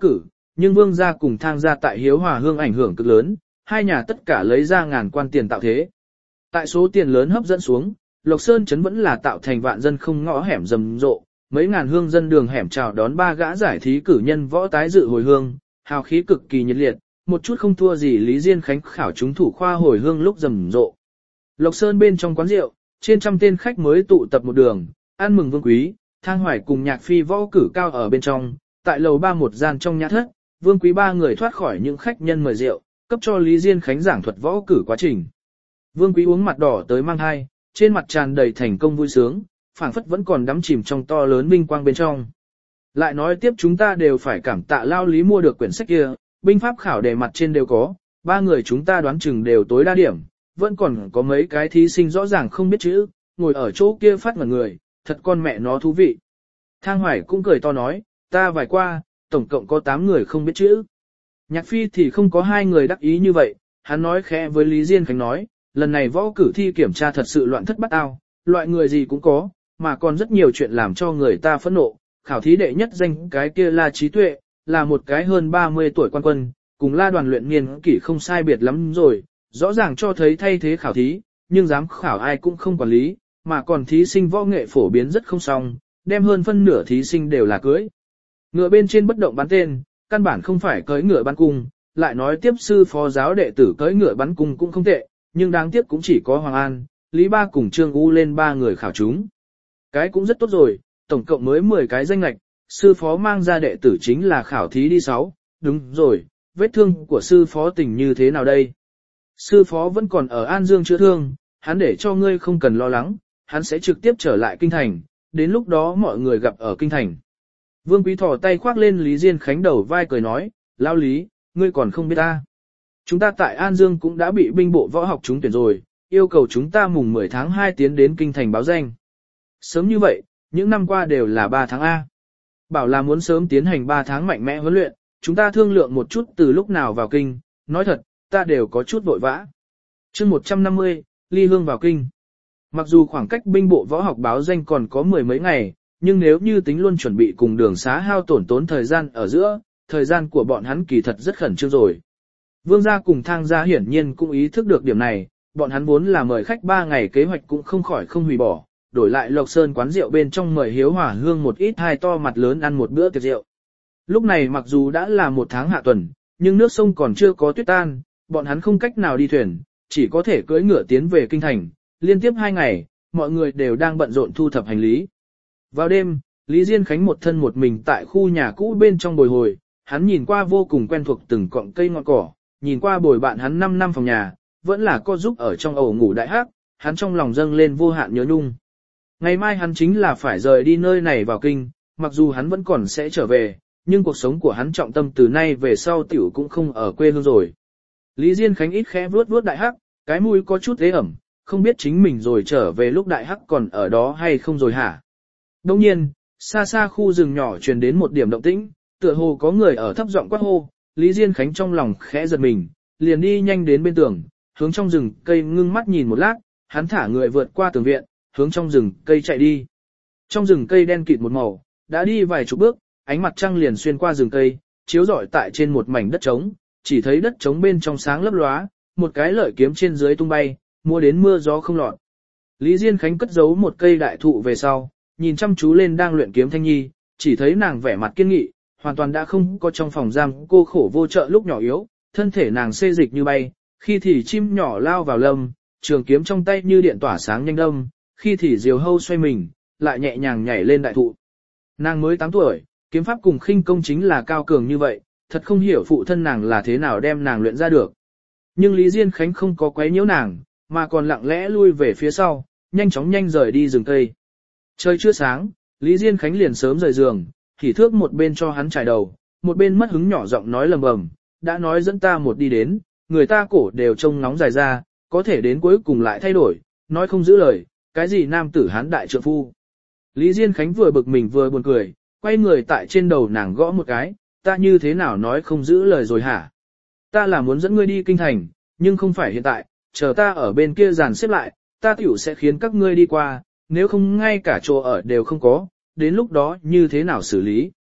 nhưng Vương gia cùng Thang gia tại Hiếu Hòa Hương ảnh hưởng cực lớn, hai nhà tất cả lấy ra ngàn quan tiền tạo thế. Tại số tiền lớn hấp dẫn xuống, Lộc Sơn trấn vẫn là tạo thành vạn dân không ngõ hẻm rầm rộ, mấy ngàn hương dân đường hẻm chào đón ba gã giải thí cử nhân võ tái dự hồi hương, hào khí cực kỳ nhiệt liệt, một chút không thua gì Lý Diên Khánh khảo chúng thủ khoa hồi hương lúc rầm rộ. Lộc Sơn bên trong quán rượu, trên trăm tên khách mới tụ tập một đường, ăn mừng Vương Quý, Thang Hoài cùng Nhạc Phi võ cử cao ở bên trong, tại lầu ba một gian trong nhà thất, Vương Quý ba người thoát khỏi những khách nhân mời rượu, cấp cho Lý Diên Khánh giảng thuật võ cử quá trình. Vương Quý uống mặt đỏ tới mang hai, trên mặt tràn đầy thành công vui sướng, phảng phất vẫn còn đắm chìm trong to lớn vinh quang bên trong. Lại nói tiếp chúng ta đều phải cảm tạ lao Lý mua được quyển sách kia, binh pháp khảo đề mặt trên đều có, ba người chúng ta đoán chừng đều tối đa điểm, vẫn còn có mấy cái thí sinh rõ ràng không biết chữ, ngồi ở chỗ kia phát ngẩn người, thật con mẹ nó thú vị. Thang Hoài cũng cười to nói, ta vài qua, tổng cộng có tám người không biết chữ. Nhạc Phi thì không có hai người đắc ý như vậy, hắn nói khẽ với Lý Diên Khánh nói, lần này võ cử thi kiểm tra thật sự loạn thất bát ao, loại người gì cũng có, mà còn rất nhiều chuyện làm cho người ta phẫn nộ. Khảo thí đệ nhất danh cái kia La Trí Tuệ, là một cái hơn ba mươi tuổi quan quân, cùng La Đoàn luyện niên kỷ không sai biệt lắm rồi, rõ ràng cho thấy thay thế khảo thí, nhưng dám khảo ai cũng không quản lý, mà còn thí sinh võ nghệ phổ biến rất không xong, đem hơn phân nửa thí sinh đều là cưới. Ngựa bên trên bất động bắn tên, căn bản không phải cưỡi ngựa bắn cung, lại nói tiếp sư phó giáo đệ tử cưỡi ngựa bắn cung cũng không tệ, nhưng đáng tiếc cũng chỉ có Hoàng An, Lý Ba cùng Trương U lên ba người khảo chúng. Cái cũng rất tốt rồi, tổng cộng mới mười cái danh lệch, sư phó mang ra đệ tử chính là khảo thí đi sáu, đúng rồi, vết thương của sư phó tình như thế nào đây? Sư phó vẫn còn ở An Dương chữa thương, hắn để cho ngươi không cần lo lắng, hắn sẽ trực tiếp trở lại kinh thành, đến lúc đó mọi người gặp ở kinh thành. Vương Quý thò tay khoác lên Lý Diên Khánh đầu vai cười nói, lao Lý, ngươi còn không biết ta. Chúng ta tại An Dương cũng đã bị binh bộ võ học trúng tuyển rồi, yêu cầu chúng ta mùng mười tháng hai tiến đến kinh thành báo danh. Sớm như vậy, những năm qua đều là ba tháng A. Bảo là muốn sớm tiến hành ba tháng mạnh mẽ huấn luyện, chúng ta thương lượng một chút từ lúc nào vào kinh, nói thật, ta đều có chút vội vã. chương một trăm năm mươi, ly hương vào kinh. Mặc dù khoảng cách binh bộ võ học báo danh còn có mười mấy ngày, nhưng nếu như tính luôn chuẩn bị cùng đường xá hao tổn tốn thời gian ở giữa, thời gian của bọn hắn kỳ thật rất khẩn trương rồi. Vương gia cùng Thang gia hiển nhiên cũng ý thức được điểm này, bọn hắn vốn là mời khách ba ngày kế hoạch cũng không khỏi không hủy bỏ, đổi lại Lộc Sơn quán rượu bên trong mời Hiếu Hòa Hương một ít hai to mặt lớn ăn một bữa tiệc rượu. Lúc này mặc dù đã là một tháng hạ tuần, nhưng nước sông còn chưa có tuyết tan, bọn hắn không cách nào đi thuyền, chỉ có thể cưỡi ngựa tiến về kinh thành, liên tiếp hai ngày, mọi người đều đang bận rộn thu thập hành lý. Vào đêm, Lý Diên Khánh một thân một mình tại khu nhà cũ bên trong bồi hồi, hắn nhìn qua vô cùng quen thuộc từng cọng cây ngọn cỏ, nhìn qua bồi bạn hắn năm năm phòng nhà, vẫn là co giúp ở trong ổ ngủ đại hắc, hắn trong lòng dâng lên vô hạn nhớ nhung. Ngày mai hắn chính là phải rời đi nơi này vào kinh, mặc dù hắn vẫn còn sẽ trở về, nhưng cuộc sống của hắn trọng tâm từ nay về sau tiểu cũng không ở quê hương rồi. Lý Diên Khánh ít khẽ vuốt vuốt đại hắc, cái mũi có chút ế ẩm, không biết chính mình rồi trở về lúc đại hắc còn ở đó hay không rồi hả. Đồng nhiên, xa xa khu rừng nhỏ truyền đến một điểm động tĩnh, tựa hồ có người ở thấp giọng quát hô, Lý Diên Khánh trong lòng khẽ giật mình, liền đi nhanh đến bên tường, hướng trong rừng cây ngưng mắt nhìn một lát, hắn thả người vượt qua tường viện, hướng trong rừng cây chạy đi. Trong rừng cây đen kịt một màu, đã đi vài chục bước, ánh mặt trăng liền xuyên qua rừng cây, chiếu rọi tại trên một mảnh đất trống, chỉ thấy đất trống bên trong sáng lấp lóa, một cái lợi kiếm trên dưới tung bay, mua đến mưa gió không lọt. Lý Diên Khánh cất giấu một cây đại thụ về sau, nhìn chăm chú lên đang luyện kiếm Thanh Nhi, chỉ thấy nàng vẻ mặt kiên nghị, hoàn toàn đã không có trong phòng giam cô khổ vô trợ lúc nhỏ yếu, thân thể nàng xê dịch như bay, khi thì chim nhỏ lao vào lâm, trường kiếm trong tay như điện tỏa sáng nhanh đâm, khi thì diều hâu xoay mình, lại nhẹ nhàng nhảy lên đại thụ. Nàng mới tám tuổi, kiếm pháp cùng khinh công chính là cao cường như vậy, thật không hiểu phụ thân nàng là thế nào đem nàng luyện ra được. Nhưng Lý Diên Khánh không có quấy nhiễu nàng, mà còn lặng lẽ lui về phía sau, nhanh chóng nhanh rời đi rừng cây. Trời chưa sáng, Lý Diên Khánh liền sớm rời giường, thì thước một bên cho hắn trải đầu, một bên mất hứng nhỏ giọng nói lầm bầm, đã nói dẫn ta một đi đến, người ta cổ đều trông nóng dài ra, có thể đến cuối cùng lại thay đổi, nói không giữ lời, cái gì nam tử hán đại trượng phu. Lý Diên Khánh vừa bực mình vừa buồn cười, quay người tại trên đầu nàng gõ một cái, ta như thế nào nói không giữ lời rồi hả? Ta là muốn dẫn ngươi đi kinh thành, nhưng không phải hiện tại, chờ ta ở bên kia dàn xếp lại, ta tiểu sẽ khiến các ngươi đi qua, nếu không ngay cả chỗ ở đều không có, đến lúc đó như thế nào xử lý?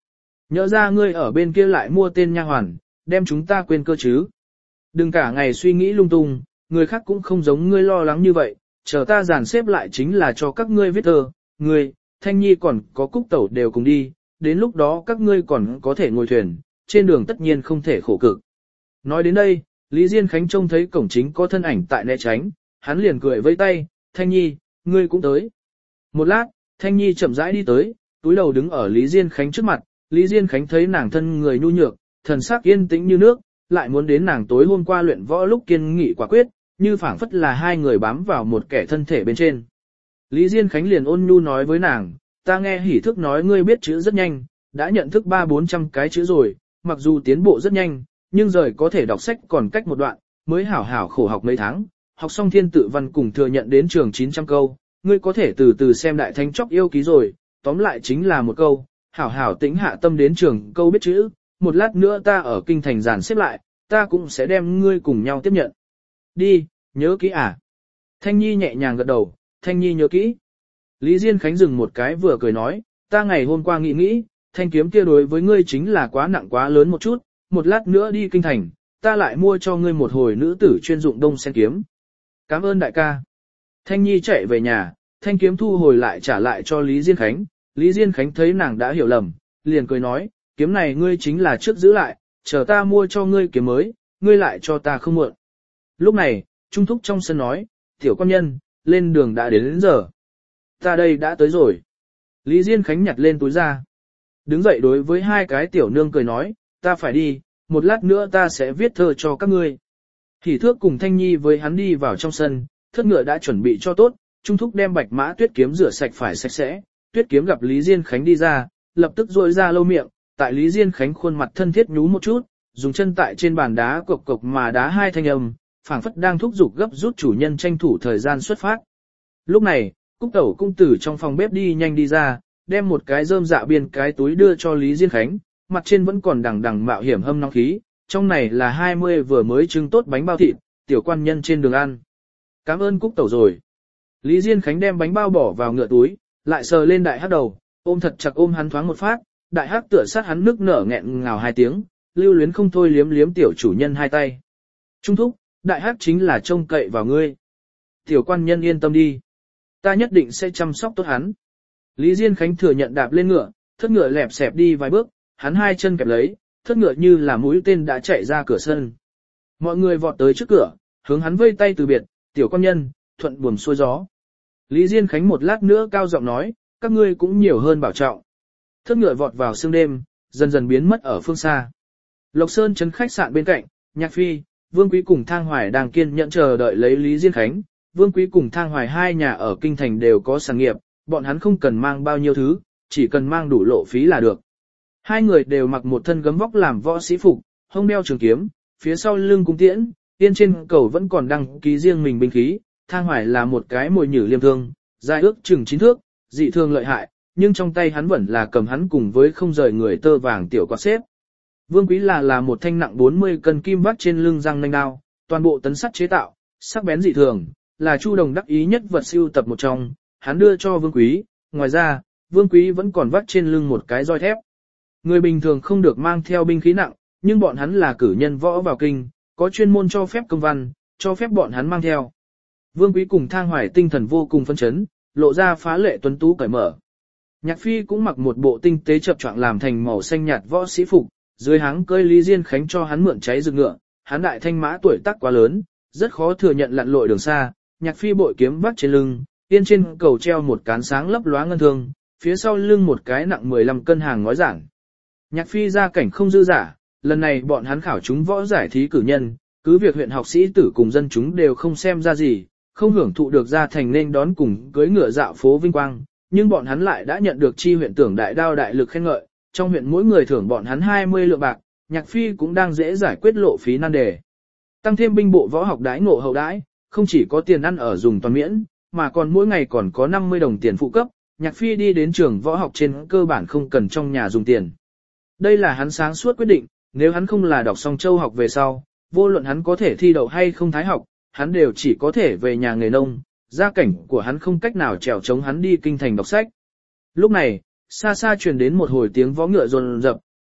Nhớ ra ngươi ở bên kia lại mua tên nha hoàn, đem chúng ta quên cơ chứ. Đừng cả ngày suy nghĩ lung tung, người khác cũng không giống ngươi lo lắng như vậy, chờ ta dàn xếp lại chính là cho các ngươi viết thơ, ngươi, Thanh Nhi còn có Cúc Tẩu đều cùng đi, đến lúc đó các ngươi còn có thể ngồi thuyền, trên đường tất nhiên không thể khổ cực. Nói đến đây, Lý Diên Khánh trông thấy cổng chính có thân ảnh tại né tránh, hắn liền cười vẫy tay, Thanh Nhi, ngươi cũng tới. Một lát, Thanh Nhi chậm rãi đi tới, túi đầu đứng ở Lý Diên Khánh trước mặt, Lý Diên Khánh thấy nàng thân người nhu nhược, thần sắc yên tĩnh như nước, lại muốn đến nàng tối hôm qua luyện võ lúc kiên nghị quả quyết, như phảng phất là hai người bám vào một kẻ thân thể bên trên. Lý Diên Khánh liền ôn nhu nói với nàng, ta nghe hỉ thức nói ngươi biết chữ rất nhanh, đã nhận thức ba bốn trăm cái chữ rồi, mặc dù tiến bộ rất nhanh, nhưng rời có thể đọc sách còn cách một đoạn, mới hảo hảo khổ học mấy tháng, học xong thiên tự văn cùng thừa nhận đến trường chín trăm câu, ngươi có thể từ từ xem đại thánh chóc yêu ký rồi, tóm lại chính là một câu, hảo hảo tĩnh hạ tâm đến trường câu biết chữ, một lát nữa ta ở kinh thành giàn xếp lại, ta cũng sẽ đem ngươi cùng nhau tiếp nhận. Đi, nhớ kỹ à? Thanh Nhi nhẹ nhàng gật đầu, Thanh Nhi nhớ kỹ. Lý Diên Khánh dừng một cái vừa cười nói, ta ngày hôm qua nghĩ nghĩ, thanh kiếm kia đối với ngươi chính là quá nặng quá lớn một chút, một lát nữa đi kinh thành, ta lại mua cho ngươi một hồi nữ tử chuyên dụng đông sen kiếm. Cảm ơn đại ca. Thanh Nhi chạy về nhà, thanh kiếm thu hồi lại trả lại cho Lý Diên Khánh, Lý Diên Khánh thấy nàng đã hiểu lầm, liền cười nói, kiếm này ngươi chính là trước giữ lại, chờ ta mua cho ngươi kiếm mới, ngươi lại cho ta không muộn. Lúc này, Trung Thúc trong sân nói, tiểu quan nhân, lên đường đã đến, đến giờ. Ta đây đã tới rồi. Lý Diên Khánh nhặt lên túi ra. Đứng dậy đối với hai cái tiểu nương cười nói, ta phải đi, một lát nữa ta sẽ viết thơ cho các ngươi. Hỉ Thước cùng Thanh Nhi với hắn đi vào trong sân, thất ngựa đã chuẩn bị cho tốt, Trung Thúc đem bạch mã tuyết kiếm rửa sạch phải sạch sẽ, tuyết kiếm gặp Lý Diên Khánh đi ra, lập tức rội ra lâu miệng, tại Lý Diên Khánh khuôn mặt thân thiết nhú một chút, dùng chân tại trên bàn đá cộc cộc mà đá hai thanh âm, phảng phất đang thúc giục gấp rút chủ nhân tranh thủ thời gian xuất phát. Lúc này, Cúc Tẩu cung tử trong phòng bếp đi nhanh đi ra, đem một cái rơm dạ biên cái túi đưa cho Lý Diên Khánh, mặt trên vẫn còn đằng đằng mạo hiểm hâm nóng khí, trong này là hai mươi vừa mới trưng tốt bánh bao thịt, tiểu quan nhân trên đường ăn. Cảm ơn Cúc Tẩu rồi. Lý Diên Khánh đem bánh bao bỏ vào ngựa túi, lại sờ lên đại hắc đầu, ôm thật chặt ôm hắn thoáng một phát, đại hắc tựa sát hắn nước nở nghẹn ngào hai tiếng, lưu luyến không thôi liếm liếm tiểu chủ nhân hai tay. Trung Thúc, đại hắc chính là trông cậy vào ngươi. Tiểu quan nhân yên tâm đi. Ta nhất định sẽ chăm sóc tốt hắn. Lý Diên Khánh thừa nhận đạp lên ngựa, thất ngựa lẹp xẹp đi vài bước, hắn hai chân kẹp lấy, thất ngựa như là mũi tên đã chạy ra cửa sân. Mọi người vọt tới trước cửa, hướng hắn vây tay từ biệt, tiểu quan nhân, thuận buồm xuôi gió. Lý Diên Khánh một lát nữa cao giọng nói, các ngươi cũng nhiều hơn bảo trọng. Thất ngựa vọt vào sương đêm, dần dần biến mất ở phương xa. Lộc Sơn trấn khách sạn bên cạnh, Nhạc Phi, Vương Quý cùng Thang Hoài đang kiên nhẫn chờ đợi lấy Lý Diên Khánh. Vương Quý cùng Thang Hoài hai nhà ở kinh thành đều có sản nghiệp, bọn hắn không cần mang bao nhiêu thứ, chỉ cần mang đủ lộ phí là được. Hai người đều mặc một thân gấm vóc làm võ sĩ phục, hông đeo trường kiếm, phía sau lưng cung tiễn, tiên trên cầu vẫn còn đăng ký riêng mình binh khí. Thang Hoài là một cái mồi nhử liêm thương, dài ước chừng chín thước, dị thương lợi hại, nhưng trong tay hắn vẫn là cầm hắn cùng với không rời người tơ vàng tiểu quạt xếp. Vương Quý là là một thanh nặng bốn mươi cân kim vắt trên lưng răng nanh đao, toàn bộ tấn sắt chế tạo, sắc bén dị thường, là Chu Đồng đắc ý nhất vật siêu tập một trong, hắn đưa cho Vương Quý, ngoài ra, Vương Quý vẫn còn vắt trên lưng một cái roi thép. Người bình thường không được mang theo binh khí nặng, nhưng bọn hắn là cử nhân võ vào kinh, có chuyên môn cho phép công văn, cho phép bọn hắn mang theo. Vương Quý cùng Thang Hoài tinh thần vô cùng phấn chấn, lộ ra phá lệ tuấn tú cởi mở. Nhạc Phi cũng mặc một bộ tinh tế chập choạng làm thành màu xanh nhạt võ sĩ phục, dưới háng cơi Lý Diên Khánh cho hắn mượn cháy rực ngựa, hắn đại thanh mã tuổi tác quá lớn, rất khó thừa nhận lặn lội đường xa. Nhạc Phi bội kiếm vắt trên lưng, tiên trên cầu treo một cán sáng lấp lóa ngân thương, phía sau lưng một cái nặng mười lăm cân hàng ngói giản. Nhạc Phi gia cảnh không dư giả, lần này bọn hắn khảo chúng võ giải thí cử nhân, cứ việc huyện học sĩ tử cùng dân chúng đều không xem ra gì, không hưởng thụ được ra thành nên đón cùng cưới ngựa dạo phố vinh quang, nhưng bọn hắn lại đã nhận được chi huyện tưởng đại đao đại lực khen ngợi, trong huyện mỗi người thưởng bọn hắn hai mươi lượng bạc, Nhạc Phi cũng đang dễ giải quyết lộ phí nan đề. Tăng thêm binh bộ võ học đãi ngộ hậu đãi, không chỉ có tiền ăn ở dùng toàn miễn, mà còn mỗi ngày còn có năm mươi đồng tiền phụ cấp, Nhạc Phi đi đến trường võ học trên cơ bản không cần trong nhà dùng tiền. Đây là hắn sáng suốt quyết định, nếu hắn không là đọc xong châu học về sau, vô luận hắn có thể thi đậu hay không thái học, hắn đều chỉ có thể về nhà nghề nông, gia cảnh của hắn không cách nào trèo chống hắn đi kinh thành đọc sách. Lúc này, xa xa truyền đến một hồi tiếng vó ngựa rồn rập,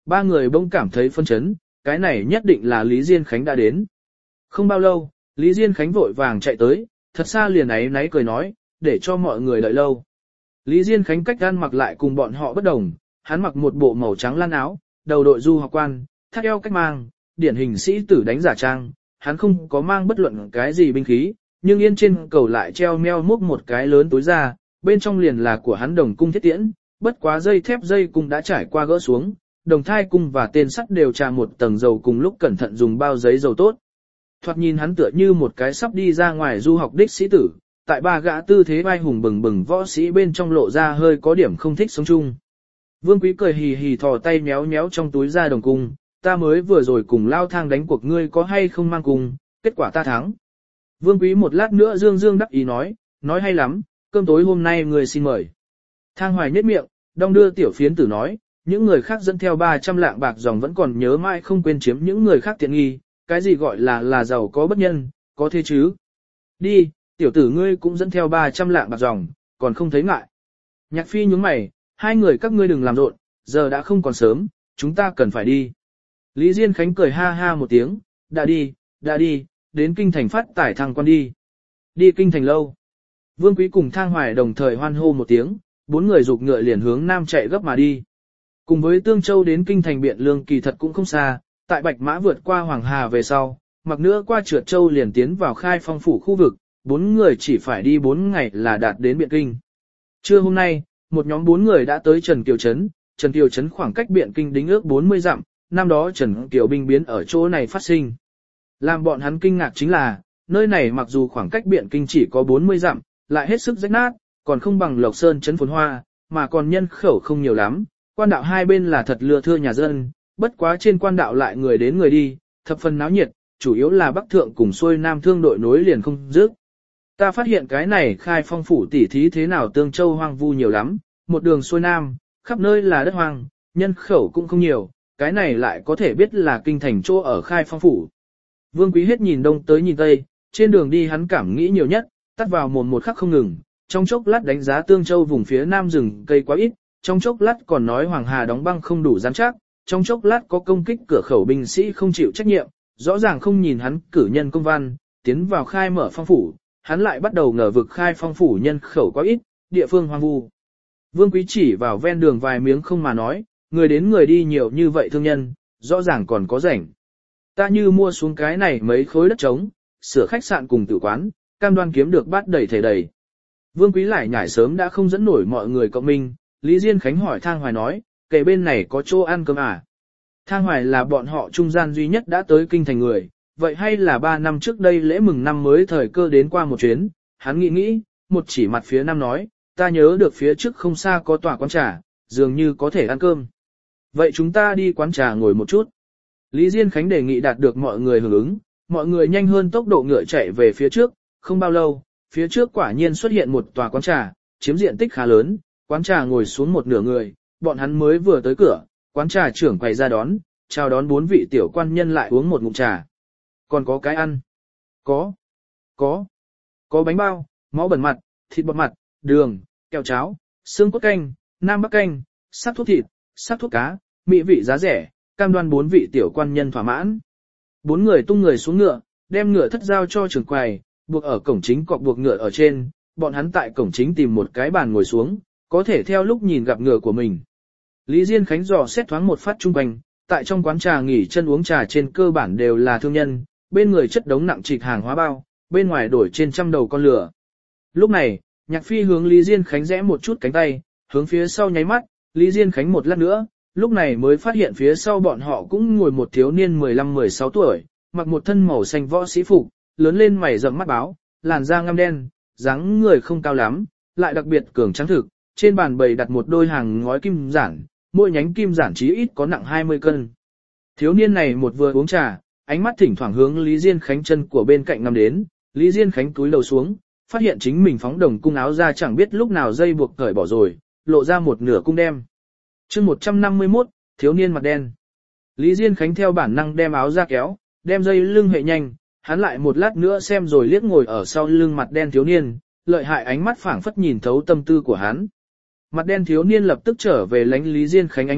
ba người bỗng cảm thấy phân chấn, cái này nhất định là Lý Diên Khánh đã đến. Không bao lâu, Lý Diên Khánh vội vàng chạy tới, thật xa liền ấy náy cười nói, để cho mọi người đợi lâu. Lý Diên Khánh cách gan mặc lại cùng bọn họ bất đồng, hắn mặc một bộ màu trắng lan áo, đầu đội du học quan, thắt eo cách mang, điển hình sĩ tử đánh giả trang, hắn không có mang bất luận cái gì binh khí, nhưng yên trên cầu lại treo meo múc một cái lớn túi ra, bên trong liền là của hắn đồng cung thiết tiễn, bất quá dây thép dây cung đã trải qua gỡ xuống, đồng thai cung và tên sắt đều trà một tầng dầu cùng lúc cẩn thận dùng bao giấy dầu tốt. Thoạt nhìn hắn tựa như một cái sắp đi ra ngoài du học đích sĩ tử, tại ba gã tư thế vai hùng bừng bừng võ sĩ bên trong lộ ra hơi có điểm không thích sống chung. Vương Quý cười hì hì thò tay méo méo trong túi ra đồng cung, ta mới vừa rồi cùng lao thang đánh cuộc ngươi có hay không mang cung, kết quả ta thắng. Vương Quý một lát nữa dương dương đắc ý nói, nói hay lắm, cơm tối hôm nay ngươi xin mời. Thang Hoài nhếch miệng, đong đưa tiểu phiến tử nói, những người khác dẫn theo ba trăm lạng bạc dòng vẫn còn nhớ mãi không quên chiếm những người khác tiện nghi, cái gì gọi là là giàu có bất nhân, có thế chứ. Đi, tiểu tử ngươi cũng dẫn theo ba trăm lạng bạc dòng, còn không thấy ngại. Nhạc Phi nhướng mày, hai người các ngươi đừng làm rộn, giờ đã không còn sớm, chúng ta cần phải đi. Lý Diên Khánh cười ha ha một tiếng, đã đi, đã đi, đến kinh thành phát tải thăng quan đi. Đi kinh thành lâu. Vương Quý cùng Thang Hoài đồng thời hoan hô một tiếng, bốn người dục ngựa liền hướng nam chạy gấp mà đi. Cùng với Tương Châu đến kinh thành Biện Lương kỳ thật cũng không xa, tại Bạch Mã vượt qua Hoàng Hà về sau, mặc nữa qua Trượt Châu liền tiến vào Khai Phong phủ khu vực, bốn người chỉ phải đi bốn ngày là đạt đến Biện Kinh. Trưa hôm nay, một nhóm bốn người đã tới Trần Kiều Trấn, Trần Kiều Trấn khoảng cách Biện Kinh đính ước bốn mươi dặm, năm đó Trần Kiều binh biến ở chỗ này phát sinh. Làm bọn hắn kinh ngạc chính là, nơi này mặc dù khoảng cách Biện Kinh chỉ có bốn mươi dặm, lại hết sức rách nát, còn không bằng Lộc Sơn trấn phồn hoa, mà còn nhân khẩu không nhiều lắm, quan đạo hai bên là thật lừa thưa nhà dân, bất quá trên quan đạo lại người đến người đi, thập phần náo nhiệt, chủ yếu là Bắc Thượng cùng xuôi Nam thương đội nối liền không dứt. Ta phát hiện cái này Khai Phong phủ tỉ thí thế nào Tương Châu hoang vu nhiều lắm, một đường xuôi Nam, khắp nơi là đất hoang, nhân khẩu cũng không nhiều, cái này lại có thể biết là kinh thành chỗ ở Khai Phong phủ. Vương Quý hết nhìn đông tới nhìn tây, trên đường đi hắn cảm nghĩ nhiều nhất, tắt vào mồm một khắc không ngừng, trong chốc lát đánh giá Tương Châu vùng phía Nam rừng cây quá ít, trong chốc lát còn nói Hoàng Hà đóng băng không đủ rắn chắc, trong chốc lát có công kích cửa khẩu binh sĩ không chịu trách nhiệm, rõ ràng không nhìn hắn cử nhân công văn, tiến vào Khai Mở Phong phủ, hắn lại bắt đầu ngờ vực Khai Phong phủ nhân khẩu quá ít, địa phương hoang vu. Vương Quý chỉ vào ven đường vài miếng không mà nói, người đến người đi nhiều như vậy thương nhân, rõ ràng còn có rảnh. Ta như mua xuống cái này mấy khối đất trống, sửa khách sạn cùng tử quán, cam đoan kiếm được bát đầy thể đầy. Vương Quý lại nhảy sớm đã không dẫn nổi mọi người cộng minh, Lý Diên Khánh hỏi Thang Hoài nói, kể bên này có chỗ ăn cơm à? Thang Hoài là bọn họ trung gian duy nhất đã tới kinh thành người, vậy hay là ba năm trước đây lễ mừng năm mới thời cơ đến qua một chuyến, hắn nghĩ nghĩ, một chỉ mặt phía nam nói, ta nhớ được phía trước không xa có tòa quán trà, dường như có thể ăn cơm. Vậy chúng ta đi quán trà ngồi một chút. Lý Diên Khánh đề nghị đạt được mọi người hưởng ứng, mọi người nhanh hơn tốc độ ngựa chạy về phía trước, không bao lâu, phía trước quả nhiên xuất hiện một tòa quán trà, chiếm diện tích khá lớn, quán trà ngồi xuống một nửa người, bọn hắn mới vừa tới cửa, quán trà trưởng quầy ra đón, chào đón bốn vị tiểu quan nhân lại uống một ngụm trà. Còn có cái ăn? Có. Có. Có bánh bao, máu bẩn mặt, thịt bọt mặt, đường, kẹo cháo, xương cốt canh, nam bắc canh, sắc thuốc thịt, sắc thuốc cá, mỹ vị giá rẻ, cam đoan bốn vị tiểu quan nhân thỏa mãn. Bốn người tung người xuống ngựa, đem ngựa thất giao cho trưởng quầy, buộc ở cổng chính cọc buộc ngựa ở trên, bọn hắn tại cổng chính tìm một cái bàn ngồi xuống, có thể theo lúc nhìn gặp ngựa của mình. Lý Diên Khánh dò xét thoáng một phát trung quanh, tại trong quán trà nghỉ chân uống trà trên cơ bản đều là thương nhân, bên người chất đống nặng trịch hàng hóa bao, bên ngoài đổi trên trăm đầu con lửa. Lúc này, Nhạc Phi hướng Lý Diên Khánh rẽ một chút cánh tay, hướng phía sau nháy mắt, Lý Diên Khánh một lát nữa, lúc này mới phát hiện phía sau bọn họ cũng ngồi một thiếu niên mười lăm mười sáu tuổi, mặc một thân màu xanh võ sĩ phục, lớn lên mày rậm mắt báo, làn da ngăm đen, dáng người không cao lắm, lại đặc biệt cường tráng thực, trên bàn bày đặt một đôi hàng ngói kim giản, mỗi nhánh kim giản chí ít có nặng hai mươi cân. Thiếu niên này một vừa uống trà, ánh mắt thỉnh thoảng hướng Lý Diên Khánh chân của bên cạnh ngắm đến, Lý Diên Khánh túi đầu xuống, phát hiện chính mình phóng đồng cung áo ra chẳng biết lúc nào dây buộc cởi bỏ rồi, lộ ra một nửa cung đem. Chương một trăm năm mươi mốt, thiếu niên mặt đen. Lý Diên Khánh theo bản năng đem áo ra kéo, đem dây lưng hệ nhanh, hắn lại một lát nữa xem rồi liếc ngồi ở sau lưng mặt đen thiếu niên, lợi hại ánh mắt phảng phất nhìn thấu tâm tư của hắn. Mặt đen thiếu niên lập tức trở về lánh Lý Diên Khánh ánh mắt,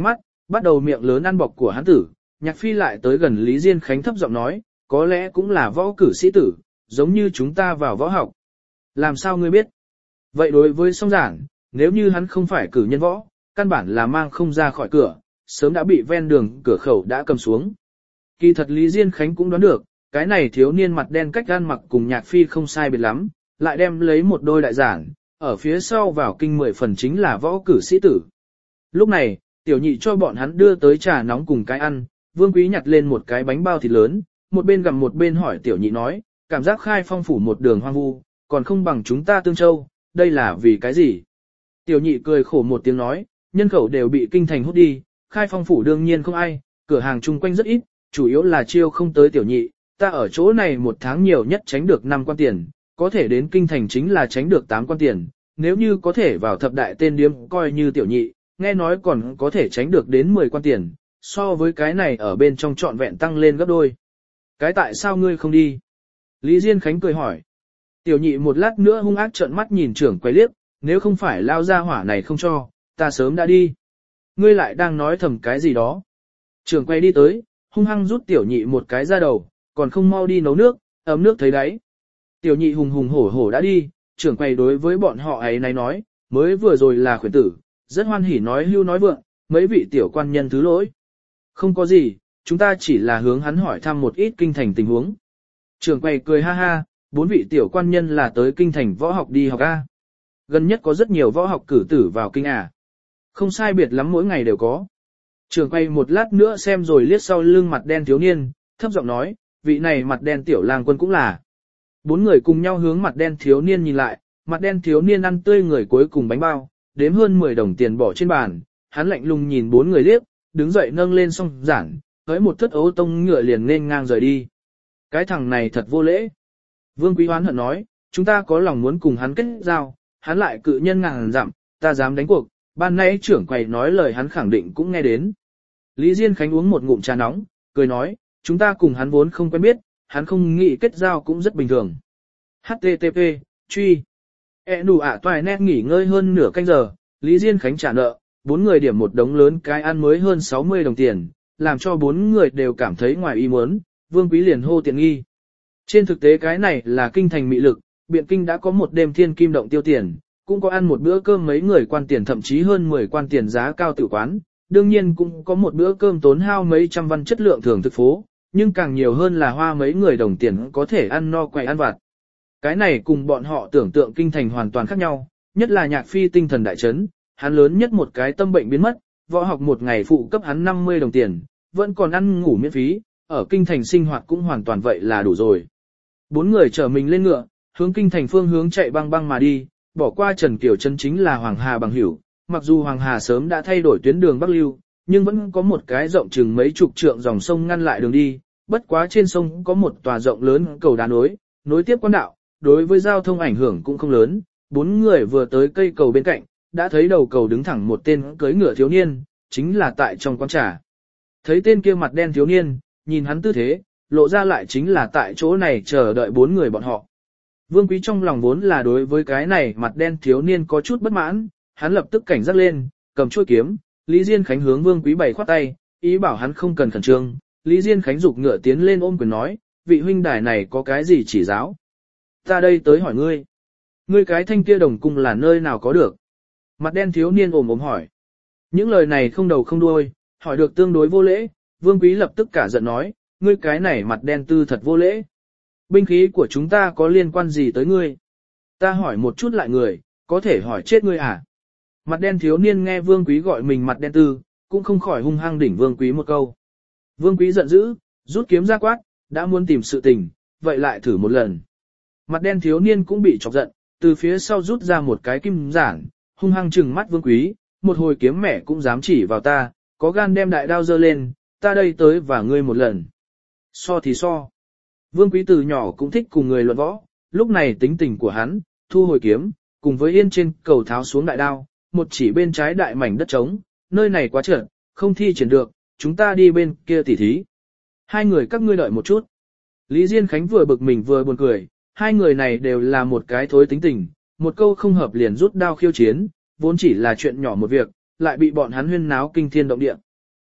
bắt đầu miệng lớn ăn bọc của hắn tử, Nhạc Phi lại tới gần Lý Diên Khánh thấp giọng nói, có lẽ cũng là võ cử sĩ tử, giống như chúng ta vào võ học. Làm sao ngươi biết? Vậy đối với song giản, nếu như hắn không phải cử nhân võ, căn bản là mang không ra khỏi cửa, sớm đã bị ven đường cửa khẩu đã cầm xuống. Kỳ thật Lý Diên Khánh cũng đoán được, cái này thiếu niên mặt đen cách ăn mặc cùng Nhạc Phi không sai biệt lắm, lại đem lấy một đôi đại giản, ở phía sau vào kinh mười phần chính là võ cử sĩ tử. Lúc này, tiểu nhị cho bọn hắn đưa tới trà nóng cùng cái ăn, Vương Quý nhặt lên một cái bánh bao thịt lớn, một bên gặm một bên hỏi tiểu nhị nói, cảm giác Khai Phong phủ một đường hoang vu, còn không bằng chúng ta Tương Châu, đây là vì cái gì? Tiểu nhị cười khổ một tiếng nói, nhân khẩu đều bị kinh thành hút đi, Khai Phong phủ đương nhiên không ai, cửa hàng chung quanh rất ít, chủ yếu là chiêu không tới tiểu nhị, ta ở chỗ này một tháng nhiều nhất tránh được năm quan tiền, có thể đến kinh thành chính là tránh được tám quan tiền, nếu như có thể vào thập đại tên điếm coi như tiểu nhị, nghe nói còn có thể tránh được đến mười quan tiền, so với cái này ở bên trong trọn vẹn tăng lên gấp đôi. Cái tại sao ngươi không đi? Lý Diên Khánh cười hỏi. Tiểu nhị một lát nữa hung ác trợn mắt nhìn trưởng quay liếc, nếu không phải lao ra hỏa này không cho, ta sớm đã đi. Ngươi lại đang nói thầm cái gì đó. Trưởng quay đi tới, hung hăng rút tiểu nhị một cái ra đầu, còn không mau đi nấu nước, ấm nước thấy đáy. Tiểu nhị hùng hùng hổ hổ đã đi, trưởng quay đối với bọn họ ấy này nói, mới vừa rồi là khuyến tử, rất hoan hỉ nói hưu nói vượng, mấy vị tiểu quan nhân thứ lỗi. Không có gì, chúng ta chỉ là hướng hắn hỏi thăm một ít kinh thành tình huống. Trưởng quay cười ha ha, bốn vị tiểu quan nhân là tới kinh thành võ học đi học A. Gần nhất có rất nhiều võ học cử tử vào kinh à. Không sai biệt lắm mỗi ngày đều có. Trưởng quay một lát nữa xem rồi liếc sau lưng mặt đen thiếu niên, thấp giọng nói, vị này mặt đen tiểu lang quân cũng là. Bốn người cùng nhau hướng mặt đen thiếu niên nhìn lại, mặt đen thiếu niên ăn tươi người cuối cùng bánh bao, đếm hơn mười đồng tiền bỏ trên bàn, hắn lạnh lùng nhìn bốn người liếc, đứng dậy nâng lên song giản, với một thất ấu tông ngựa liền nên ngang rời đi. Cái thằng này thật vô lễ. Vương Quý hoán hận nói, chúng ta có lòng muốn cùng hắn kết giao, hắn lại cự nhân ngàn dặm, ta dám đánh cuộc, ban nãy trưởng quầy nói lời hắn khẳng định cũng nghe đến. Lý Diên Khánh uống một ngụm trà nóng, cười nói, chúng ta cùng hắn vốn không quen biết, hắn không nghĩ kết giao cũng rất bình thường. hát tê tê pê, truy. E đủ ạ toài nét nghỉ ngơi hơn nửa canh giờ, Lý Diên Khánh trả nợ, bốn người điểm một đống lớn cái ăn mới hơn sáu mươi đồng tiền, làm cho bốn người đều cảm thấy ngoài ý muốn, Vương Quý liền hô tiện nghi. Trên thực tế cái này là kinh thành mị lực, biện kinh đã có một đêm thiên kim động tiêu tiền, cũng có ăn một bữa cơm mấy người quan tiền thậm chí hơn mười quan tiền giá cao tử quán, đương nhiên cũng có một bữa cơm tốn hao mấy trăm văn chất lượng thường thực phố, nhưng càng nhiều hơn là hoa mấy người đồng tiền có thể ăn no quậy ăn vặt. Cái này cùng bọn họ tưởng tượng kinh thành hoàn toàn khác nhau, nhất là Nhạc Phi tinh thần đại chấn, hắn lớn nhất một cái tâm bệnh biến mất, võ học một ngày phụ cấp hắn năm mươi đồng tiền, vẫn còn ăn ngủ miễn phí, ở kinh thành sinh hoạt cũng hoàn toàn vậy là đủ rồi. Bốn người chở mình lên ngựa, hướng kinh thành phương hướng chạy băng băng mà đi, bỏ qua Trần Kiều Trấn chính là Hoàng Hà bằng hữu, mặc dù Hoàng Hà sớm đã thay đổi tuyến đường Bắc Lưu, nhưng vẫn có một cái rộng chừng mấy chục trượng dòng sông ngăn lại đường đi, bất quá trên sông có một tòa rộng lớn cầu đá nối, nối tiếp quan đạo, đối với giao thông ảnh hưởng cũng không lớn. Bốn người vừa tới cây cầu bên cạnh, đã thấy đầu cầu đứng thẳng một tên cưỡi ngựa thiếu niên, chính là tại trong quán trà. Thấy tên kia mặt đen thiếu niên, nhìn hắn tư thế, lộ ra lại chính là tại chỗ này chờ đợi bốn người bọn họ. Vương Quý trong lòng vốn là đối với cái này mặt đen thiếu niên có chút bất mãn, hắn lập tức cảnh giác lên, cầm chuôi kiếm, Lý Diên Khánh hướng Vương Quý bày khoát tay, ý bảo hắn không cần khẩn trương. Lý Diên Khánh giục ngựa tiến lên ôm quyền nói, vị huynh đài này có cái gì chỉ giáo? Ta đây tới hỏi ngươi. Ngươi cái thanh kia đồng cung là nơi nào có được? Mặt đen thiếu niên ồm ồm hỏi. Những lời này không đầu không đuôi, hỏi được tương đối vô lễ, Vương Quý lập tức cả giận nói, ngươi cái này mặt đen tư thật vô lễ. Binh khí của chúng ta có liên quan gì tới ngươi? Ta hỏi một chút lại người, có thể hỏi chết ngươi à? Mặt đen thiếu niên nghe Vương Quý gọi mình mặt đen tư, cũng không khỏi hung hăng đỉnh Vương Quý một câu. Vương Quý giận dữ, rút kiếm ra quát, đã muốn tìm sự tình, vậy lại thử một lần. Mặt đen thiếu niên cũng bị chọc giận, từ phía sau rút ra một cái kim giản, hung hăng trừng mắt Vương Quý, một hồi kiếm mẹ cũng dám chỉ vào ta, có gan đem đại đao giơ lên, ta đây tới và ngươi một lần. So thì so. Vương Quý từ nhỏ cũng thích cùng người luận võ, lúc này tính tình của hắn, thu hồi kiếm, cùng với yên trên cầu tháo xuống đại đao, một chỉ bên trái đại mảnh đất trống, nơi này quá trơn, không thi triển được, chúng ta đi bên kia tỉ thí. Hai người các ngươi đợi một chút. Lý Diên Khánh vừa bực mình vừa buồn cười, hai người này đều là một cái thối tính tình, một câu không hợp liền rút đao khiêu chiến, vốn chỉ là chuyện nhỏ một việc, lại bị bọn hắn huyên náo kinh thiên động địa.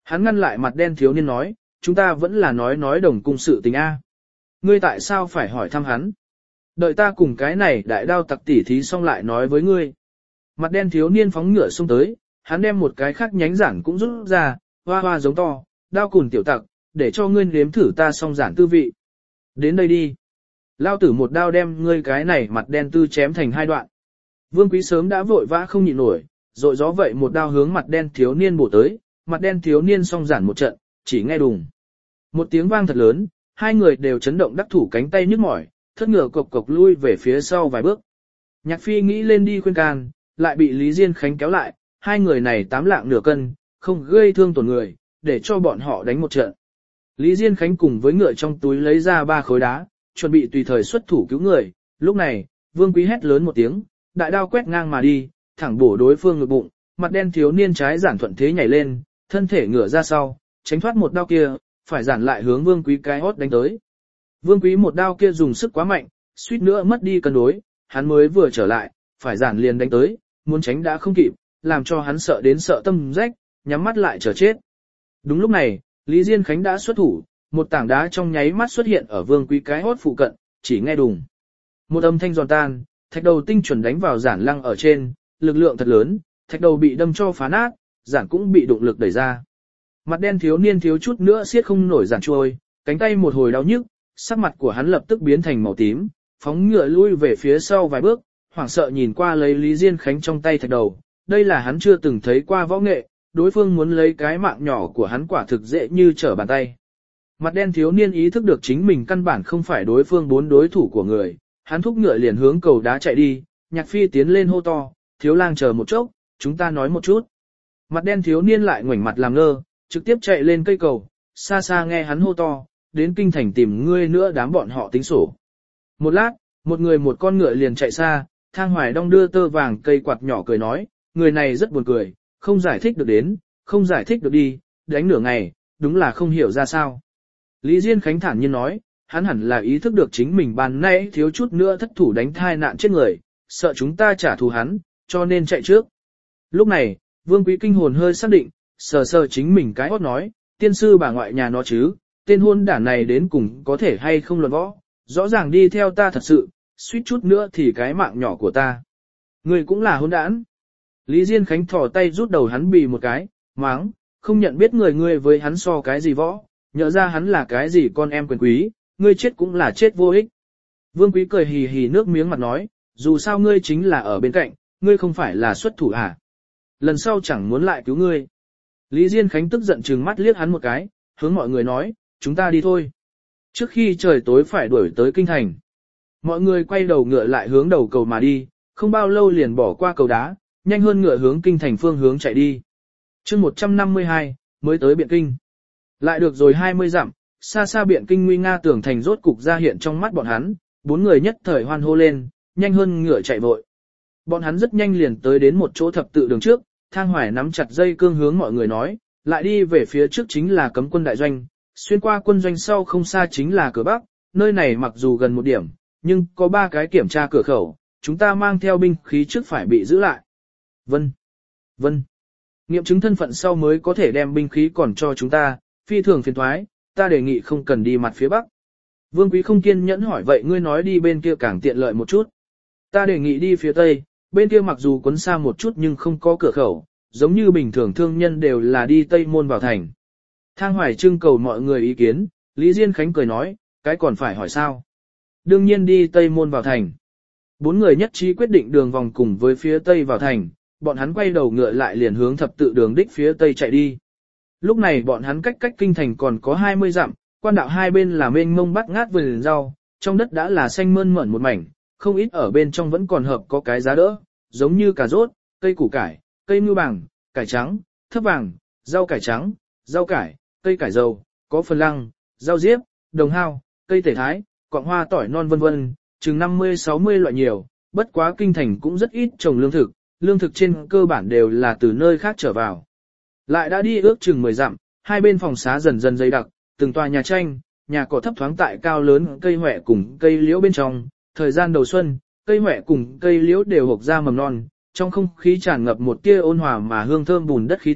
Hắn ngăn lại mặt đen thiếu niên nói, chúng ta vẫn là nói nói đồng cung sự tình A. Ngươi tại sao phải hỏi thăm hắn? Đợi ta cùng cái này đại đao tặc tỉ thí xong lại nói với ngươi. Mặt đen thiếu niên phóng ngựa xông tới, hắn đem một cái khác nhánh giản cũng rút ra, hoa hoa giống to, đao cùn tiểu tặc, để cho ngươi nếm thử ta song giản tư vị. Đến đây đi. Lao tử một đao đem ngươi cái này mặt đen tư chém thành hai đoạn. Vương Quý sớm đã vội vã không nhịn nổi, rồi gió vậy một đao hướng mặt đen thiếu niên bổ tới, mặt đen thiếu niên song giản một trận, chỉ nghe đùng. Một tiếng vang thật lớn, hai người đều chấn động đắc thủ cánh tay nhức mỏi, thất ngựa cộc cộc lui về phía sau vài bước. Nhạc Phi nghĩ lên đi khuyên can, lại bị Lý Diên Khánh kéo lại, hai người này tám lạng nửa cân, không gây thương tổn người, để cho bọn họ đánh một trận. Lý Diên Khánh cùng với ngựa trong túi lấy ra ba khối đá, chuẩn bị tùy thời xuất thủ cứu người. Lúc này, Vương Quý hét lớn một tiếng, đại đao quét ngang mà đi, thẳng bổ đối phương ngực bụng, mặt đen thiếu niên trái giản thuận thế nhảy lên, thân thể ngửa ra sau, tránh thoát một đao kia, phải giản lại hướng Vương Quý cái hót đánh tới. Vương Quý một đao kia dùng sức quá mạnh, suýt nữa mất đi cân đối, hắn mới vừa trở lại, phải giản liền đánh tới, muốn tránh đã không kịp, làm cho hắn sợ đến sợ tâm rách, nhắm mắt lại chờ chết. Đúng lúc này, Lý Diên Khánh đã xuất thủ, một tảng đá trong nháy mắt xuất hiện ở Vương Quý cái hót phụ cận, chỉ nghe đùng. Một âm thanh giòn tan, thạch đầu tinh chuẩn đánh vào giản lăng ở trên, lực lượng thật lớn, thạch đầu bị đâm cho phá nát, giản cũng bị động lực đẩy ra. Mặt đen thiếu niên thiếu chút nữa siết không nổi giản trôi, cánh tay một hồi đau nhức, sắc mặt của hắn lập tức biến thành màu tím, phóng ngựa lui về phía sau vài bước, hoảng sợ nhìn qua lấy Lý Diên Khánh trong tay thạch đầu, đây là hắn chưa từng thấy qua võ nghệ, đối phương muốn lấy cái mạng nhỏ của hắn quả thực dễ như trở bàn tay. Mặt đen thiếu niên ý thức được chính mình căn bản không phải đối phương bốn đối thủ của người, hắn thúc ngựa liền hướng cầu đá chạy đi, Nhạc Phi tiến lên hô to, thiếu lang chờ một chốc, chúng ta nói một chút. Mặt đen thiếu niên lại ngoảnh mặt làm ngơ, trực tiếp chạy lên cây cầu, xa xa nghe hắn hô to, đến kinh thành tìm ngươi nữa đám bọn họ tính sổ. Một lát, một người một con ngựa liền chạy xa, Thang Hoài Đông đưa tơ vàng cây quạt nhỏ cười nói, người này rất buồn cười, không giải thích được đến, không giải thích được đi, đánh nửa ngày, đúng là không hiểu ra sao. Lý Diên Khánh thản nhiên nói, hắn hẳn là ý thức được chính mình ban nãy thiếu chút nữa thất thủ đánh thai nạn chết người, sợ chúng ta trả thù hắn, cho nên chạy trước. Lúc này, Vương Quý kinh hồn hơi xác định, sờ sờ chính mình cái hót nói, tiên sư bà ngoại nhà nó chứ, tên hôn đản này đến cùng có thể hay không luận võ, rõ ràng đi theo ta thật sự, suýt chút nữa thì cái mạng nhỏ của ta. Người cũng là hôn đản. Lý Diên Khánh thò tay rút đầu hắn bì một cái, máng, không nhận biết người ngươi với hắn so cái gì võ, nhớ ra hắn là cái gì con em quyền quý, ngươi chết cũng là chết vô ích. Vương Quý cười hì hì nước miếng mặt nói, dù sao ngươi chính là ở bên cạnh, ngươi không phải là xuất thủ à. Lần sau chẳng muốn lại cứu ngươi. Lý Diên Khánh tức giận trừng mắt liếc hắn một cái, hướng mọi người nói, chúng ta đi thôi. Trước khi trời tối phải đuổi tới kinh thành. Mọi người quay đầu ngựa lại hướng đầu cầu mà đi, không bao lâu liền bỏ qua cầu đá, nhanh hơn ngựa hướng kinh thành phương hướng chạy đi. chương một trăm năm mươi hai, mới tới Biện Kinh. Lại được rồi hai mươi dặm, xa xa Biện Kinh nguy nga tường thành rốt cục ra hiện trong mắt bọn hắn, bốn người nhất thời hoan hô lên, nhanh hơn ngựa chạy vội. Bọn hắn rất nhanh liền tới đến một chỗ thập tự đường trước, Thang Hoài nắm chặt dây cương hướng mọi người nói, lại đi về phía trước chính là cấm quân đại doanh, xuyên qua quân doanh sau không xa chính là cửa Bắc, nơi này mặc dù gần một điểm, nhưng có ba cái kiểm tra cửa khẩu, chúng ta mang theo binh khí trước phải bị giữ lại. Vân, vân, nghiệm chứng thân phận sau mới có thể đem binh khí còn cho chúng ta, phi thường phiền thoái, ta đề nghị không cần đi mặt phía Bắc. Vương Quý không kiên nhẫn hỏi vậy ngươi nói đi bên kia càng tiện lợi một chút. Ta đề nghị đi phía Tây, bên kia mặc dù quấn xa một chút nhưng không có cửa khẩu, giống như bình thường thương nhân đều là đi Tây Môn vào thành. Thang Hoài trưng cầu mọi người ý kiến, Lý Diên Khánh cười nói, cái còn phải hỏi sao. Đương nhiên đi Tây Môn vào thành. Bốn người nhất trí quyết định đường vòng cùng với phía Tây vào thành, bọn hắn quay đầu ngựa lại liền hướng thập tự đường đích phía Tây chạy đi. Lúc này bọn hắn cách cách kinh thành còn có hai mươi dặm, quan đạo hai bên là mênh mông bát ngát vườn rau, trong đất đã là xanh mơn mởn một mảnh, không ít ở bên trong vẫn còn hợp có cái giá đỡ, giống như cà rốt, cây củ cải, cây ngưu bàng, cải trắng, thấp vàng, rau cải trắng, rau cải, cây cải dầu, có phần lăng, rau diếp, đồng hao, cây tể thái, quạng hoa tỏi non vân vân, chừng năm mươi sáu mươi loại nhiều, bất quá kinh thành cũng rất ít trồng lương thực, lương thực trên cơ bản đều là từ nơi khác trở vào. Lại đã đi ước chừng mười dặm, hai bên phòng xá dần dần dày đặc, từng tòa nhà tranh, nhà cỏ thấp thoáng tại cao lớn cây hoẹ cùng cây liễu bên trong, thời gian đầu xuân, cây hoẹ cùng cây liễu đều hộc ra mầm non, trong không khí tràn ngập một tia ôn hòa mà hương thơm bùn đất khí tức,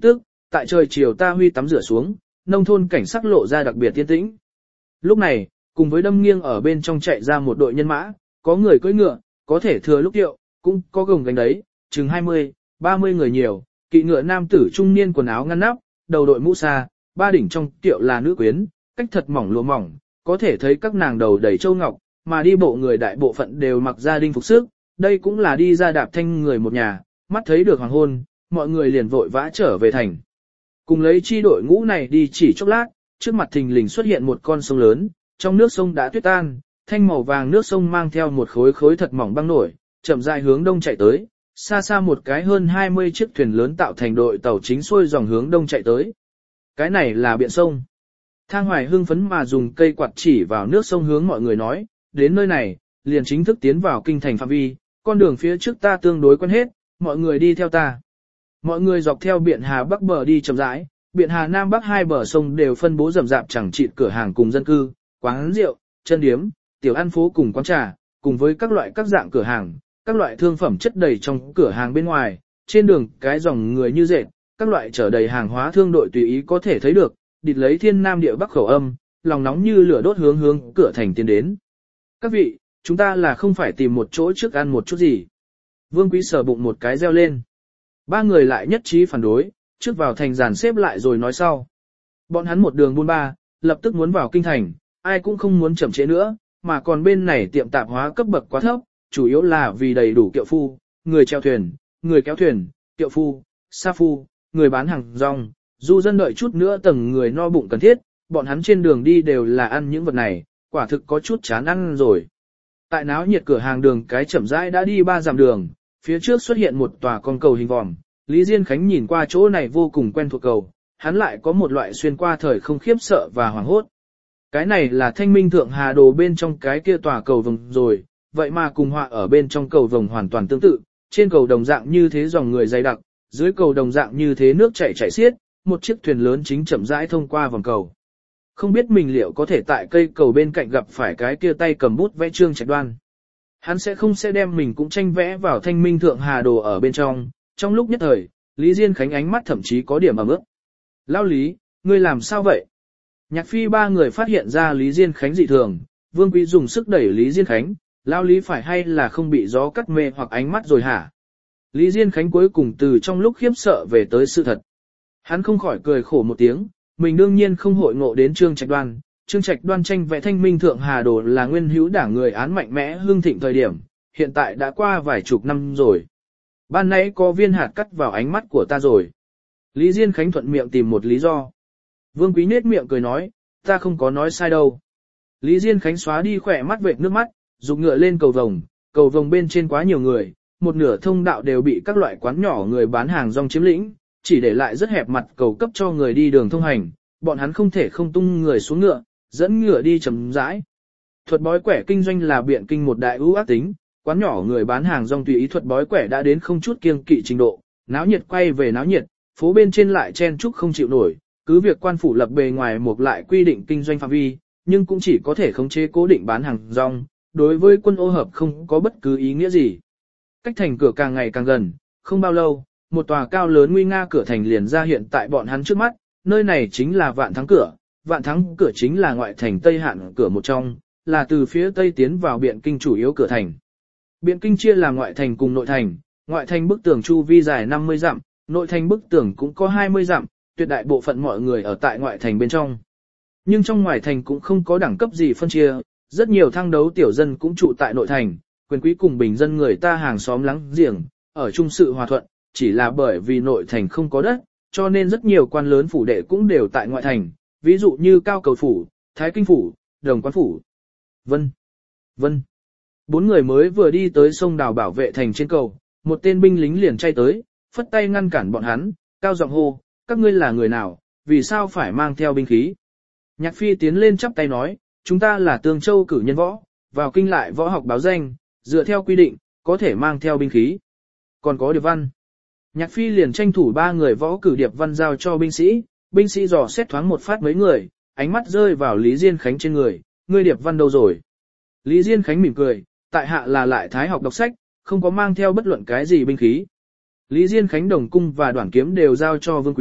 tại trời chiều ta huy tắm rửa xuống, nông thôn cảnh sắc lộ ra đặc biệt yên tĩnh. Lúc này, cùng với đâm nghiêng ở bên trong chạy ra một đội nhân mã, có người cưỡi ngựa, có thể thừa lúc tiệu, cũng có gồng gánh đấy, chừng hai mươi, ba mươi người nhiều, kỵ ngựa nam tử trung niên quần áo ngăn nắp, đầu đội mũ sa, ba đỉnh trong tiệu là nữ quyến, cách thật mỏng lụa mỏng, có thể thấy các nàng đầu đầy châu ngọc, mà đi bộ người đại bộ phận đều mặc gia đình phục sức, đây cũng là đi ra đạp thanh người một nhà, mắt thấy được hoàng hôn, mọi người liền vội vã trở về thành. Cùng lấy chi đội ngũ này đi chỉ chốc lát, trước mặt thình lình xuất hiện một con sông lớn, trong nước sông đã tuyết tan, thanh màu vàng nước sông mang theo một khối khối thật mỏng băng nổi, chậm rãi hướng đông chạy tới, xa xa một cái hơn hai mươi chiếc thuyền lớn tạo thành đội tàu chính xuôi dòng hướng đông chạy tới. Cái này là biển sông. Thang Hoài hưng phấn mà dùng cây quạt chỉ vào nước sông hướng mọi người nói, đến nơi này, liền chính thức tiến vào kinh thành phạm vi, con đường phía trước ta tương đối quen hết, mọi người đi theo ta. Mọi người dọc theo biển Hà Bắc bờ đi chậm rãi, biển Hà Nam Bắc hai bờ sông đều phân bố rậm rạp chẳng chịt cửa hàng cùng dân cư, quán rượu, chân điếm, tiểu ăn phố cùng quán trà, cùng với các loại các dạng cửa hàng, các loại thương phẩm chất đầy trong cửa hàng bên ngoài, trên đường cái dòng người như dệt, các loại chở đầy hàng hóa thương đội tùy ý có thể thấy được, địt lấy thiên nam địa bắc khẩu âm, lòng nóng như lửa đốt hướng hướng cửa thành tiến đến. Các vị, chúng ta là không phải tìm một chỗ trước ăn một chút gì. Vương Quý sờ bụng một cái reo lên. Ba người lại nhất trí phản đối, trước vào thành dàn xếp lại rồi nói sau. Bọn hắn một đường buôn ba, lập tức muốn vào kinh thành, ai cũng không muốn chậm trễ nữa, mà còn bên này tiệm tạp hóa cấp bậc quá thấp, chủ yếu là vì đầy đủ kiệu phu, người chèo thuyền, người kéo thuyền, kiệu phu, sa phu, người bán hàng rong, du dân đợi chút nữa tầng người no bụng cần thiết, bọn hắn trên đường đi đều là ăn những vật này, quả thực có chút chán ăn rồi. Tại náo nhiệt cửa hàng đường cái chậm rãi đã đi ba dặm đường, phía trước xuất hiện một tòa con cầu hình vòm, Lý Diên Khánh nhìn qua chỗ này vô cùng quen thuộc cầu, hắn lại có một loại xuyên qua thời không khiếp sợ và hoảng hốt. Cái này là Thanh Minh Thượng Hà Đồ bên trong cái kia tòa cầu vồng rồi, vậy mà cùng họa ở bên trong cầu vồng hoàn toàn tương tự, trên cầu đồng dạng như thế dòng người dày đặc, dưới cầu đồng dạng như thế nước chảy chảy xiết, một chiếc thuyền lớn chính chậm rãi thông qua vòng cầu. Không biết mình liệu có thể tại cây cầu bên cạnh gặp phải cái kia tay cầm bút vẽ Trương Trạch Đoan. Hắn sẽ không sẽ đem mình cũng tranh vẽ vào Thanh Minh Thượng Hà Đồ ở bên trong, trong lúc nhất thời, Lý Diên Khánh ánh mắt thậm chí có điểm ẩm ướt. Lão Lý, ngươi làm sao vậy? Nhạc Phi ba người phát hiện ra Lý Diên Khánh dị thường, Vương Quý dùng sức đẩy Lý Diên Khánh, Lão Lý phải hay là không bị gió cắt mê hoặc ánh mắt rồi hả? Lý Diên Khánh cuối cùng từ trong lúc khiếp sợ về tới sự thật. Hắn không khỏi cười khổ một tiếng, mình đương nhiên không hội ngộ đến Trương Trạch Đoan. Trương Trạch Đoan tranh vẽ Thanh Minh Thượng Hà Đồ là nguyên hữu đảng người án mạnh mẽ hưng thịnh thời điểm, hiện tại đã qua vài chục năm rồi. Ban nãy có viên hạt cắt vào ánh mắt của ta rồi. Lý Diên Khánh thuận miệng tìm một lý do. Vương Quý nết miệng cười nói, ta không có nói sai đâu. Lý Diên Khánh xóa đi khỏe mắt vệt nước mắt, dục ngựa lên cầu vồng, cầu vồng bên trên quá nhiều người, một nửa thông đạo đều bị các loại quán nhỏ người bán hàng rong chiếm lĩnh, chỉ để lại rất hẹp mặt cầu cấp cho người đi đường thông hành, bọn hắn không thể không tung người xuống ngựa, dẫn ngựa đi chậm rãi. Thuật bói quẻ kinh doanh là biện kinh một đại ưu ác tính, quán nhỏ người bán hàng rong tùy ý thuật bói quẻ đã đến không chút kiêng kỵ trình độ, náo nhiệt quay về náo nhiệt, phố bên trên lại chen chúc không chịu nổi, cứ việc quan phủ lập bề ngoài một lại quy định kinh doanh phạm vi, nhưng cũng chỉ có thể khống chế cố định bán hàng rong, đối với quân ô hợp không có bất cứ ý nghĩa gì. Cách thành cửa càng ngày càng gần, không bao lâu, một tòa cao lớn nguy nga cửa thành liền ra hiện tại bọn hắn trước mắt, nơi này chính là Vạn Thắng cửa, Vạn Thắng cửa chính là ngoại thành Tây Hạn cửa một trong, là từ phía Tây tiến vào Biện Kinh chủ yếu cửa thành. Biện Kinh chia làm ngoại thành cùng nội thành, ngoại thành bức tường chu vi dài năm mươi dặm, nội thành bức tường cũng có hai mươi dặm, tuyệt đại bộ phận mọi người ở tại ngoại thành bên trong. Nhưng trong ngoài thành cũng không có đẳng cấp gì phân chia, rất nhiều thăng đấu tiểu dân cũng trụ tại nội thành, quyền quý cùng bình dân người ta hàng xóm láng giềng, ở chung sự hòa thuận, chỉ là bởi vì nội thành không có đất, cho nên rất nhiều quan lớn phủ đệ cũng đều tại ngoại thành, ví dụ như Cao Cầu phủ, Thái Kinh phủ, Đồng Quán phủ. Vân, Vân. Bốn người mới vừa đi tới sông đào bảo vệ thành trên cầu, một tên binh lính liền chay tới, phất tay ngăn cản bọn hắn, cao giọng hô, các ngươi là người nào, vì sao phải mang theo binh khí? Nhạc Phi tiến lên chắp tay nói, chúng ta là Tương Châu cử nhân võ, vào kinh lại võ học báo danh, dựa theo quy định, có thể mang theo binh khí. Còn có điệp văn. Nhạc Phi liền tranh thủ ba người võ cử điệp văn giao cho binh sĩ, binh sĩ dò xét thoáng một phát mấy người, ánh mắt rơi vào Lý Diên Khánh trên người, ngươi điệp văn đâu rồi? Lý Diên Khánh mỉm cười, tại hạ là lại thái học đọc sách, không có mang theo bất luận cái gì binh khí. Lý Diên Khánh đồng cung và đoản kiếm đều giao cho Vương Quý,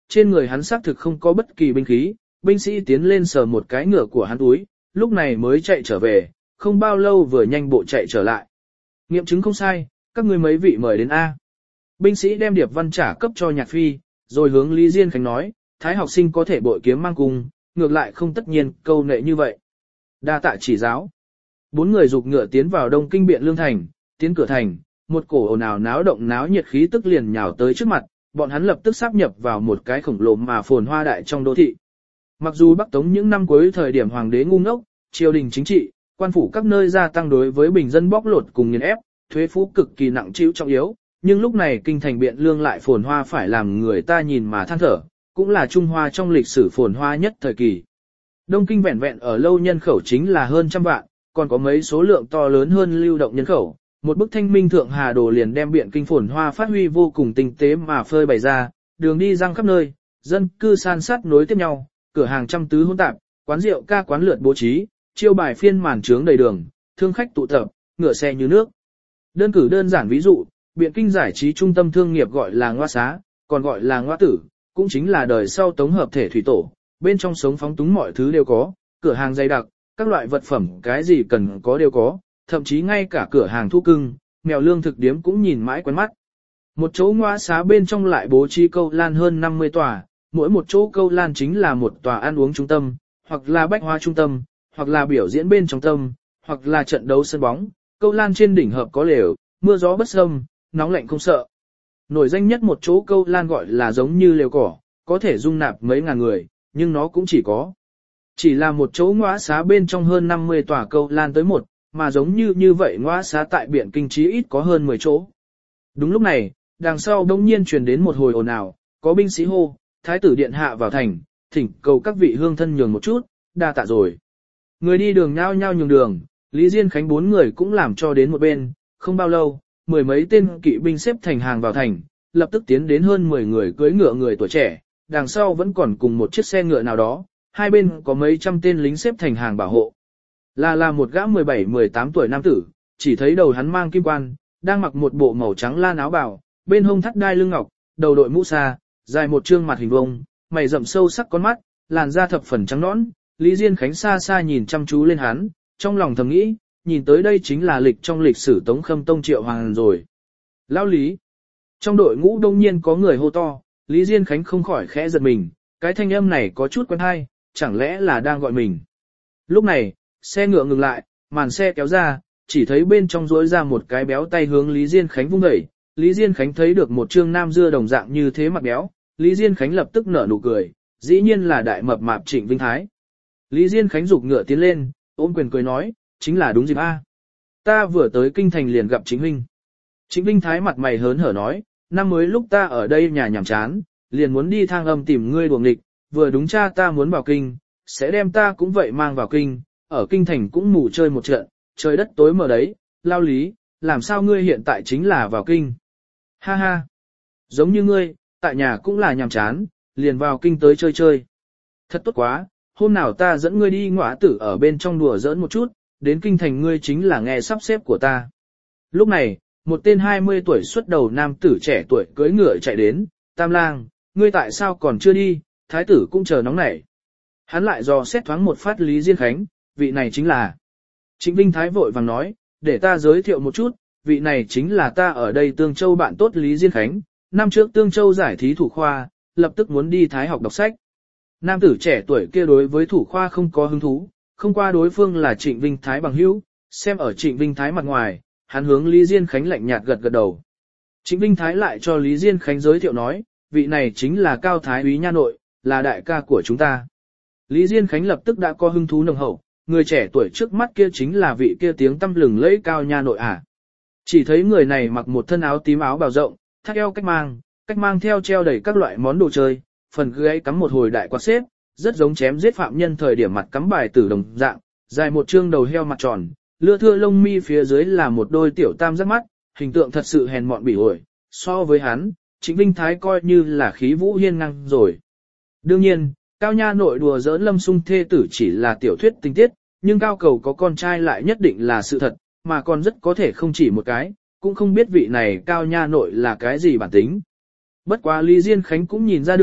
trên người hắn xác thực không có bất kỳ binh khí, binh sĩ tiến lên sờ một cái ngựa của hắn túi, lúc này mới chạy trở về, không bao lâu vừa nhanh bộ chạy trở lại. Nghiệm chứng không sai, các ngươi mấy vị mời đến A. Binh sĩ đem điệp văn trả cấp cho Nhạc Phi, rồi hướng Lý Diên Khánh nói, Thái học sinh có thể bội kiếm mang cung, ngược lại không tất nhiên câu nệ như vậy. Đa tạ chỉ giáo. Bốn người dục ngựa tiến vào Đông Kinh Biện Lương Thành, tiến cửa thành, một cổ ồn ào náo động náo nhiệt khí tức liền nhào tới trước mặt, bọn hắn lập tức sáp nhập vào một cái khổng lồ mà phồn hoa đại trong đô thị. Mặc dù Bắc Tống những năm cuối thời điểm hoàng đế ngu ngốc, triều đình chính trị, quan phủ các nơi gia tăng đối với bình dân bóc lột cùng nghiền ép, thuế phú cực kỳ nặng trĩu trọng yếu, nhưng lúc này kinh thành Biện Lương lại phồn hoa phải làm người ta nhìn mà than thở, cũng là Trung Hoa trong lịch sử phồn hoa nhất thời kỳ. Đông Kinh vẹn vẹn ở lâu nhân khẩu chính là hơn trăm vạn, còn có mấy số lượng to lớn hơn lưu động nhân khẩu. Một bức thanh minh thượng hà đồ liền đem Biện Kinh phồn hoa phát huy vô cùng tinh tế mà phơi bày ra, đường đi răng khắp nơi, dân cư san sát nối tiếp nhau, cửa hàng trăm tứ hỗn tạp, quán rượu ca quán lượt bố trí, chiêu bài phiên màn trướng đầy đường, thương khách tụ tập, ngựa xe như nước. Đơn cử đơn giản ví dụ, Biện Kinh giải trí trung tâm thương nghiệp gọi là Ngoa Xá, còn gọi là Ngoa Tử, cũng chính là đời sau Tống hợp thể thủy tổ, bên trong sống phóng túng mọi thứ đều có, cửa hàng dày đặc, các loại vật phẩm cái gì cần có đều có, thậm chí ngay cả cửa hàng thu cưng, mèo lương thực điếm cũng nhìn mãi quen mắt. Một chỗ Ngoa Xá bên trong lại bố trí câu lan hơn năm mươi tòa, mỗi một chỗ câu lan chính là một tòa ăn uống trung tâm, hoặc là bách hoa trung tâm, hoặc là biểu diễn bên trong tâm, hoặc là trận đấu sân bóng, câu lan trên đỉnh hợp có lều, mưa gió bất xâm, nóng lạnh không sợ. Nổi danh nhất một chỗ câu lan gọi là giống như lều cỏ, có thể dung nạp mấy ngàn người, nhưng nó cũng chỉ có. Chỉ là một chỗ Ngoa Xá bên trong hơn năm mươi tòa câu lan tới một, mà giống như như vậy Ngoa Xá tại Biện Kinh chí ít có hơn mười chỗ. Đúng lúc này, đằng sau đông nhiên truyền đến một hồi ồn ào, có binh sĩ hô, Thái tử điện hạ vào thành, thỉnh cầu các vị hương thân nhường một chút, đa tạ rồi. Người đi đường nhao nhao nhường đường, Lý Diên Khánh bốn người cũng làm cho đến một bên, không bao lâu, mười mấy tên kỵ binh xếp thành hàng vào thành, lập tức tiến đến hơn mười người cưỡi ngựa người tuổi trẻ, đằng sau vẫn còn cùng một chiếc xe ngựa nào đó, hai bên có mấy trăm tên lính xếp thành hàng bảo hộ. Là là một gã mười bảy mười tám tuổi nam tử, chỉ thấy đầu hắn mang kim quan, đang mặc một bộ màu trắng lan áo bào, bên hông thắt đai lưng ngọc, đầu đội mũ sa, dài một trương mặt hình vông, mày rậm sâu sắc con mắt, làn da thập phần trắng nõn. Lý Diên Khánh xa xa nhìn chăm chú lên hắn, trong lòng thầm nghĩ, nhìn tới đây chính là lịch trong lịch sử Tống Khâm Tông Triệu Hoàng rồi. Lão Lý. Trong đội ngũ đông nhiên có người hô to, Lý Diên Khánh không khỏi khẽ giật mình, cái thanh âm này có chút quen hay, chẳng lẽ là đang gọi mình. Lúc này, xe ngựa ngừng lại, màn xe kéo ra, chỉ thấy bên trong rỗi ra một cái béo tay hướng Lý Diên Khánh vung đẩy. Lý Diên Khánh thấy được một trương nam dưa đồng dạng như thế mặt béo, Lý Diên Khánh lập tức nở nụ cười, dĩ nhiên là đại mập mạp Trịnh Vinh Thái. Lý Diên Khánh giục ngựa tiến lên, ôm quyền cười nói, chính là đúng dịp a. Ta vừa tới kinh thành liền gặp Trịnh huynh. Trịnh Vinh Thái mặt mày hớn hở nói, năm mới lúc ta ở đây nhà nhàm chán, liền muốn đi thang âm tìm ngươi đuổi nghịch, vừa đúng cha ta muốn vào kinh, sẽ đem ta cũng vậy mang vào kinh, ở kinh thành cũng ngủ chơi một trận, trời đất tối mờ đấy, Lao Lý, làm sao ngươi hiện tại chính là vào kinh. Ha ha, giống như ngươi, tại nhà cũng là nhàm chán, liền vào kinh tới chơi chơi. Thật tốt quá, hôm nào ta dẫn ngươi đi Ngõa Tử ở bên trong đùa giỡn một chút, đến kinh thành ngươi chính là nghe sắp xếp của ta. Lúc này, một tên hai mươi tuổi xuất đầu nam tử trẻ tuổi cưỡi ngựa chạy đến, Tam lang, ngươi tại sao còn chưa đi, thái tử cũng chờ nóng nảy. Hắn lại dò xét thoáng một phát Lý Diên Khánh, vị này chính là. Trịnh Vinh Thái vội vàng nói, để ta giới thiệu một chút, vị này chính là ta ở đây Tương Châu bạn tốt Lý Diên Khánh, năm trước Tương Châu giải thí thủ khoa, lập tức muốn đi Thái học đọc sách. Nam tử trẻ tuổi kia đối với thủ khoa không có hứng thú, không qua đối phương là Trịnh Vinh Thái bằng hữu, xem ở Trịnh Vinh Thái mặt ngoài, hắn hướng Lý Diên Khánh lạnh nhạt gật gật đầu. Trịnh Vinh Thái lại cho Lý Diên Khánh giới thiệu nói, vị này chính là Cao Thái úy nha nội, là đại ca của chúng ta. Lý Diên Khánh lập tức đã có hứng thú nồng hậu, người trẻ tuổi trước mắt kia chính là vị kia tiếng tăm lừng lẫy Cao nha nội à. Chỉ thấy người này mặc một thân áo tím áo bào rộng, thắt eo cách mang, cách mang theo treo đầy các loại món đồ chơi, phần gáy cắm một hồi đại quạt xếp, rất giống chém giết phạm nhân thời điểm mặt cắm bài tử đồng dạng, dài một trương đầu heo mặt tròn, lưa thưa lông mi phía dưới là một đôi tiểu tam giác mắt, hình tượng thật sự hèn mọn bỉ ổi. So với hắn, Trịnh Vinh Thái coi như là khí vũ hiên ngang rồi. Đương nhiên, Cao nha nội đùa giỡn Lâm Sung thê tử chỉ là tiểu thuyết tình tiết, nhưng Cao cầu có con trai lại nhất định là sự thật, mà còn rất có thể không chỉ một cái, cũng không biết vị này Cao nha nội là cái gì bản tính. Bất quá Lý Diên Khánh cũng nhìn ra được,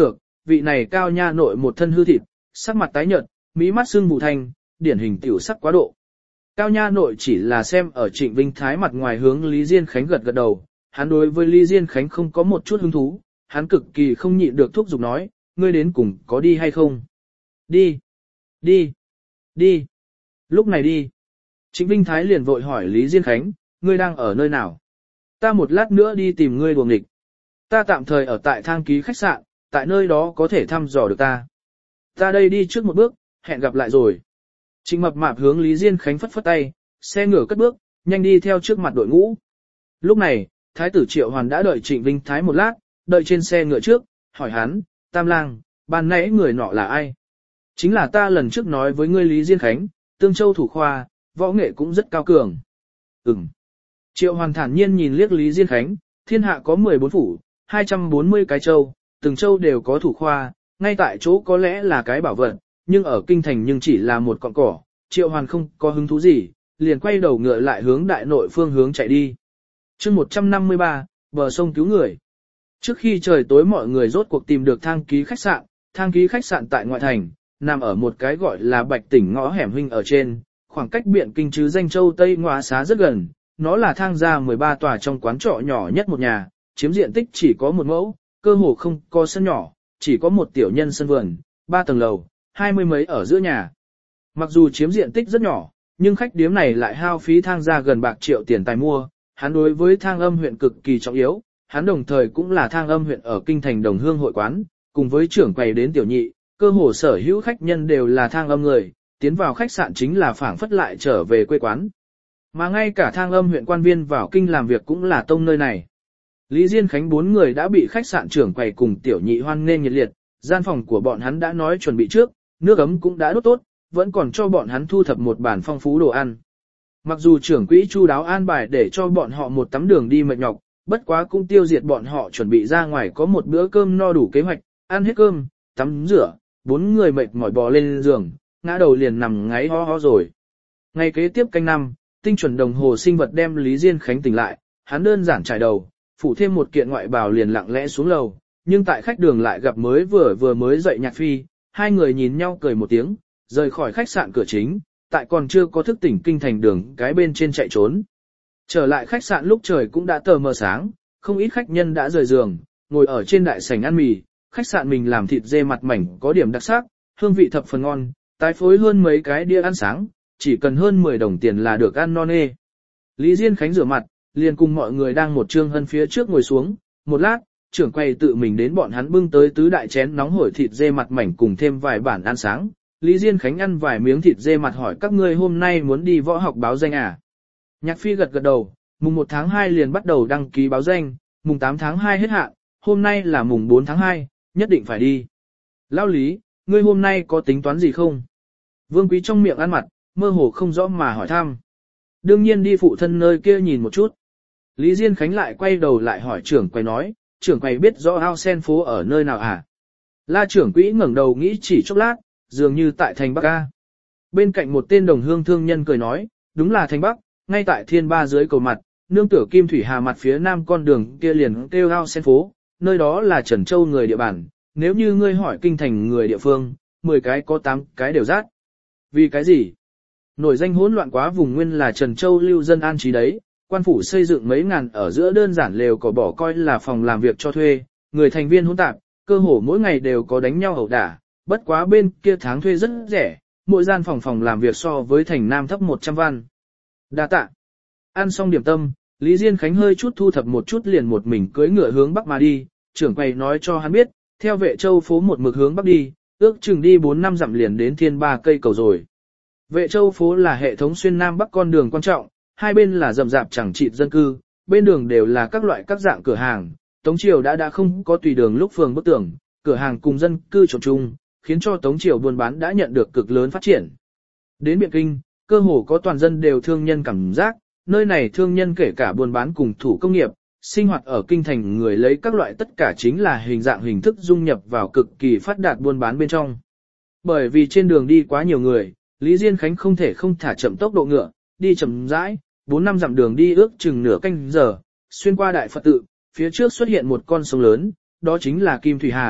vị này cao nha nội một thân hư thịt, sắc mặt tái nhợt, mí mắt sưng mù thành, điển hình tiểu sắc quá độ. Cao nha nội chỉ là xem ở Trịnh Vinh Thái mặt ngoài hướng Lý Diên Khánh gật gật đầu, hắn đối với Lý Diên Khánh không có một chút hứng thú, hắn cực kỳ không nhịn được thúc giục nói, ngươi đến cùng có đi hay không? Đi, đi, đi, lúc này đi. Trịnh Vinh Thái liền vội hỏi Lý Diên Khánh, ngươi đang ở nơi nào? Ta một lát nữa đi tìm ngươi đuồng nghịch. Ta tạm thời ở tại thang ký khách sạn, tại nơi đó có thể thăm dò được ta. Ta đây đi trước một bước, hẹn gặp lại rồi. Trịnh Mập Mạp hướng Lý Diên Khánh phất phất tay, xe ngựa cất bước, nhanh đi theo trước mặt đội ngũ. Lúc này, Thái tử Triệu Hoàn đã đợi Trịnh Vinh Thái một lát, đợi trên xe ngựa trước, hỏi hắn, Tam Lang, ban nãy người nọ là ai? Chính là ta lần trước nói với ngươi Lý Diên Khánh, Tương Châu thủ khoa, võ nghệ cũng rất cao cường. Ừm. Triệu Hoàn thản nhiên nhìn liếc Lý Diên Khánh, thiên hạ có mười bốn phủ, hai trăm bốn mươi cái châu, từng châu đều có thủ khoa, ngay tại chỗ có lẽ là cái bảo vật, nhưng ở kinh thành nhưng chỉ là một cọng cỏ. Triệu Hoàn không có hứng thú gì, liền quay đầu ngựa lại hướng đại nội phương hướng chạy đi. Chương một trăm năm mươi ba, bờ sông cứu người. Trước khi trời tối mọi người rốt cuộc tìm được thang ký khách sạn, thang ký khách sạn tại ngoại thành, nằm ở một cái gọi là Bạch Tỉnh ngõ hẻm huynh ở trên, khoảng cách Biện Kinh chứ danh châu Tây Ngoá Xá rất gần, nó là thang gia mười ba tòa trong quán trọ nhỏ nhất một nhà, chiếm diện tích chỉ có một mẫu, cơ hồ không có sân nhỏ, chỉ có một tiểu nhân sân vườn, ba tầng lầu, hai mươi mấy ở giữa nhà. Mặc dù chiếm diện tích rất nhỏ, nhưng khách điếm này lại hao phí thang gia gần bạc triệu tiền tài mua, hắn đối với thang âm huyện cực kỳ trọng yếu, hắn đồng thời cũng là thang âm huyện ở kinh thành đồng hương hội quán, cùng với trưởng quầy đến tiểu nhị, cơ hồ sở hữu khách nhân đều là thang âm người, tiến vào khách sạn chính là phảng phất lại trở về quê quán. Mà ngay cả thang âm huyện quan viên vào kinh làm việc cũng là tông nơi này. Lý Diên Khánh bốn người đã bị khách sạn trưởng quầy cùng tiểu nhị hoan nghênh nhiệt liệt, gian phòng của bọn hắn đã nói chuẩn bị trước, nước ấm cũng đã đốt tốt, vẫn còn cho bọn hắn thu thập một bàn phong phú đồ ăn. Mặc dù trưởng quỹ chu đáo an bài để cho bọn họ một tắm đường đi mệt nhọc, bất quá cũng tiêu diệt bọn họ chuẩn bị ra ngoài có một bữa cơm no đủ kế hoạch, ăn hết cơm, tắm rửa, bốn người mệt mỏi bò lên giường, ngã đầu liền nằm ngáy ho ho rồi. Ngày kế tiếp canh năm, tinh chuẩn đồng hồ sinh vật đem Lý Diên Khánh tỉnh lại, hắn đơn giản trải đầu, phủ thêm một kiện ngoại bào liền lặng lẽ xuống lầu, nhưng tại khách đường lại gặp mới vừa vừa mới dậy Nhạc Phi, hai người nhìn nhau cười một tiếng, rời khỏi khách sạn cửa chính, tại còn chưa có thức tỉnh kinh thành đường cái bên trên chạy trốn. Trở lại khách sạn lúc trời cũng đã tờ mờ sáng, không ít khách nhân đã rời giường, ngồi ở trên đại sảnh ăn mì, khách sạn mình làm thịt dê mặt mảnh có điểm đặc sắc, hương vị thập phần ngon, tái phối hơn mấy cái đĩa ăn sáng, chỉ cần hơn mười đồng tiền là được ăn non nê. Lý Diên Khánh rửa mặt, liền cùng mọi người đang một trương hân phía trước ngồi xuống, một lát, trưởng quầy tự mình đến bọn hắn bưng tới tứ đại chén nóng hổi thịt dê mặt mảnh cùng thêm vài bản ăn sáng. Lý Diên Khánh ăn vài miếng thịt dê mặt hỏi các ngươi hôm nay muốn đi võ học báo danh à? Nhạc Phi gật gật đầu, mùng một tháng hai liền bắt đầu đăng ký báo danh, mùng tám tháng hai hết hạn, hôm nay là mùng bốn tháng hai, nhất định phải đi. Lão Lý, ngươi hôm nay có tính toán gì không? Vương Quý trong miệng ăn mặt, mơ hồ không rõ mà hỏi thăm. Đương nhiên đi phụ thân nơi kia nhìn một chút. Lý Diên Khánh lại quay đầu lại hỏi trưởng quầy nói, trưởng quầy biết rõ ao sen phố ở nơi nào à? La trưởng quỹ ngẩng đầu nghĩ chỉ chốc lát, dường như tại thành Bắc A. Bên cạnh một tên đồng hương thương nhân cười nói, đúng là thành Bắc, ngay tại thiên ba dưới cầu mặt, nương tựa Kim Thủy Hà mặt phía nam con đường kia liền kêu ao sen phố, nơi đó là Trần Châu người địa bàn, nếu như ngươi hỏi kinh thành người địa phương, mười cái có tám cái đều rát. Vì cái gì? Nổi danh hỗn loạn quá vùng nguyên là Trần Châu lưu dân an trí đấy, quan phủ xây dựng mấy ngàn ở giữa đơn giản lều cỏ bỏ coi là phòng làm việc cho thuê, người thành viên hỗn tạp, cơ hồ mỗi ngày đều có đánh nhau ẩu đả, bất quá bên kia tháng thuê rất rẻ, mỗi gian phòng phòng làm việc so với thành nam thấp một trăm văn. Đa tạ. Ăn xong điểm tâm, Lý Diên Khánh hơi chút thu thập một chút liền một mình cưỡi ngựa hướng bắc mà đi, trưởng quầy nói cho hắn biết, theo Vệ Châu phố một mực hướng bắc đi, ước chừng đi bốn năm dặm liền đến thiên ba cây cầu rồi. Vệ Châu phố là hệ thống xuyên nam bắc con đường quan trọng, hai bên là rậm rạp chẳng chịt dân cư, bên đường đều là các loại các dạng cửa hàng. Tống Triều đã đã không có tùy đường lúc phường bức tường, cửa hàng cùng dân cư trộn chung, khiến cho Tống Triều buôn bán đã nhận được cực lớn phát triển. Đến Biện Kinh, cơ hồ có toàn dân đều thương nhân cảm giác, nơi này thương nhân kể cả buôn bán cùng thủ công nghiệp, sinh hoạt ở kinh thành người lấy các loại tất cả chính là hình dạng hình thức dung nhập vào cực kỳ phát đạt buôn bán bên trong. Bởi vì trên đường đi quá nhiều người, Lý Diên Khánh không thể không thả chậm tốc độ ngựa, đi chậm rãi, bốn năm dặm đường đi ước chừng nửa canh giờ, xuyên qua đại Phật tự, phía trước xuất hiện một con sông lớn, đó chính là Kim Thủy Hà,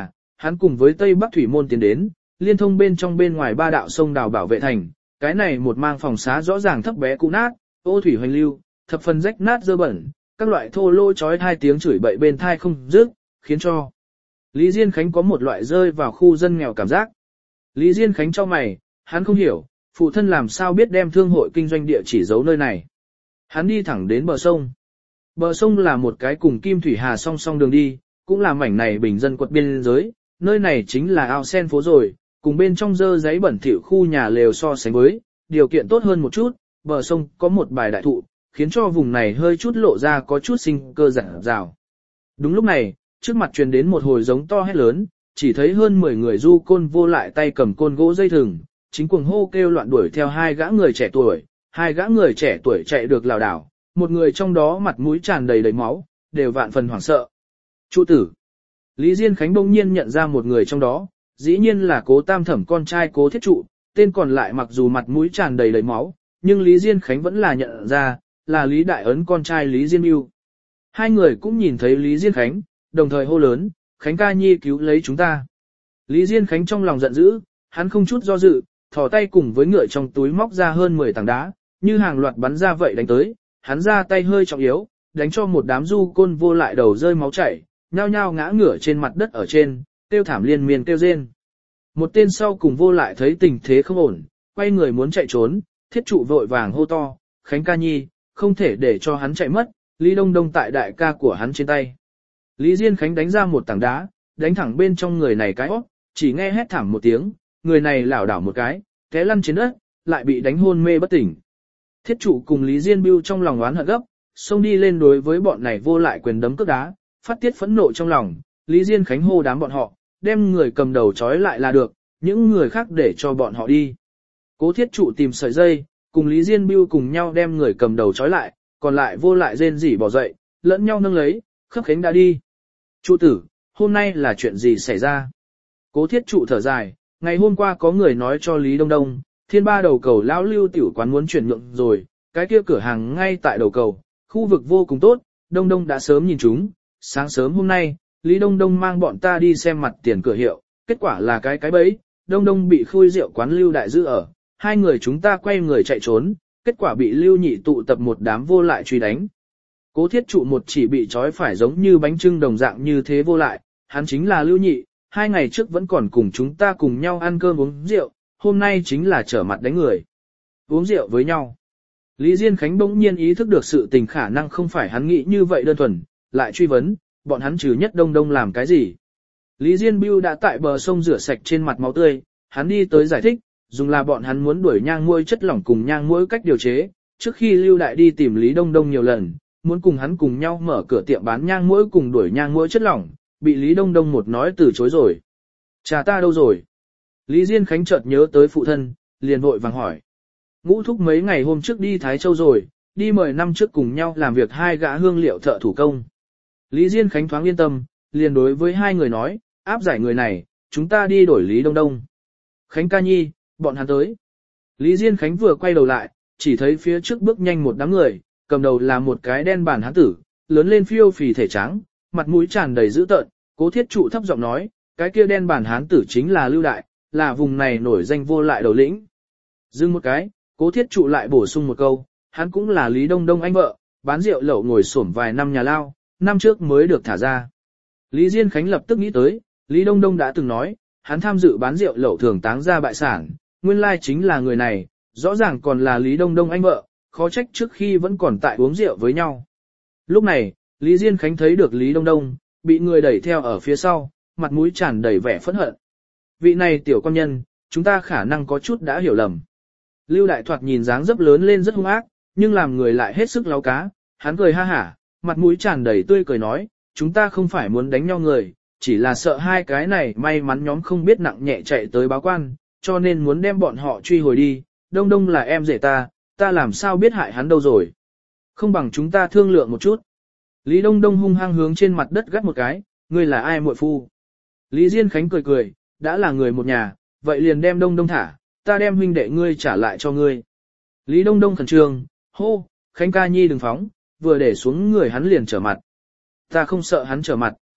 hắn cùng với Tây Bắc Thủy Môn tiến đến, liên thông bên trong bên ngoài ba đạo sông đào bảo vệ thành, cái này một mang phòng xá rõ ràng thấp bé cũ nát, ô thủy hoành lưu, thập phần rách nát dơ bẩn, các loại thô lỗ chói hai tiếng chửi bậy bên thai không dứt, khiến cho Lý Diên Khánh có một loại rơi vào khu dân nghèo cảm giác. Lý Diên Khánh cho mày, hắn không hiểu, phụ thân làm sao biết đem thương hội kinh doanh địa chỉ giấu nơi này. Hắn đi thẳng đến bờ sông. Bờ sông là một cái cùng Kim Thủy Hà song song đường đi, cũng là mảnh này bình dân quật biên giới, nơi này chính là ao sen phố rồi, cùng bên trong dơ giấy bẩn thỉu khu nhà lều so sánh với, điều kiện tốt hơn một chút, bờ sông có một bài đại thụ, khiến cho vùng này hơi chút lộ ra có chút sinh cơ rạng rào. Đúng lúc này, trước mặt truyền đến một hồi giống to hét lớn, chỉ thấy hơn mười người du côn vô lại tay cầm côn gỗ dây thừng, chính cuồng hô kêu loạn đuổi theo hai gã người trẻ tuổi, hai gã người trẻ tuổi chạy được lảo đảo, một người trong đó mặt mũi tràn đầy đầy máu, đều vạn phần hoảng sợ. Trụ tử. Lý Diên Khánh bỗng nhiên nhận ra một người trong đó, dĩ nhiên là Cố Tam Thẩm con trai Cố Thiết Trụ, tên còn lại mặc dù mặt mũi tràn đầy đầy máu, nhưng Lý Diên Khánh vẫn là nhận ra, là Lý Đại Ấn con trai Lý Diên Mưu. Hai người cũng nhìn thấy Lý Diên Khánh, đồng thời hô lớn, Khánh ca nhi cứu lấy chúng ta. Lý Diên Khánh trong lòng giận dữ, hắn không chút do dự, thò tay cùng với ngựa trong túi móc ra hơn mười tảng đá, như hàng loạt bắn ra vậy đánh tới, hắn ra tay hơi trọng yếu, đánh cho một đám du côn vô lại đầu rơi máu chảy, nhao nhao ngã ngửa trên mặt đất ở trên, kêu thảm liên miên kêu rên. Một tên sau cùng vô lại thấy tình thế không ổn, quay người muốn chạy trốn, Thiết Trụ vội vàng hô to, Khánh ca nhi, không thể để cho hắn chạy mất, Lý Đông Đông tại đại ca của hắn trên tay. Lý Diên Khánh đánh ra một tảng đá, đánh thẳng bên trong người này cái óc, chỉ nghe hét thảm một tiếng, người này lảo đảo một cái, té lăn trên đất, lại bị đánh hôn mê bất tỉnh. Thiết Trụ cùng Lý Diên Bưu trong lòng oán hận gấp, xông đi lên đối với bọn này vô lại quyền đấm cước đá, phát tiết phẫn nộ trong lòng, Lý Diên Khánh hô đám bọn họ, đem người cầm đầu trói lại là được, những người khác để cho bọn họ đi. Cố Thiết Trụ tìm sợi dây, cùng Lý Diên Bưu cùng nhau đem người cầm đầu trói lại, còn lại vô lại rên rỉ bỏ dậy, lẫn nhau nâng lấy, Khấp Khánh đã đi. Trụ tử, hôm nay là chuyện gì xảy ra? Cố Thiết Trụ thở dài, ngày hôm qua có người nói cho Lý Đông Đông, thiên ba đầu cầu lão Lưu tiểu quán muốn chuyển nhượng rồi, cái kia cửa hàng ngay tại đầu cầu, khu vực vô cùng tốt, Đông Đông đã sớm nhìn chúng, sáng sớm hôm nay, Lý Đông Đông mang bọn ta đi xem mặt tiền cửa hiệu, kết quả là cái cái bẫy, Đông Đông bị khui rượu quán Lưu đại giữ ở, hai người chúng ta quay người chạy trốn, kết quả bị Lưu nhị tụ tập một đám vô lại truy đánh. Cố Thiết Trụ một chỉ bị trói phải giống như bánh trưng đồng dạng như thế vô lại, hắn chính là Lưu nhị, hai ngày trước vẫn còn cùng chúng ta cùng nhau ăn cơm uống rượu, hôm nay chính là trở mặt đánh người. Uống rượu với nhau. Lý Diên Khánh bỗng nhiên ý thức được sự tình khả năng không phải hắn nghĩ như vậy đơn thuần, lại truy vấn, bọn hắn trừ nhất Đông Đông làm cái gì. Lý Diên Bưu đã tại bờ sông rửa sạch trên mặt máu tươi, hắn đi tới giải thích, dùng là bọn hắn muốn đuổi nhang muỗi chất lỏng cùng nhang muỗi cách điều chế, trước khi Lưu Đại đi tìm Lý Đông Đông nhiều lần, muốn cùng hắn cùng nhau mở cửa tiệm bán nhang muỗi cùng đuổi nhang muỗi chất lỏng, bị Lý Đông Đông một nói từ chối rồi. Cha ta đâu rồi? Lý Diên Khánh chợt nhớ tới phụ thân, liền vội vàng hỏi. Ngũ thúc mấy ngày hôm trước đi Thái Châu rồi, đi mười năm trước cùng nhau làm việc hai gã hương liệu thợ thủ công. Lý Diên Khánh thoáng yên tâm, liền đối với hai người nói, áp giải người này, chúng ta đi đổi Lý Đông Đông. Khánh ca nhi, bọn hắn tới. Lý Diên Khánh vừa quay đầu lại, chỉ thấy phía trước bước nhanh một đám người, cầm đầu là một cái đen bản hán tử, lớn lên phiêu phì thể trắng, mặt mũi tràn đầy dữ tợn. Cố Thiết Trụ thấp giọng nói, cái kia đen bản hán tử chính là Lưu Đại, là vùng này nổi danh vô lại đầu lĩnh. Dừng một cái, Cố Thiết Trụ lại bổ sung một câu, hắn cũng là Lý Đông Đông anh vợ, bán rượu lậu ngồi xổm vài năm nhà lao, năm trước mới được thả ra. Lý Diên Khánh lập tức nghĩ tới, Lý Đông Đông đã từng nói, hắn tham dự bán rượu lậu thường táng ra bại sản, nguyên lai chính là người này, rõ ràng còn là Lý Đông Đông anh vợ, khó trách trước khi vẫn còn tại uống rượu với nhau. Lúc này, Lý Diên Khánh thấy được Lý Đông Đông, bị người đẩy theo ở phía sau, mặt mũi tràn đầy vẻ phẫn hận. Vị này tiểu con nhân, chúng ta khả năng có chút đã hiểu lầm. Lưu Đại Thoạt nhìn dáng dấp lớn lên rất hung ác, nhưng làm người lại hết sức láu cá, hắn cười ha hả, mặt mũi tràn đầy tươi cười nói, chúng ta không phải muốn đánh nhau người, chỉ là sợ hai cái này may mắn nhóm không biết nặng nhẹ chạy tới báo quan, cho nên muốn đem bọn họ truy hồi đi, Đông Đông là em rể ta, ta làm sao biết hại hắn đâu rồi. Không bằng chúng ta thương lượng một chút. Lý Đông Đông hung hăng hướng trên mặt đất gắt một cái, ngươi là ai muội phu? Lý Diên Khánh cười cười, đã là người một nhà, vậy liền đem Đông Đông thả, ta đem huynh đệ ngươi trả lại cho ngươi. Lý Đông Đông khẩn trương, hô, Khánh ca nhi đừng phóng, vừa để xuống người hắn liền trở mặt. Ta không sợ hắn trở mặt.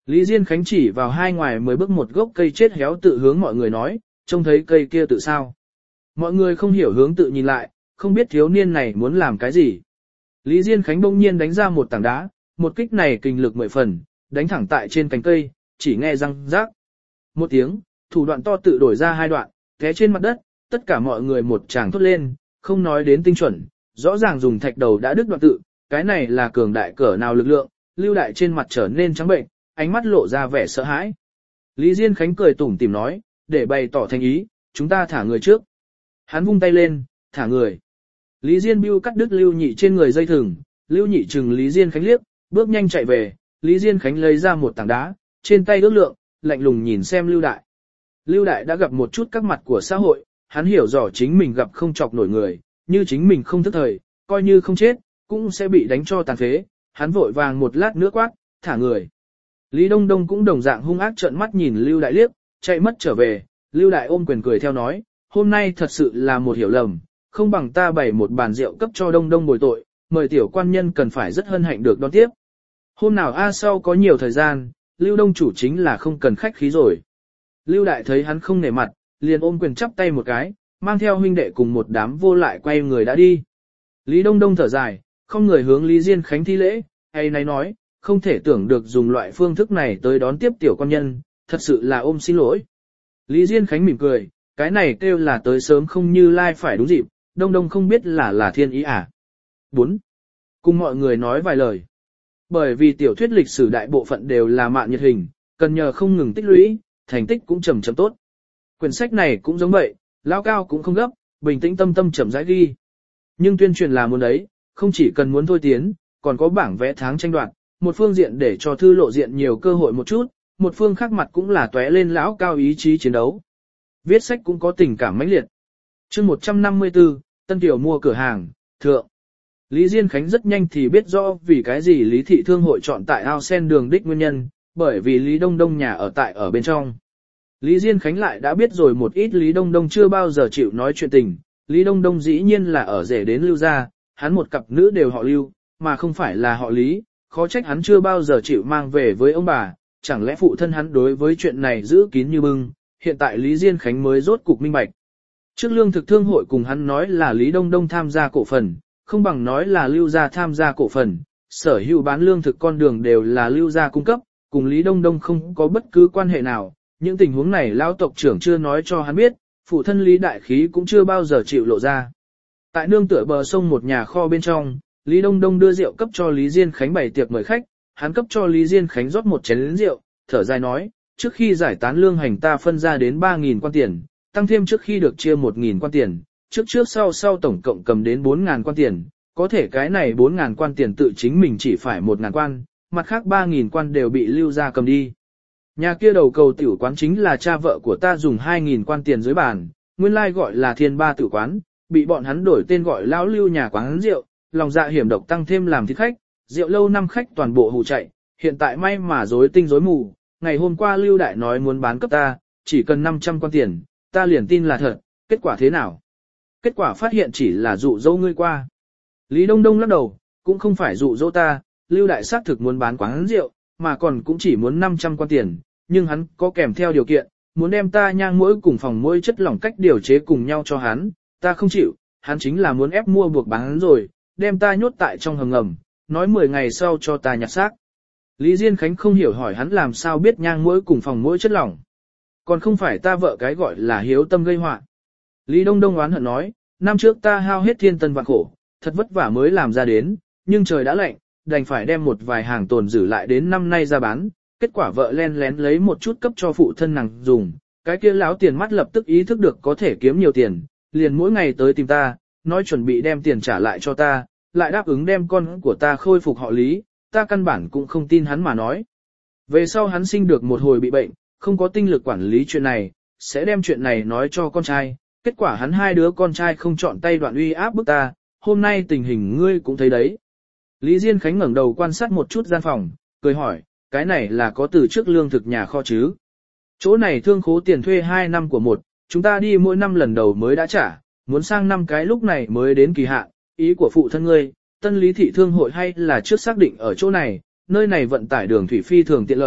Lý Diên Khánh chỉ vào hai ngoài mới bước một gốc cây chết héo tự hướng mọi người nói, trông thấy cây kia tự sao. Mọi người không hiểu hướng tự nhìn lại, không biết thiếu niên này muốn làm cái gì. Lý Diên Khánh bỗng nhiên đánh ra một tảng đá, một kích này kinh lực mười phần, đánh thẳng tại trên cành cây, chỉ nghe răng rác. Một tiếng, thủ đoạn to tự đổi ra hai đoạn, té trên mặt đất, tất cả mọi người một tràng thốt lên, không nói đến tinh chuẩn, rõ ràng dùng thạch đầu đã đứt đoạn tự, cái này là cường đại cỡ nào lực lượng, Lưu Đại trên mặt trở nên trắng bệnh, ánh mắt lộ ra vẻ sợ hãi. Lý Diên Khánh cười tủm tỉm nói, để bày tỏ thành ý, chúng ta thả người trước. Hắn vung tay lên, thả người. Lý Diên Bưu cắt đứt Lưu Nhị trên người dây thừng, Lưu Nhị chừng Lý Diên Khánh liếc, bước nhanh chạy về, Lý Diên Khánh lấy ra một tảng đá, trên tay ước lượng, lạnh lùng nhìn xem Lưu Đại. Lưu Đại đã gặp một chút các mặt của xã hội, hắn hiểu rõ chính mình gặp không chọc nổi người, như chính mình không thức thời, coi như không chết, cũng sẽ bị đánh cho tàn phế, hắn vội vàng một lát nữa quát, thả người. Lý Đông Đông cũng đồng dạng hung ác trợn mắt nhìn Lưu Đại liếc, chạy mất trở về, Lưu Đại ôm quyền cười theo nói, hôm nay thật sự là một hiểu lầm, không bằng ta bày một bàn rượu cấp cho Đông Đông bồi tội, mời tiểu quan nhân cần phải rất hân hạnh được đón tiếp. Hôm nào A sau có nhiều thời gian, Lưu Đông chủ chính là không cần khách khí rồi. Lưu Đại thấy hắn không nể mặt, liền ôm quyền chắp tay một cái, mang theo huynh đệ cùng một đám vô lại quay người đã đi. Lý Đông Đông thở dài, không người hướng Lý Diên Khánh thi lễ, hay này nói, không thể tưởng được dùng loại phương thức này tới đón tiếp tiểu quan nhân, thật sự là ôm xin lỗi. Lý Diên Khánh mỉm cười, cái này kêu là tới sớm không như lai phải đúng dịp, Đông Đông không biết là là thiên ý à. bốn. Cùng mọi người nói vài lời. Bởi vì tiểu thuyết lịch sử đại bộ phận đều là mạn nhiệt hình, cần nhờ không ngừng tích lũy, thành tích cũng chậm chậm tốt. Quyển sách này cũng giống vậy, lao cao cũng không gấp, bình tĩnh tâm tâm chậm rãi ghi. Nhưng tuyên truyền là muốn đấy, không chỉ cần muốn thôi tiến, còn có bảng vẽ tháng tranh đoạt, một phương diện để cho thư lộ diện nhiều cơ hội một chút, một phương khác mặt cũng là tóe lên lão cao ý chí chiến đấu. Viết sách cũng có tình cảm mãnh liệt. Chương một trăm năm mươi tư, Tân Tiểu mua cửa hàng, thượng. Lý Diên Khánh rất nhanh thì biết rõ vì cái gì Lý Thị Thương hội chọn tại Ao Sen đường đích nguyên nhân, bởi vì Lý Đông Đông nhà ở tại ở bên trong. Lý Diên Khánh lại đã biết rồi một ít Lý Đông Đông chưa bao giờ chịu nói chuyện tình, Lý Đông Đông dĩ nhiên là ở rể đến Lưu gia, hắn một cặp nữ đều họ Lưu, mà không phải là họ Lý, khó trách hắn chưa bao giờ chịu mang về với ông bà, chẳng lẽ phụ thân hắn đối với chuyện này giữ kín như bưng, hiện tại Lý Diên Khánh mới rốt cục minh bạch. Trước lương thực thương hội cùng hắn nói là Lý Đông Đông tham gia cổ phần, không bằng nói là Lưu gia tham gia cổ phần, sở hữu bán lương thực con đường đều là Lưu gia cung cấp, cùng Lý Đông Đông không có bất cứ quan hệ nào, những tình huống này lão tộc trưởng chưa nói cho hắn biết, phụ thân Lý Đại Khí cũng chưa bao giờ chịu lộ ra. Tại nương tựa bờ sông một nhà kho bên trong, Lý Đông Đông đưa rượu cấp cho Lý Diên Khánh bày tiệc mời khách, hắn cấp cho Lý Diên Khánh rót một chén rượu, thở dài nói, trước khi giải tán lương hành ta phân ra đến ba nghìn quan tiền, tăng thêm trước khi được chia một nghìn quan tiền, trước trước sau sau tổng cộng cầm đến bốn nghìn quan tiền, có thể cái này bốn nghìn quan tiền tự chính mình chỉ phải một nghìn quan, mặt khác ba nghìn quan đều bị Lưu gia cầm đi. Nhà kia đầu cầu tiểu quán chính là cha vợ của ta dùng hai nghìn quan tiền dưới bàn, nguyên lai gọi là Thiên Ba Tử quán, bị bọn hắn đổi tên gọi lão Lưu nhà quán rượu, lòng dạ hiểm độc tăng thêm làm thịt khách, rượu lâu năm khách toàn bộ hù chạy, hiện tại may mà rối tinh rối mù, ngày hôm qua Lưu Đại nói muốn bán cấp ta, chỉ cần năm trăm quan tiền, ta liền tin là thật, kết quả thế nào? Kết quả phát hiện chỉ là dụ dỗ ngươi qua. Lý Đông Đông lắc đầu, cũng không phải dụ dỗ ta, Lưu Đại xác thực muốn bán quán rượu, mà còn cũng chỉ muốn năm trăm quan tiền, nhưng hắn có kèm theo điều kiện, muốn đem ta nhang mỗi cùng phòng mỗi chất lỏng cách điều chế cùng nhau cho hắn, ta không chịu, hắn chính là muốn ép mua buộc bán rồi, đem ta nhốt tại trong hầm ngầm, nói mười ngày sau cho ta nhặt xác. Lý Diên Khánh không hiểu hỏi hắn làm sao biết nhang mỗi cùng phòng mỗi chất lỏng. Còn không phải ta vợ cái gọi là hiếu tâm gây họa. Lý Đông Đông oán hận nói, năm trước ta hao hết thiên tân vạn khổ, thật vất vả mới làm ra đến, nhưng trời đã lạnh, đành phải đem một vài hàng tồn giữ lại đến năm nay ra bán, kết quả vợ len lén lấy một chút cấp cho phụ thân nàng dùng, cái kia láo tiền mắt lập tức ý thức được có thể kiếm nhiều tiền, liền mỗi ngày tới tìm ta, nói chuẩn bị đem tiền trả lại cho ta, lại đáp ứng đem con của ta khôi phục họ Lý, ta căn bản cũng không tin hắn mà nói. Về sau hắn sinh được một hồi bị bệnh, không có tinh lực quản lý chuyện này, sẽ đem chuyện này nói cho con trai, kết quả hắn hai đứa con trai không chọn tay đoạn uy áp bức ta, hôm nay tình hình ngươi cũng thấy đấy. Lý Diên Khánh ngẩng đầu quan sát một chút gian phòng, cười hỏi, cái này là có từ trước lương thực nhà kho chứ? Chỗ này thương khố tiền thuê hai năm của một, chúng ta đi mỗi năm lần đầu mới đã trả, muốn sang năm cái lúc này mới đến kỳ hạn, ý của phụ thân ngươi, Tân Lý Thị Thương hội hay là trước xác định ở chỗ này, nơi này vận tải đường thủy phi thường tiện lợi,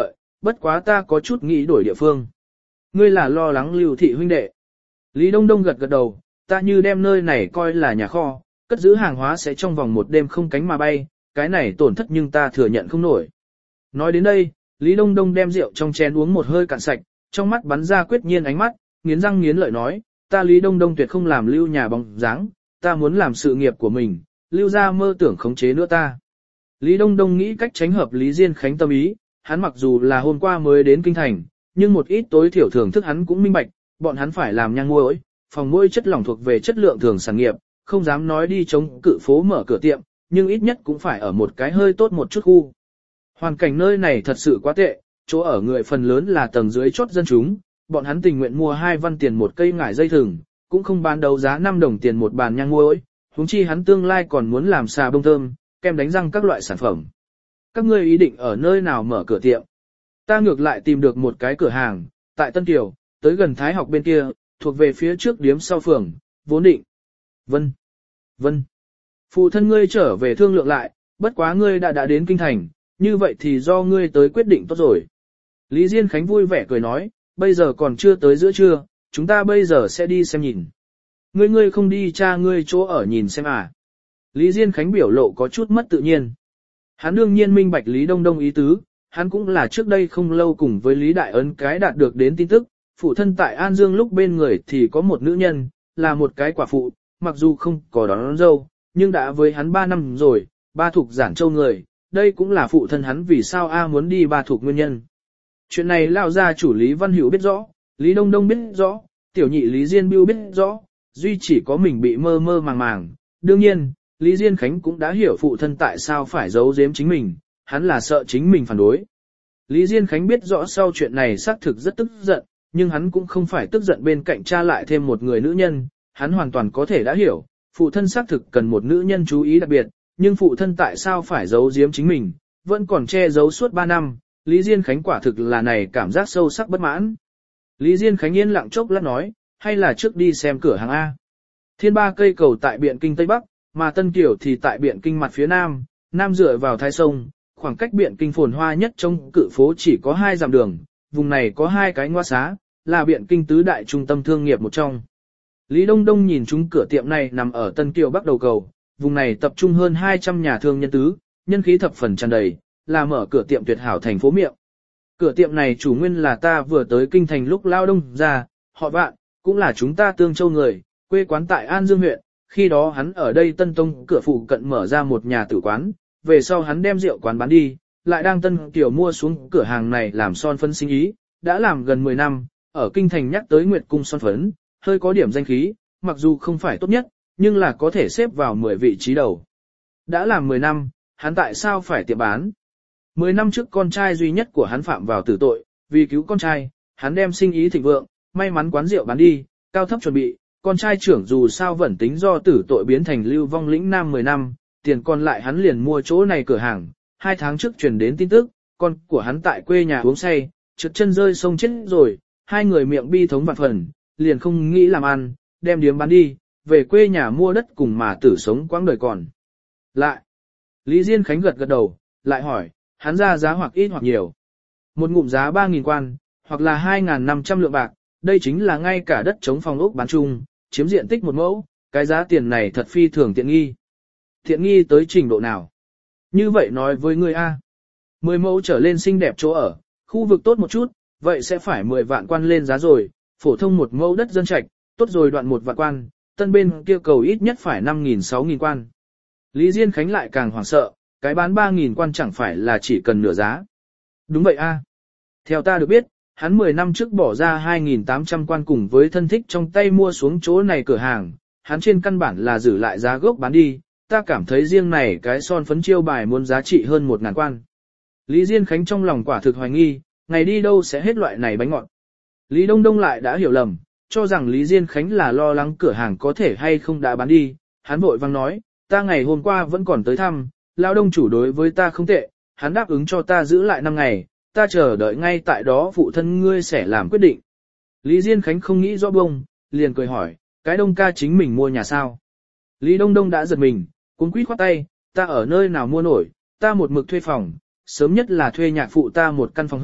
bất quá ta có chút nghĩ đổi địa phương. Ngươi là lo lắng Lưu thị huynh đệ. Lý Đông Đông gật gật đầu, ta như đem nơi này coi là nhà kho, cất giữ hàng hóa sẽ trong vòng một đêm không cánh mà bay, cái này tổn thất nhưng ta thừa nhận không nổi. Nói đến đây, Lý Đông Đông đem rượu trong chén uống một hơi cạn sạch, trong mắt bắn ra quyết nhiên ánh mắt, nghiến răng nghiến lợi nói, ta Lý Đông Đông tuyệt không làm Lưu nhà bóng dáng, ta muốn làm sự nghiệp của mình, Lưu ra mơ tưởng khống chế nữa ta. Lý Đông Đông nghĩ cách tránh hợp Lý Diên Khánh tâm ý, hắn mặc dù là hôm qua mới đến kinh thành, nhưng một ít tối thiểu thưởng thức hắn cũng minh bạch, bọn hắn phải làm nhang muối, phòng muối chất lỏng thuộc về chất lượng thường sản nghiệp, không dám nói đi chống cự phố mở cửa tiệm, nhưng ít nhất cũng phải ở một cái hơi tốt một chút khu. Hoàn cảnh nơi này thật sự quá tệ, chỗ ở người phần lớn là tầng dưới chốt dân chúng, bọn hắn tình nguyện mua hai văn tiền một cây ngải dây thừng, cũng không bán đấu giá năm đồng tiền một bàn nhang muối, huống chi hắn tương lai còn muốn làm xà bông thơm, kem đánh răng các loại sản phẩm. Các ngươi ý định ở nơi nào mở cửa tiệm? Ta ngược lại tìm được một cái cửa hàng, tại Tân Kiều, tới gần Thái học bên kia, thuộc về phía trước điếm sau phường, vốn định. Vân. Vân. Phụ thân ngươi trở về thương lượng lại, bất quá ngươi đã đã đến kinh thành, như vậy thì do ngươi tới quyết định tốt rồi. Lý Diên Khánh vui vẻ cười nói, bây giờ còn chưa tới giữa trưa, chúng ta bây giờ sẽ đi xem nhìn. Ngươi ngươi không đi cha ngươi chỗ ở nhìn xem à. Lý Diên Khánh biểu lộ có chút mất tự nhiên. Hắn đương nhiên minh bạch Lý Đông Đông ý tứ, hắn cũng là trước đây không lâu cùng với Lý Đại Ấn cái đạt được đến tin tức, phụ thân tại An Dương lúc bên người thì có một nữ nhân, là một cái quả phụ, mặc dù không có đón, đón dâu, nhưng đã với hắn ba năm rồi, ba thuộc giản châu người, đây cũng là phụ thân hắn vì sao A muốn đi ba thuộc nguyên nhân. Chuyện này lão gia chủ Lý Văn Hữu biết rõ, Lý Đông Đông biết rõ, tiểu nhị Lý Diên Biêu biết rõ, duy chỉ có mình bị mơ mơ màng màng. Đương nhiên, Lý Diên Khánh cũng đã hiểu phụ thân tại sao phải giấu giếm chính mình, hắn là sợ chính mình phản đối. Lý Diên Khánh biết rõ sau chuyện này xác thực rất tức giận, nhưng hắn cũng không phải tức giận bên cạnh cha lại thêm một người nữ nhân, hắn hoàn toàn có thể đã hiểu, phụ thân xác thực cần một nữ nhân chú ý đặc biệt, nhưng phụ thân tại sao phải giấu giếm chính mình, vẫn còn che giấu suốt ba năm, Lý Diên Khánh quả thực là này cảm giác sâu sắc bất mãn. Lý Diên Khánh yên lặng chốc lát nói, hay là trước đi xem cửa hàng A. Thiên ba cây cầu tại Biện Kinh Tây Bắc, mà Tân Kiều thì tại Biện Kinh mặt phía Nam, Nam dựa vào Thái Sông, khoảng cách Biện Kinh phồn hoa nhất trong cự phố chỉ có hai dặm đường, vùng này có hai cái ngoa xá, là Biện Kinh tứ đại trung tâm thương nghiệp một trong. Lý Đông Đông nhìn chúng cửa tiệm này nằm ở Tân Kiều Bắc đầu cầu, vùng này tập trung hơn hai trăm nhà thương nhân tứ, nhân khí thập phần tràn đầy, là mở cửa tiệm tuyệt hảo thành phố miệng. Cửa tiệm này chủ nguyên là ta vừa tới kinh thành lúc lao đông ra, họ Vạn, cũng là chúng ta Tương Châu người, quê quán tại An Dương huyện, khi đó hắn ở đây Tân Tông cửa phụ cận mở ra một nhà tử quán, về sau hắn đem rượu quán bán đi, lại đang Tân Kiều mua xuống cửa hàng này làm son phấn sinh ý, đã làm gần mười năm, ở kinh thành nhắc tới Nguyệt Cung son phấn, hơi có điểm danh khí, mặc dù không phải tốt nhất, nhưng là có thể xếp vào mười vị trí đầu. Đã làm mười năm, hắn tại sao phải tiệm bán? mười năm trước con trai duy nhất của hắn phạm vào tử tội, vì cứu con trai, hắn đem sinh ý thịnh vượng, may mắn quán rượu bán đi, cao thấp chuẩn bị, con trai trưởng dù sao vẫn tính do tử tội biến thành lưu vong lĩnh nam mười năm, tiền còn lại hắn liền mua chỗ này cửa hàng, hai tháng trước truyền đến tin tức, con của hắn tại quê nhà uống say, trượt chân rơi sông chết rồi, hai người miệng bi thống vạn phần, liền không nghĩ làm ăn, đem điếm bán đi, về quê nhà mua đất cùng mà tử sống quãng đời còn. Lại, Lý Diên Khánh gật gật đầu, lại hỏi, hắn ra giá hoặc ít hoặc nhiều. Một ngụm giá ba nghìn quan, hoặc là hai nghìn năm trăm lượng bạc, đây chính là ngay cả đất chống phòng ốc bán chung, chiếm diện tích một mẫu, cái giá tiền này thật phi thường tiện nghi. Tiện nghi tới trình độ nào? Như vậy nói với ngươi A. mười mẫu trở lên xinh đẹp chỗ ở, khu vực tốt một chút, vậy sẽ phải mười vạn quan lên giá rồi, phổ thông một mẫu đất dân trạch, tốt rồi đoạn một vạn quan, tân bên kia cầu ít nhất phải năm nghìn sáu nghìn quan. Lý Diên Khánh lại càng hoảng sợ, cái bán ba nghìn quan chẳng phải là chỉ cần nửa giá. Đúng vậy A. Theo ta được biết, hắn mười năm trước bỏ ra hai nghìn tám trăm quan cùng với thân thích trong tay mua xuống chỗ này cửa hàng, hắn trên căn bản là giữ lại giá gốc bán đi, ta cảm thấy riêng này cái son phấn chiêu bài muốn giá trị hơn một ngàn quan. Lý Diên Khánh trong lòng quả thực hoài nghi, ngày đi đâu sẽ hết loại này bánh ngọt. Lý Đông Đông lại đã hiểu lầm, cho rằng Lý Diên Khánh là lo lắng cửa hàng có thể hay không đã bán đi, hắn vội vang nói, ta ngày hôm qua vẫn còn tới thăm, lão đông chủ đối với ta không tệ, hắn đáp ứng cho ta giữ lại năm ngày, ta chờ đợi ngay tại đó phụ thân ngươi sẽ làm quyết định. Lý Diên Khánh không nghĩ rõ bông, liền cười hỏi, cái Đông ca chính mình mua nhà sao? Lý Đông Đông đã giật mình, cuống quýt khoát tay, ta ở nơi nào mua nổi, ta một mực thuê phòng, sớm nhất là thuê nhạc phụ ta một căn phòng hư,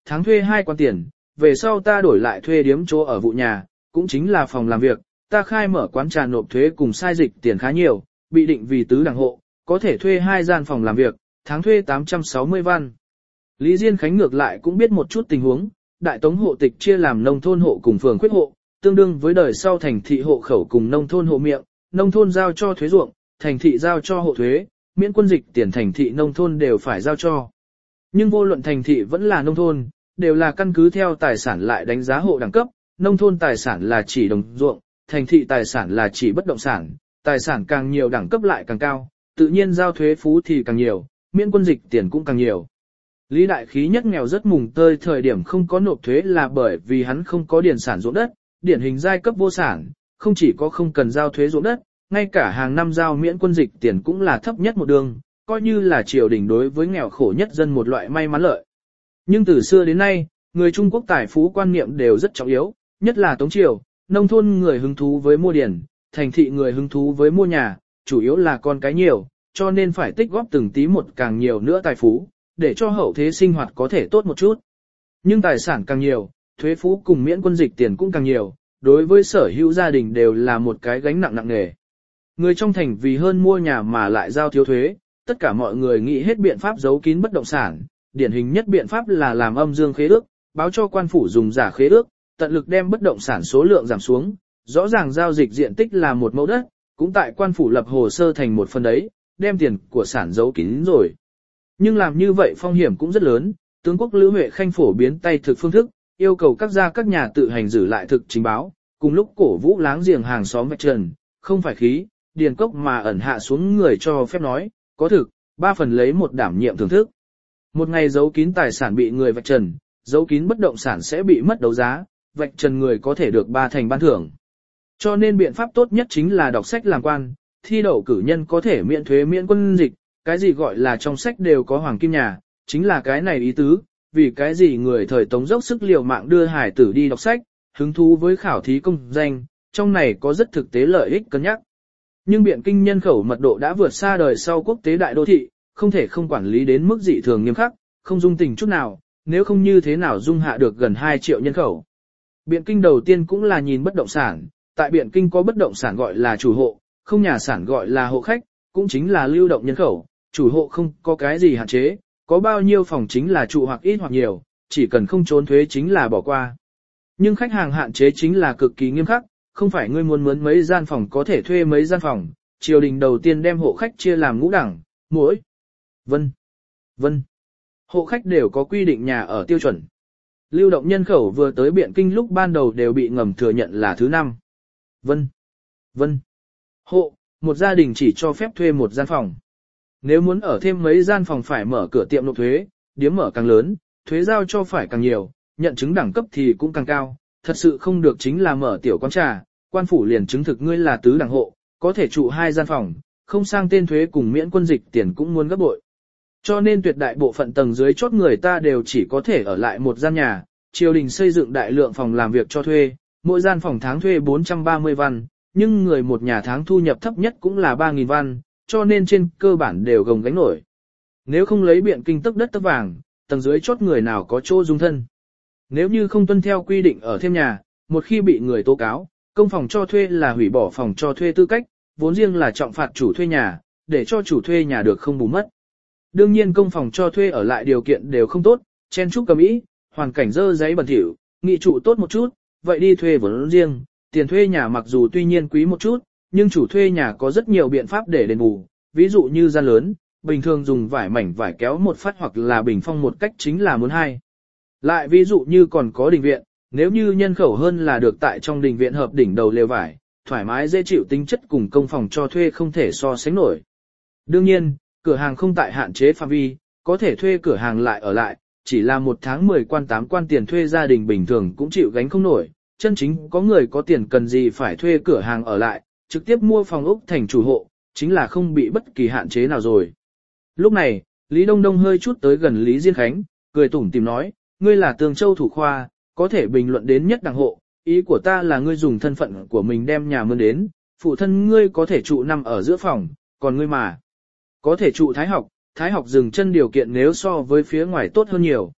tháng thuê hai quan tiền, về sau ta đổi lại thuê điếm chỗ ở vụ nhà, cũng chính là phòng làm việc, ta khai mở quán trà nộp thuế cùng sai dịch tiền khá nhiều, bị định vì tứ đẳng hộ, có thể thuê hai gian phòng làm việc, tháng thuê tám trăm sáu mươi văn. Lý Diên Khánh ngược lại cũng biết một chút tình huống, đại tống hộ tịch chia làm nông thôn hộ cùng phường khuyết hộ, tương đương với đời sau thành thị hộ khẩu cùng nông thôn hộ miệng, nông thôn giao cho thuế ruộng, thành thị giao cho hộ thuế, miễn quân dịch tiền thành thị nông thôn đều phải giao cho. Nhưng vô luận thành thị vẫn là nông thôn, đều là căn cứ theo tài sản lại đánh giá hộ đẳng cấp, nông thôn tài sản là chỉ đồng ruộng, thành thị tài sản là chỉ bất động sản, tài sản càng nhiều đẳng cấp lại càng cao, tự nhiên giao thuế phú thì càng nhiều, miễn quân dịch tiền cũng càng nhiều. Lý Đại Khí nhất nghèo rất mùng tơi thời điểm không có nộp thuế là bởi vì hắn không có điển sản ruộng đất, điển hình giai cấp vô sản, không chỉ có không cần giao thuế ruộng đất, ngay cả hàng năm giao miễn quân dịch tiền cũng là thấp nhất một đường, coi như là triều đình đối với nghèo khổ nhất dân một loại may mắn lợi. Nhưng từ xưa đến nay, người Trung Quốc tài phú quan niệm đều rất trọng yếu, nhất là Tống Triều, nông thôn người hứng thú với mua điển, thành thị người hứng thú với mua nhà, chủ yếu là con cái nhiều, cho nên phải tích góp từng tí một càng nhiều nữa tài phú, để cho hậu thế sinh hoạt có thể tốt một chút. Nhưng tài sản càng nhiều, thuế phú cùng miễn quân dịch tiền cũng càng nhiều, đối với sở hữu gia đình đều là một cái gánh nặng nặng nề. Người trong thành vì hơn mua nhà mà lại giao thiếu thuế, tất cả mọi người nghĩ hết biện pháp giấu kín bất động sản, điển hình nhất biện pháp là làm âm dương khế ước, báo cho quan phủ dùng giả khế ước, tận lực đem bất động sản số lượng giảm xuống, rõ ràng giao dịch diện tích là một mẫu đất, cũng tại quan phủ lập hồ sơ thành một phần đấy, đem tiền của sản giấu kín rồi. Nhưng làm như vậy phong hiểm cũng rất lớn, tướng quốc Lữ Huệ Khanh phổ biến tay thực phương thức, yêu cầu các gia các nhà tự hành giữ lại thực trình báo, cùng lúc cổ vũ láng giềng hàng xóm vạch trần, không phải khí, điền cốc mà ẩn hạ xuống người cho phép nói, có thực, ba phần lấy một đảm nhiệm thưởng thức. Một ngày giấu kín tài sản bị người vạch trần, giấu kín bất động sản sẽ bị mất đấu giá, vạch trần người có thể được ba thành ban thưởng. Cho nên biện pháp tốt nhất chính là đọc sách làm quan, thi đậu cử nhân có thể miễn thuế miễn quân dịch, cái gì gọi là trong sách đều có hoàng kim nhà, chính là cái này ý tứ, vì cái gì người thời Tống dốc sức liều mạng đưa hải tử đi đọc sách, hứng thú với khảo thí công danh, trong này có rất thực tế lợi ích cân nhắc. Nhưng Biện Kinh nhân khẩu mật độ đã vượt xa đời sau quốc tế đại đô thị, không thể không quản lý đến mức dị thường nghiêm khắc, không dung tình chút nào, nếu không như thế nào dung hạ được gần hai triệu nhân khẩu. Biện Kinh đầu tiên cũng là nhìn bất động sản, tại Biện Kinh có bất động sản gọi là chủ hộ, không nhà sản gọi là hộ khách, cũng chính là lưu động nhân khẩu, chủ hộ không có cái gì hạn chế, có bao nhiêu phòng chính là trụ hoặc ít hoặc nhiều, chỉ cần không trốn thuế chính là bỏ qua. Nhưng khách hàng hạn chế chính là cực kỳ nghiêm khắc, không phải ngươi muốn mướn mấy gian phòng có thể thuê mấy gian phòng, triều đình đầu tiên đem hộ khách chia làm ngũ đẳng, mỗi, vân, vân. Hộ khách đều có quy định nhà ở tiêu chuẩn. Lưu động nhân khẩu vừa tới Biện Kinh lúc ban đầu đều bị ngầm thừa nhận là thứ năm. Vân, vân. Hộ, một gia đình chỉ cho phép thuê một gian phòng. Nếu muốn ở thêm mấy gian phòng phải mở cửa tiệm nộp thuế, điếm mở càng lớn, thuế giao cho phải càng nhiều, nhận chứng đẳng cấp thì cũng càng cao, thật sự không được chính là mở tiểu quán trà, quan phủ liền chứng thực ngươi là tứ đẳng hộ, có thể trụ hai gian phòng, không sang tên thuế cùng miễn quân dịch tiền cũng muốn gấp bội. Cho nên tuyệt đại bộ phận tầng dưới chốt người ta đều chỉ có thể ở lại một gian nhà, triều đình xây dựng đại lượng phòng làm việc cho thuê, mỗi gian phòng tháng thuê bốn trăm ba mươi văn, nhưng người một nhà tháng thu nhập thấp nhất cũng là ba nghìn văn, cho nên trên cơ bản đều gồng gánh nổi. Nếu không lấy Biện Kinh tấc đất tấc vàng, tầng dưới chốt người nào có chỗ dung thân. Nếu như không tuân theo quy định ở thêm nhà, một khi bị người tố cáo, công phòng cho thuê là hủy bỏ phòng cho thuê tư cách, vốn riêng là trọng phạt chủ thuê nhà, để cho chủ thuê nhà được không bù mất. Đương nhiên công phòng cho thuê ở lại điều kiện đều không tốt, chen chúc cầm ý, hoàn cảnh dơ giấy bẩn thỉu, nghị trụ tốt một chút, vậy đi thuê vốn riêng, tiền thuê nhà mặc dù tuy nhiên quý một chút, nhưng chủ thuê nhà có rất nhiều biện pháp để đền bù, ví dụ như gian lớn, bình thường dùng vải mảnh vải kéo một phát hoặc là bình phong một cách chính là muốn hai. Lại ví dụ như còn có đình viện, nếu như nhân khẩu hơn là được tại trong đình viện hợp đỉnh đầu lều vải, thoải mái dễ chịu tính chất cùng công phòng cho thuê không thể so sánh nổi. Đương nhiên, cửa hàng không tại hạn chế phạm vi, có thể thuê cửa hàng lại ở lại, chỉ là một tháng mười quan tám quan tiền thuê gia đình bình thường cũng chịu gánh không nổi, chân chính có người có tiền cần gì phải thuê cửa hàng ở lại, trực tiếp mua phòng ốc thành chủ hộ, chính là không bị bất kỳ hạn chế nào rồi. Lúc này, Lý Đông Đông hơi chút tới gần Lý Diên Khánh, cười tủm tìm nói, ngươi là Tường Châu thủ khoa, có thể bình luận đến nhất đẳng hộ, ý của ta là ngươi dùng thân phận của mình đem nhà mướn đến, phụ thân ngươi có thể trụ nằm ở giữa phòng, còn ngươi mà có thể trụ thái học, thái học dừng chân điều kiện nếu so với phía ngoài tốt hơn nhiều.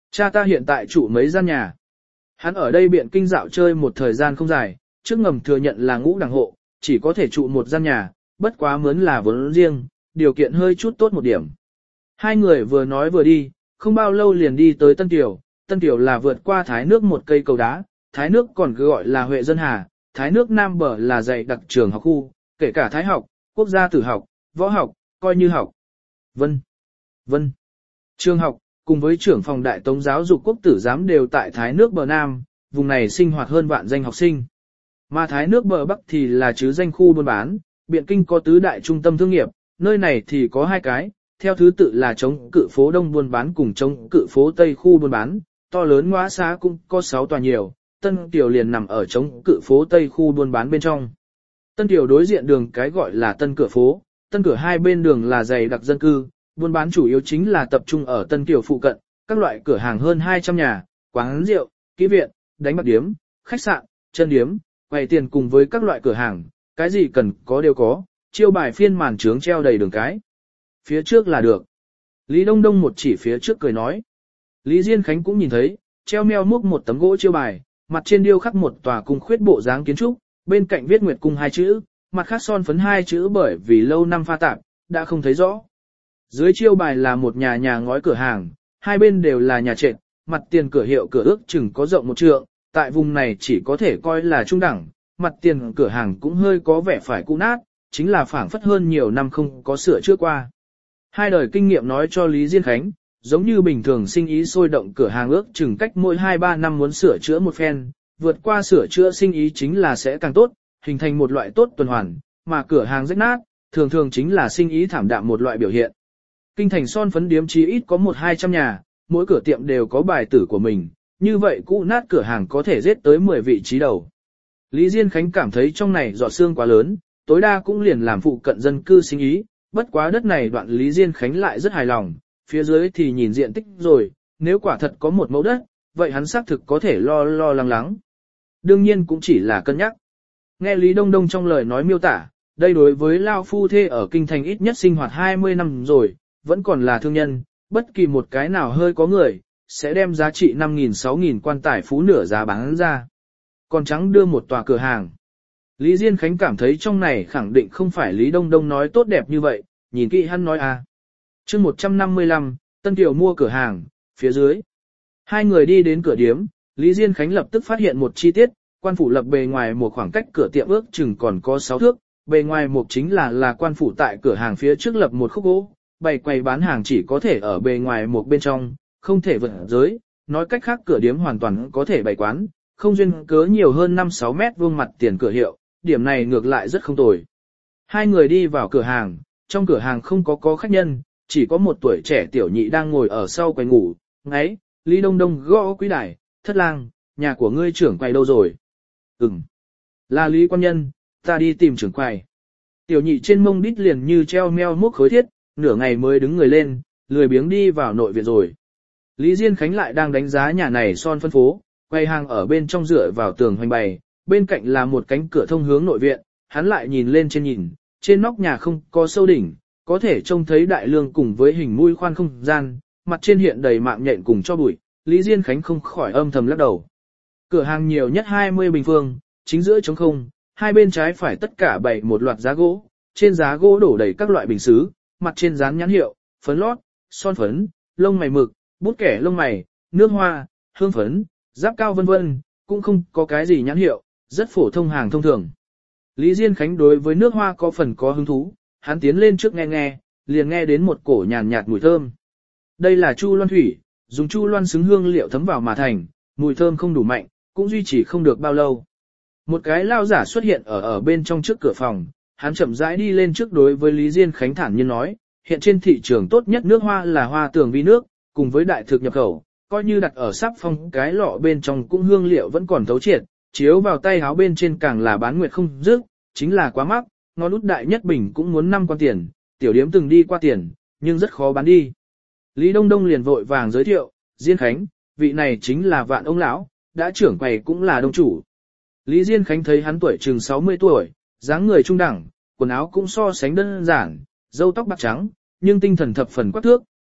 Cha ta hiện tại trụ mấy gian nhà. Hắn ở đây Biện Kinh dạo chơi một thời gian không dài, trước ngầm thừa nhận là ngũ đẳng hộ, chỉ có thể trụ một gian nhà, bất quá mướn là vốn riêng, điều kiện hơi chút tốt một điểm. Hai người vừa nói vừa đi, không bao lâu liền đi tới Tân Tiểu. Tân Tiểu là vượt qua Thái nước một cây cầu đá, Thái nước còn cứ gọi là Huệ Dân Hà, Thái nước Nam bờ là dạy đặc trường học khu, kể cả Thái học, quốc gia tử học, võ học, coi như học. Vân, Vân, trường học, cùng với trưởng phòng đại tống giáo dục quốc tử giám đều tại Thái nước bờ Nam, vùng này sinh hoạt hơn vạn danh học sinh. Mà Thái nước bờ Bắc thì là chứ danh khu buôn bán, Biện Kinh có tứ đại trung tâm thương nghiệp, nơi này thì có hai cái, theo thứ tự là chống cự phố Đông buôn bán cùng chống cự phố Tây khu buôn bán, to lớn ngõ xá cũng có sáu tòa nhiều, Tân Tiểu liền nằm ở chống cự phố Tây khu buôn bán bên trong. Tân Tiểu đối diện đường cái gọi là Tân Cửa phố, Tân Cửa hai bên đường là dày đặc dân cư, buôn bán chủ yếu chính là tập trung ở Tân Tiểu phụ cận, các loại cửa hàng hơn hai trăm nhà, quán rượu, kỹ viện, đánh bạc điếm, khách sạn, chân điếm, quầy tiền cùng với các loại cửa hàng, cái gì cần có đều có, chiêu bài phiên màn trướng treo đầy đường cái. Phía trước là được. Lý Đông Đông một chỉ phía trước cười nói. Lý Diên Khánh cũng nhìn thấy, treo meo múc một tấm gỗ chiêu bài, mặt trên điêu khắc một tòa cung khuyết bộ dáng kiến trúc, bên cạnh viết Nguyệt Cung hai chữ, mặt khác son phấn hai chữ bởi vì lâu năm pha tạp, đã không thấy rõ. Dưới chiêu bài là một nhà nhà ngói cửa hàng, hai bên đều là nhà trệt, mặt tiền cửa hiệu cửa ước chừng có rộng một trượng, tại vùng này chỉ có thể coi là trung đẳng, mặt tiền cửa hàng cũng hơi có vẻ phải cũ nát, chính là phảng phất hơn nhiều năm không có sửa chữa qua. Hai đời kinh nghiệm nói cho Lý Diên Khánh, giống như bình thường sinh ý sôi động cửa hàng ước chừng cách mỗi hai ba năm muốn sửa chữa một phen, vượt qua sửa chữa sinh ý chính là sẽ càng tốt, hình thành một loại tốt tuần hoàn, mà cửa hàng rách nát, thường thường chính là sinh ý thảm đạm một loại biểu hiện. Kinh thành son phấn điếm chí ít có một hai trăm nhà, mỗi cửa tiệm đều có bài tử của mình, như vậy cũ nát cửa hàng có thể giết tới mười vị trí đầu. Lý Diên Khánh cảm thấy trong này giọt xương quá lớn, tối đa cũng liền làm phụ cận dân cư sinh ý, bất quá đất này đoạn Lý Diên Khánh lại rất hài lòng, phía dưới thì nhìn diện tích rồi, nếu quả thật có một mẫu đất, vậy hắn xác thực có thể lo lo lắng lắng. Đương nhiên cũng chỉ là cân nhắc. Nghe Lý Đông Đông trong lời nói miêu tả, đây đối với Lao phu thê ở kinh thành ít nhất sinh hoạt hai mươi năm rồi, vẫn còn là thương nhân, bất kỳ một cái nào hơi có người, sẽ đem giá trị năm nghìn sáu nghìn quan tài phú nửa giá bán ra. Còn trắng đưa một tòa cửa hàng. Lý Diên Khánh cảm thấy trong này khẳng định không phải Lý Đông Đông nói tốt đẹp như vậy, nhìn kỹ hắn nói à. chương một trăm năm mươi lăm, Tân Kiều mua cửa hàng, phía dưới. Hai người đi đến cửa điếm, Lý Diên Khánh lập tức phát hiện một chi tiết, quan phủ lập bề ngoài một khoảng cách cửa tiệm ước chừng còn có sáu thước, bề ngoài một chính là là quan phủ tại cửa hàng phía trước lập một khúc gỗ, bày quầy bán hàng chỉ có thể ở bề ngoài một bên trong, không thể vượt giới, nói cách khác cửa điếm hoàn toàn có thể bày quán, không duyên cớ nhiều hơn năm sáu mét vuông mặt tiền cửa hiệu, điểm này ngược lại rất không tồi. Hai người đi vào cửa hàng, trong cửa hàng không có có khách nhân, chỉ có một tuổi trẻ tiểu nhị đang ngồi ở sau quầy ngủ, ngáy, Lý Đông Đông gõ quý đài, thất lang, nhà của ngươi trưởng quầy đâu rồi? Ừm, là Lý quan nhân, ta đi tìm trưởng quầy. Tiểu nhị trên mông đít liền như treo meo múc khối thiết, nửa ngày mới đứng người lên, lười biếng đi vào nội viện rồi. Lý Diên Khánh lại đang đánh giá nhà này son phân phố, quầy hàng ở bên trong dựa vào tường hoành bày, bên cạnh là một cánh cửa thông hướng nội viện, hắn lại nhìn lên trên nhìn, trên nóc nhà không có sâu đỉnh, có thể trông thấy đại lương cùng với hình mũi khoan không gian, mặt trên hiện đầy mạng nhện cùng cho bụi, Lý Diên Khánh không khỏi âm thầm lắc đầu. Cửa hàng nhiều nhất hai mươi bình phương, chính giữa trống không, hai bên trái phải tất cả bày một loạt giá gỗ, trên giá gỗ đổ đầy các loại bình sứ, mặt trên dán nhãn hiệu, phấn lót, son phấn, lông mày mực, bút kẻ lông mày, nước hoa, hương phấn, giáp cao vân vân, cũng không có cái gì nhãn hiệu, rất phổ thông hàng thông thường. Lý Diên Khánh đối với nước hoa có phần có hứng thú, hắn tiến lên trước nghe nghe, liền nghe đến một cổ nhàn nhạt mùi thơm. Đây là chu loan thủy, dùng chu loan xứng hương liệu thấm vào mà thành, mùi thơm không đủ mạnh, cũng duy trì không được bao lâu. Một cái lao giả xuất hiện ở ở bên trong trước cửa phòng, hắn chậm rãi đi lên trước đối với Lý Diên Khánh thản nhiên nói, hiện trên thị trường tốt nhất nước hoa là hoa tường vi nước, cùng với đại thực nhập khẩu, coi như đặt ở sắp phong cái lọ bên trong cũng hương liệu vẫn còn thấu triệt, chiếu vào tay áo bên trên càng là bán nguyệt không dứt, chính là quá mắc, ngón út đại nhất bình cũng muốn năm quan tiền, tiểu điếm từng đi qua tiền, nhưng rất khó bán đi. Lý Đông Đông liền vội vàng giới thiệu, Diên Khánh, vị này chính là Vạn ông lão, đã trưởng quầy cũng là đông chủ. Lý Diên Khánh thấy hắn tuổi chừng sáu mươi tuổi, dáng người trung đẳng, quần áo cũng so sánh đơn giản, râu tóc bạc trắng, nhưng tinh thần thập phần quắc thước,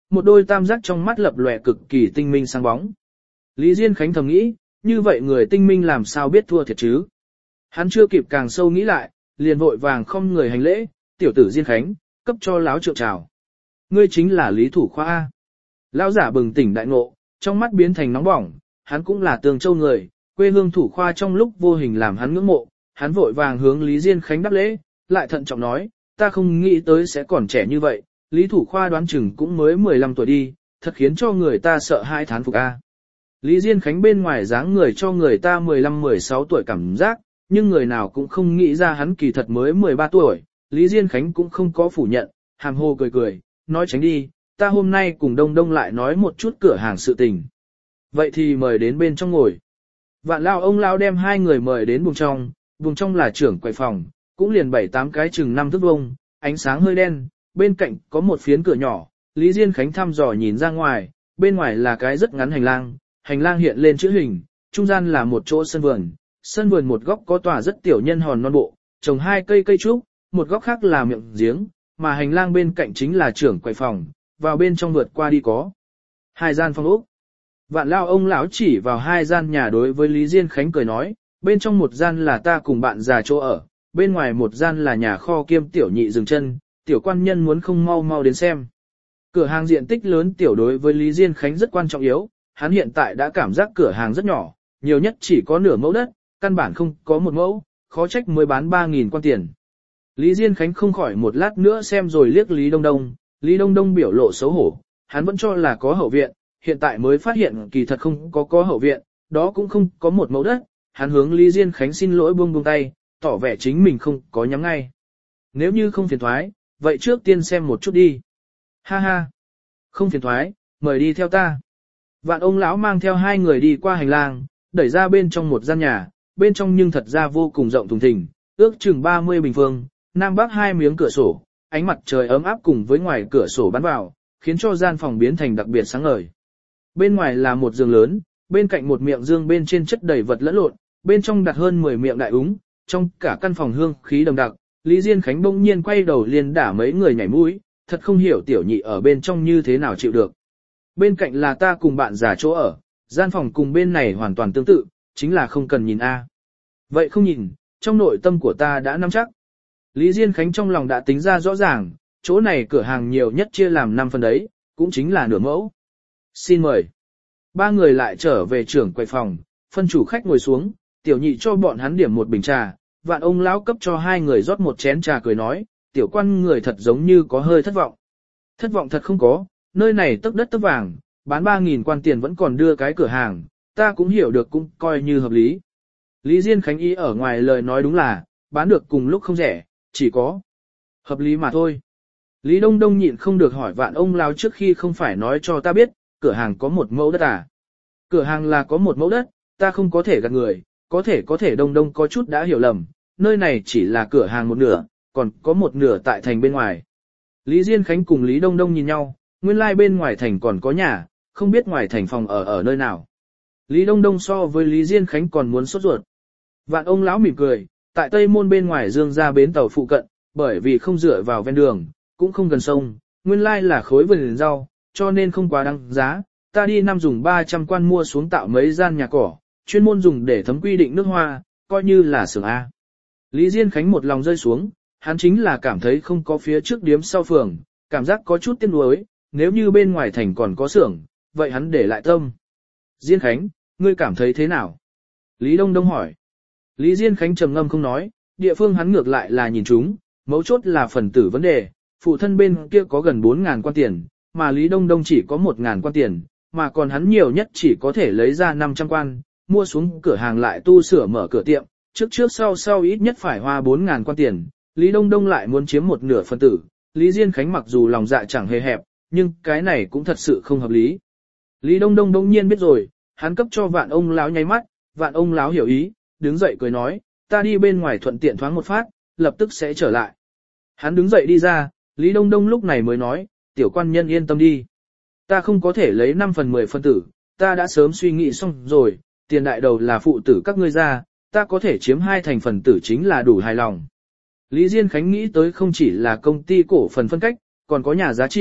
một đôi tam giác trong mắt lập lòe cực kỳ tinh minh sáng bóng. Lý Diên Khánh thầm nghĩ, như vậy người tinh minh làm sao biết thua thiệt chứ? Hắn chưa kịp càng sâu nghĩ lại, liền vội vàng không người hành lễ, tiểu tử Diên Khánh, cấp cho láo trượng chào. Ngươi chính là Lý Thủ Khoa A. Lão giả bừng tỉnh đại ngộ, trong mắt biến thành nóng bỏng, hắn cũng là Tường Châu người, quê hương Thủ Khoa trong lúc vô hình làm hắn ngưỡng mộ, hắn vội vàng hướng Lý Diên Khánh đáp lễ, lại thận trọng nói, ta không nghĩ tới sẽ còn trẻ như vậy, Lý Thủ Khoa đoán chừng cũng mới mười lăm tuổi đi, thật khiến cho người ta sợ hai thán phục A. Lý Diên Khánh bên ngoài dáng người cho người ta mười lăm mười sáu tuổi cảm giác, nhưng người nào cũng không nghĩ ra hắn kỳ thật mới mười ba tuổi, Lý Diên Khánh cũng không có phủ nhận, hàm hồ cười cười, nói tránh đi, ta hôm nay cùng Đông Đông lại nói một chút cửa hàng sự tình. Vậy thì mời đến bên trong ngồi. Vạn lao ông lao đem hai người mời đến buồng trong, buồng trong là trưởng quầy phòng, cũng liền bảy tám cái chừng năm thước vuông, ánh sáng hơi đen, bên cạnh có một phiến cửa nhỏ, Lý Diên Khánh thăm dò nhìn ra ngoài, bên ngoài là cái rất ngắn hành lang, hành lang hiện lên chữ hình, trung gian là một chỗ sân vườn, sân vườn một góc có tòa rất tiểu nhân hòn non bộ, trồng hai cây cây trúc, một góc khác là miệng giếng, mà hành lang bên cạnh chính là trưởng quầy phòng, vào bên trong vượt qua đi có hai gian phòng ốc. Vạn lao ông lão chỉ vào hai gian nhà đối với Lý Diên Khánh cười nói, bên trong một gian là ta cùng bạn già chỗ ở, bên ngoài một gian là nhà kho kiêm tiểu nhị dừng chân, tiểu quan nhân muốn không mau mau đến xem. Cửa hàng diện tích lớn tiểu đối với Lý Diên Khánh rất quan trọng yếu, hắn hiện tại đã cảm giác cửa hàng rất nhỏ, nhiều nhất chỉ có nửa mẫu đất, căn bản không có một mẫu, khó trách mới bán ba nghìn quan tiền. Lý Diên Khánh không khỏi một lát nữa xem rồi liếc Lý Đông Đông, Lý Đông Đông biểu lộ xấu hổ, hắn vẫn cho là có hậu viện, hiện tại mới phát hiện kỳ thật không có có hậu viện, đó cũng không có một mẫu đất, hắn hướng Lý Diên Khánh xin lỗi buông buông tay, tỏ vẻ chính mình không có nhắm ngay. Nếu như không phiền thoái, vậy trước tiên xem một chút đi. Ha ha, không phiền thoái, mời đi theo ta. Vạn ông lão mang theo hai người đi qua hành lang, đẩy ra bên trong một gian nhà, bên trong nhưng thật ra vô cùng rộng thùng thình, ước chừng ba mươi bình phương, nam bắc hai miếng cửa sổ, ánh mặt trời ấm áp cùng với ngoài cửa sổ bắn vào, khiến cho gian phòng biến thành đặc biệt sáng ngời. Bên ngoài là một giường lớn, bên cạnh một miệng dương bên trên chất đầy vật lẫn lộn, bên trong đặt hơn mười miệng đại úng, trong cả căn phòng hương khí đậm đặc. Lý Diên Khánh bỗng nhiên quay đầu liền đả mấy người nhảy mũi, thật không hiểu tiểu nhị ở bên trong như thế nào chịu được. Bên cạnh là ta cùng bạn già chỗ ở, gian phòng cùng bên này hoàn toàn tương tự, chính là không cần nhìn a. Vậy không nhìn, trong nội tâm của ta đã nắm chắc. Lý Diên Khánh trong lòng đã tính ra rõ ràng, chỗ này cửa hàng nhiều nhất chia làm năm phần đấy, cũng chính là nửa mẫu. Xin mời. Ba người lại trở về trưởng quầy phòng, phân chủ khách ngồi xuống, tiểu nhị cho bọn hắn điểm một bình trà, vạn ông lão cấp cho hai người rót một chén trà cười nói, tiểu quan người thật giống như có hơi thất vọng. Thất vọng thật không có, nơi này tấc đất tấc vàng, bán ba nghìn quan tiền vẫn còn đưa cái cửa hàng, ta cũng hiểu được cũng coi như hợp lý. Lý Diên Khánh ý ở ngoài lời nói đúng là, bán được cùng lúc không rẻ, chỉ có hợp lý mà thôi. Lý Đông Đông nhịn không được hỏi vạn ông lão trước khi không phải nói cho ta biết, cửa hàng có một mẫu đất à. Cửa hàng là có một mẫu đất, ta không có thể gạt người, có thể có thể Đông Đông có chút đã hiểu lầm, nơi này chỉ là cửa hàng một nửa, còn có một nửa tại thành bên ngoài. Lý Diên Khánh cùng Lý Đông Đông nhìn nhau, nguyên lai like bên ngoài thành còn có nhà, không biết ngoài thành phòng ở ở nơi nào. Lý Đông Đông so với Lý Diên Khánh còn muốn sốt ruột. Vạn ông lão mỉm cười, tại Tây Môn bên ngoài dương ra bến tàu phụ cận, bởi vì không dựa vào ven đường, cũng không gần sông, nguyên lai like là khối vườn rau, cho nên không quá đăng giá. Ta đi năm dùng ba trăm quan mua xuống tạo mấy gian nhà cỏ, chuyên môn dùng để thấm quy định nước hoa, coi như là xưởng A. Lý Diên Khánh một lòng rơi xuống, hắn chính là cảm thấy không có phía trước điếm sau phường, cảm giác có chút tiếc nuối, nếu như bên ngoài thành còn có xưởng, vậy hắn để lại tâm. Diên Khánh, ngươi cảm thấy thế nào? Lý Đông Đông hỏi. Lý Diên Khánh trầm ngâm không nói, địa phương hắn ngược lại là nhìn chúng, mấu chốt là phần tử vấn đề, phụ thân bên kia có gần bốn ngàn quan tiền, mà Lý Đông Đông chỉ có một ngàn quan tiền, mà còn hắn nhiều nhất chỉ có thể lấy ra năm trăm quan, mua xuống cửa hàng lại tu sửa mở cửa tiệm, trước trước sau sau ít nhất phải hoa bốn ngàn quan tiền, Lý Đông Đông lại muốn chiếm một nửa phần tử, Lý Diên Khánh mặc dù lòng dạ chẳng hề hẹp, nhưng cái này cũng thật sự không hợp lý. Lý Đông Đông đông nhiên biết rồi, hắn cấp cho vạn ông lão nháy mắt, vạn ông lão hiểu ý, đứng dậy cười nói, ta đi bên ngoài thuận tiện thoáng một phát, lập tức sẽ trở lại. Hắn đứng dậy đi ra, Lý Đông Đông lúc này mới nói, tiểu quan nhân yên tâm đi. Ta không có thể lấy năm phần mười phân tử, ta đã sớm suy nghĩ xong rồi, tiền đại đầu là phụ tử các ngươi ra, ta có thể chiếm hai thành phần tử chính là đủ hài lòng. Lý Diên Khánh nghĩ tới không chỉ là công ty cổ phần phân cách, còn có nhà giá trị,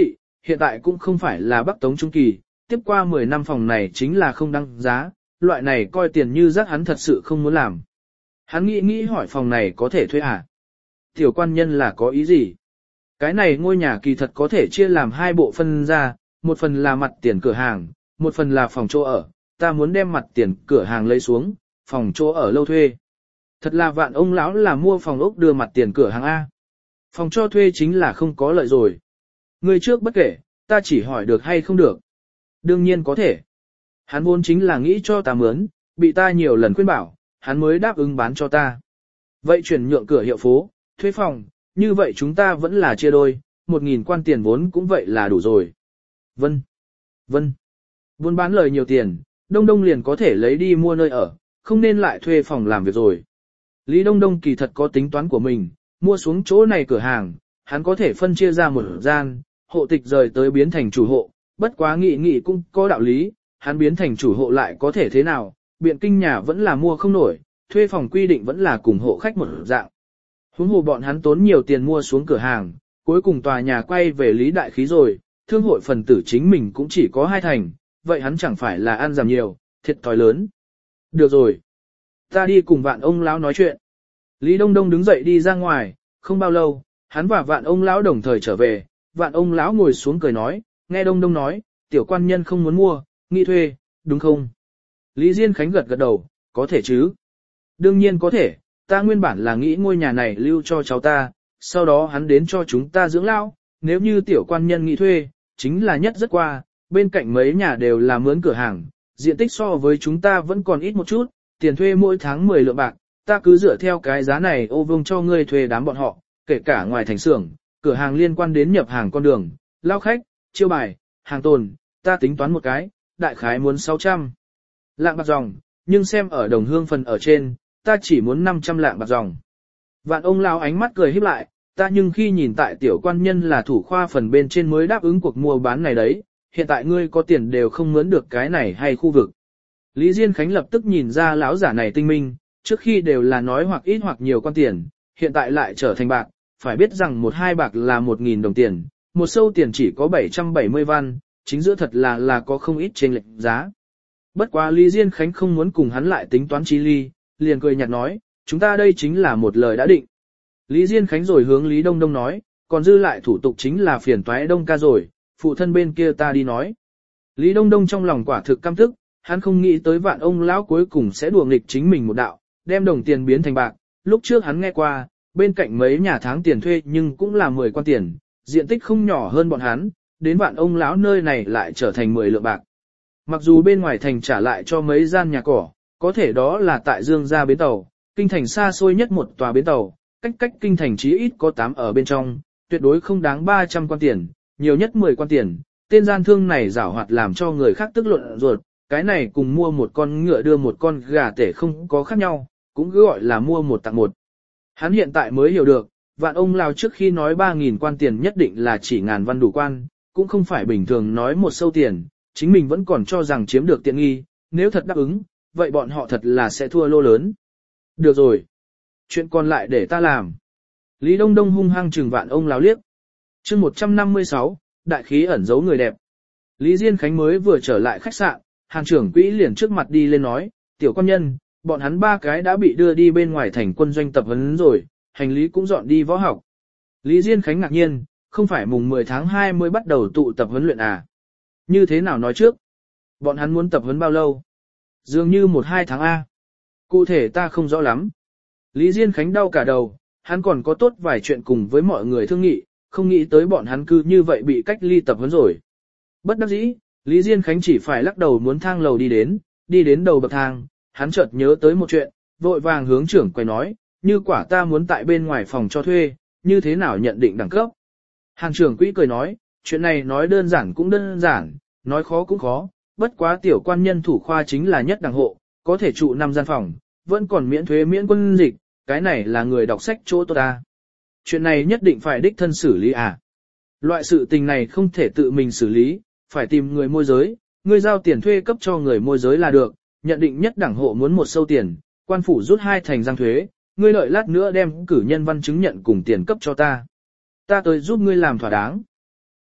hiện tại cũng không phải là Bắc Tống Trung Kỳ, tiếp qua mười năm phòng này chính là không đăng giá, loại này coi tiền như rác hắn thật sự không muốn làm. Hắn nghĩ nghĩ hỏi phòng này có thể thuê à? Tiểu quan nhân là có ý gì? Cái này ngôi nhà kỳ thật có thể chia làm hai bộ phân ra, một phần là mặt tiền cửa hàng, một phần là phòng chỗ ở, ta muốn đem mặt tiền cửa hàng lấy xuống, phòng chỗ ở lâu thuê. Thật là vạn ông lão là mua phòng ốc đưa mặt tiền cửa hàng A. Phòng cho thuê chính là không có lợi rồi. Người trước bất kể, ta chỉ hỏi được hay không được. Đương nhiên có thể. Hắn vốn chính là nghĩ cho ta mướn, bị ta nhiều lần khuyên bảo, hắn mới đáp ứng bán cho ta. Vậy chuyển nhượng cửa hiệu phố, thuê phòng, như vậy chúng ta vẫn là chia đôi, một nghìn quan tiền vốn cũng vậy là đủ rồi. Vân, vân, buôn bán lời nhiều tiền, Đông Đông liền có thể lấy đi mua nơi ở, không nên lại thuê phòng làm việc rồi. Lý Đông Đông kỳ thật có tính toán của mình, mua xuống chỗ này cửa hàng, hắn có thể phân chia ra một gian, hộ tịch rời tới biến thành chủ hộ, bất quá nghị nghị cũng có đạo lý, hắn biến thành chủ hộ lại có thể thế nào, biện kinh nhà vẫn là mua không nổi, thuê phòng quy định vẫn là cùng hộ khách một dạng. Huống hồ bọn hắn tốn nhiều tiền mua xuống cửa hàng, cuối cùng tòa nhà quay về Lý Đại Khí rồi, thương hội phần tử chính mình cũng chỉ có hai thành, vậy hắn chẳng phải là ăn giảm nhiều, thiệt thòi lớn. Được rồi, ta đi cùng vạn ông lão nói chuyện. Lý Đông Đông đứng dậy đi ra ngoài, không bao lâu, hắn và vạn ông lão đồng thời trở về, vạn ông lão ngồi xuống cười nói, nghe Đông Đông nói, tiểu quan nhân không muốn mua, nghĩ thuê, đúng không? Lý Diên Khánh gật gật đầu, có thể chứ? Đương nhiên có thể, ta nguyên bản là nghĩ ngôi nhà này lưu cho cháu ta, sau đó hắn đến cho chúng ta dưỡng lão, nếu như tiểu quan nhân nghĩ thuê, chính là nhất rất qua, bên cạnh mấy nhà đều là mướn cửa hàng, diện tích so với chúng ta vẫn còn ít một chút, tiền thuê mỗi tháng mười lượng bạc, ta cứ dựa theo cái giá này ô vương cho ngươi thuê đám bọn họ, kể cả ngoài thành xưởng, cửa hàng liên quan đến nhập hàng con đường, lao khách, chiêu bài, hàng tồn, ta tính toán một cái, đại khái muốn sáu trăm lạng bạc dòng, nhưng xem ở đồng hương phần ở trên, ta chỉ muốn năm trăm lạng bạc dòng. Vạn ông lao ánh mắt cười híp lại, ta nhưng khi nhìn tại tiểu quan nhân là thủ khoa phần bên trên mới đáp ứng cuộc mua bán này đấy, hiện tại ngươi có tiền đều không mướn được cái này hay khu vực. Lý Diên Khánh lập tức nhìn ra lão giả này tinh minh, trước khi đều là nói hoặc ít hoặc nhiều quan tiền, hiện tại lại trở thành bạc, phải biết rằng một hai bạc là một nghìn đồng tiền, một sâu tiền chỉ có bảy trăm bảy mươi văn, chính giữa thật là là có không ít chênh lệch giá. Bất quá Lý Diên Khánh không muốn cùng hắn lại tính toán chi ly, liền cười nhạt nói, chúng ta đây chính là một lời đã định. Lý Diên Khánh rồi hướng Lý Đông Đông nói, còn dư lại thủ tục chính là phiền toái Đông ca rồi, phụ thân bên kia ta đi nói. Lý Đông Đông trong lòng quả thực căm tức, hắn không nghĩ tới vạn ông lão cuối cùng sẽ đùa nghịch chính mình một đạo, đem đồng tiền biến thành bạc. Lúc trước hắn nghe qua, bên cạnh mấy nhà tháng tiền thuê nhưng cũng là mười quan tiền, diện tích không nhỏ hơn bọn hắn, đến vạn ông lão nơi này lại trở thành mười lượng bạc. Mặc dù bên ngoài thành trả lại cho mấy gian nhà cỏ, có thể đó là tại Dương gia bến tàu, kinh thành xa xôi nhất một tòa bến tàu, cách cách kinh thành chí ít có tám ở bên trong, tuyệt đối không đáng ba trăm quan tiền, nhiều nhất mười quan tiền. Tên gian thương này giảo hoạt làm cho người khác tức luận ruột, cái này cùng mua một con ngựa đưa một con gà tể không có khác nhau, cũng cứ gọi là mua một tặng một. Hắn hiện tại mới hiểu được, vạn ông lao trước khi nói ba nghìn quan tiền nhất định là chỉ ngàn văn đủ quan, cũng không phải bình thường nói một sâu tiền, chính mình vẫn còn cho rằng chiếm được tiện nghi, nếu thật đáp ứng, vậy bọn họ thật là sẽ thua lô lớn. Được rồi, chuyện còn lại để ta làm. Lý Đông Đông hung hăng trừng vạn ông lao liếc. Chương một trăm năm mươi sáu, đại khí ẩn giấu người đẹp. Lý Diên Khánh mới vừa trở lại khách sạn, hàng trưởng quỹ liền trước mặt đi lên nói, tiểu quan nhân, bọn hắn ba cái đã bị đưa đi bên ngoài thành quân doanh tập huấn rồi, hành lý cũng dọn đi võ học. Lý Diên Khánh ngạc nhiên, không phải mùng mười tháng hai mới bắt đầu tụ tập huấn luyện à? Như thế nào nói trước? Bọn hắn muốn tập huấn bao lâu? Dường như một hai tháng A. Cụ thể ta không rõ lắm. Lý Diên Khánh đau cả đầu, hắn còn có tốt vài chuyện cùng với mọi người thương nghị, không nghĩ tới bọn hắn cứ như vậy bị cách ly tập huấn rồi. Bất đắc dĩ, Lý Diên Khánh chỉ phải lắc đầu muốn thang lầu đi đến, đi đến đầu bậc thang, hắn chợt nhớ tới một chuyện, vội vàng hướng trưởng quầy nói, như quả ta muốn tại bên ngoài phòng cho thuê, như thế nào nhận định đẳng cấp. Hàng trưởng quỹ cười nói, chuyện này nói đơn giản cũng đơn giản, nói khó cũng khó, bất quá tiểu quan nhân thủ khoa chính là nhất đẳng hộ, có thể trụ năm gian phòng, vẫn còn miễn thuế miễn quân dịch, cái này là người đọc sách chỗ tốt ta. Chuyện này nhất định phải đích thân xử lý à. Loại sự tình này không thể tự mình xử lý, phải tìm người môi giới, người giao tiền thuê cấp cho người môi giới là được, nhận định nhất đẳng hộ muốn một sâu tiền, quan phủ rút hai thành giang thuế, ngươi đợi lát nữa đem cử nhân văn chứng nhận cùng tiền cấp cho ta. Ta tới giúp ngươi làm thỏa đáng.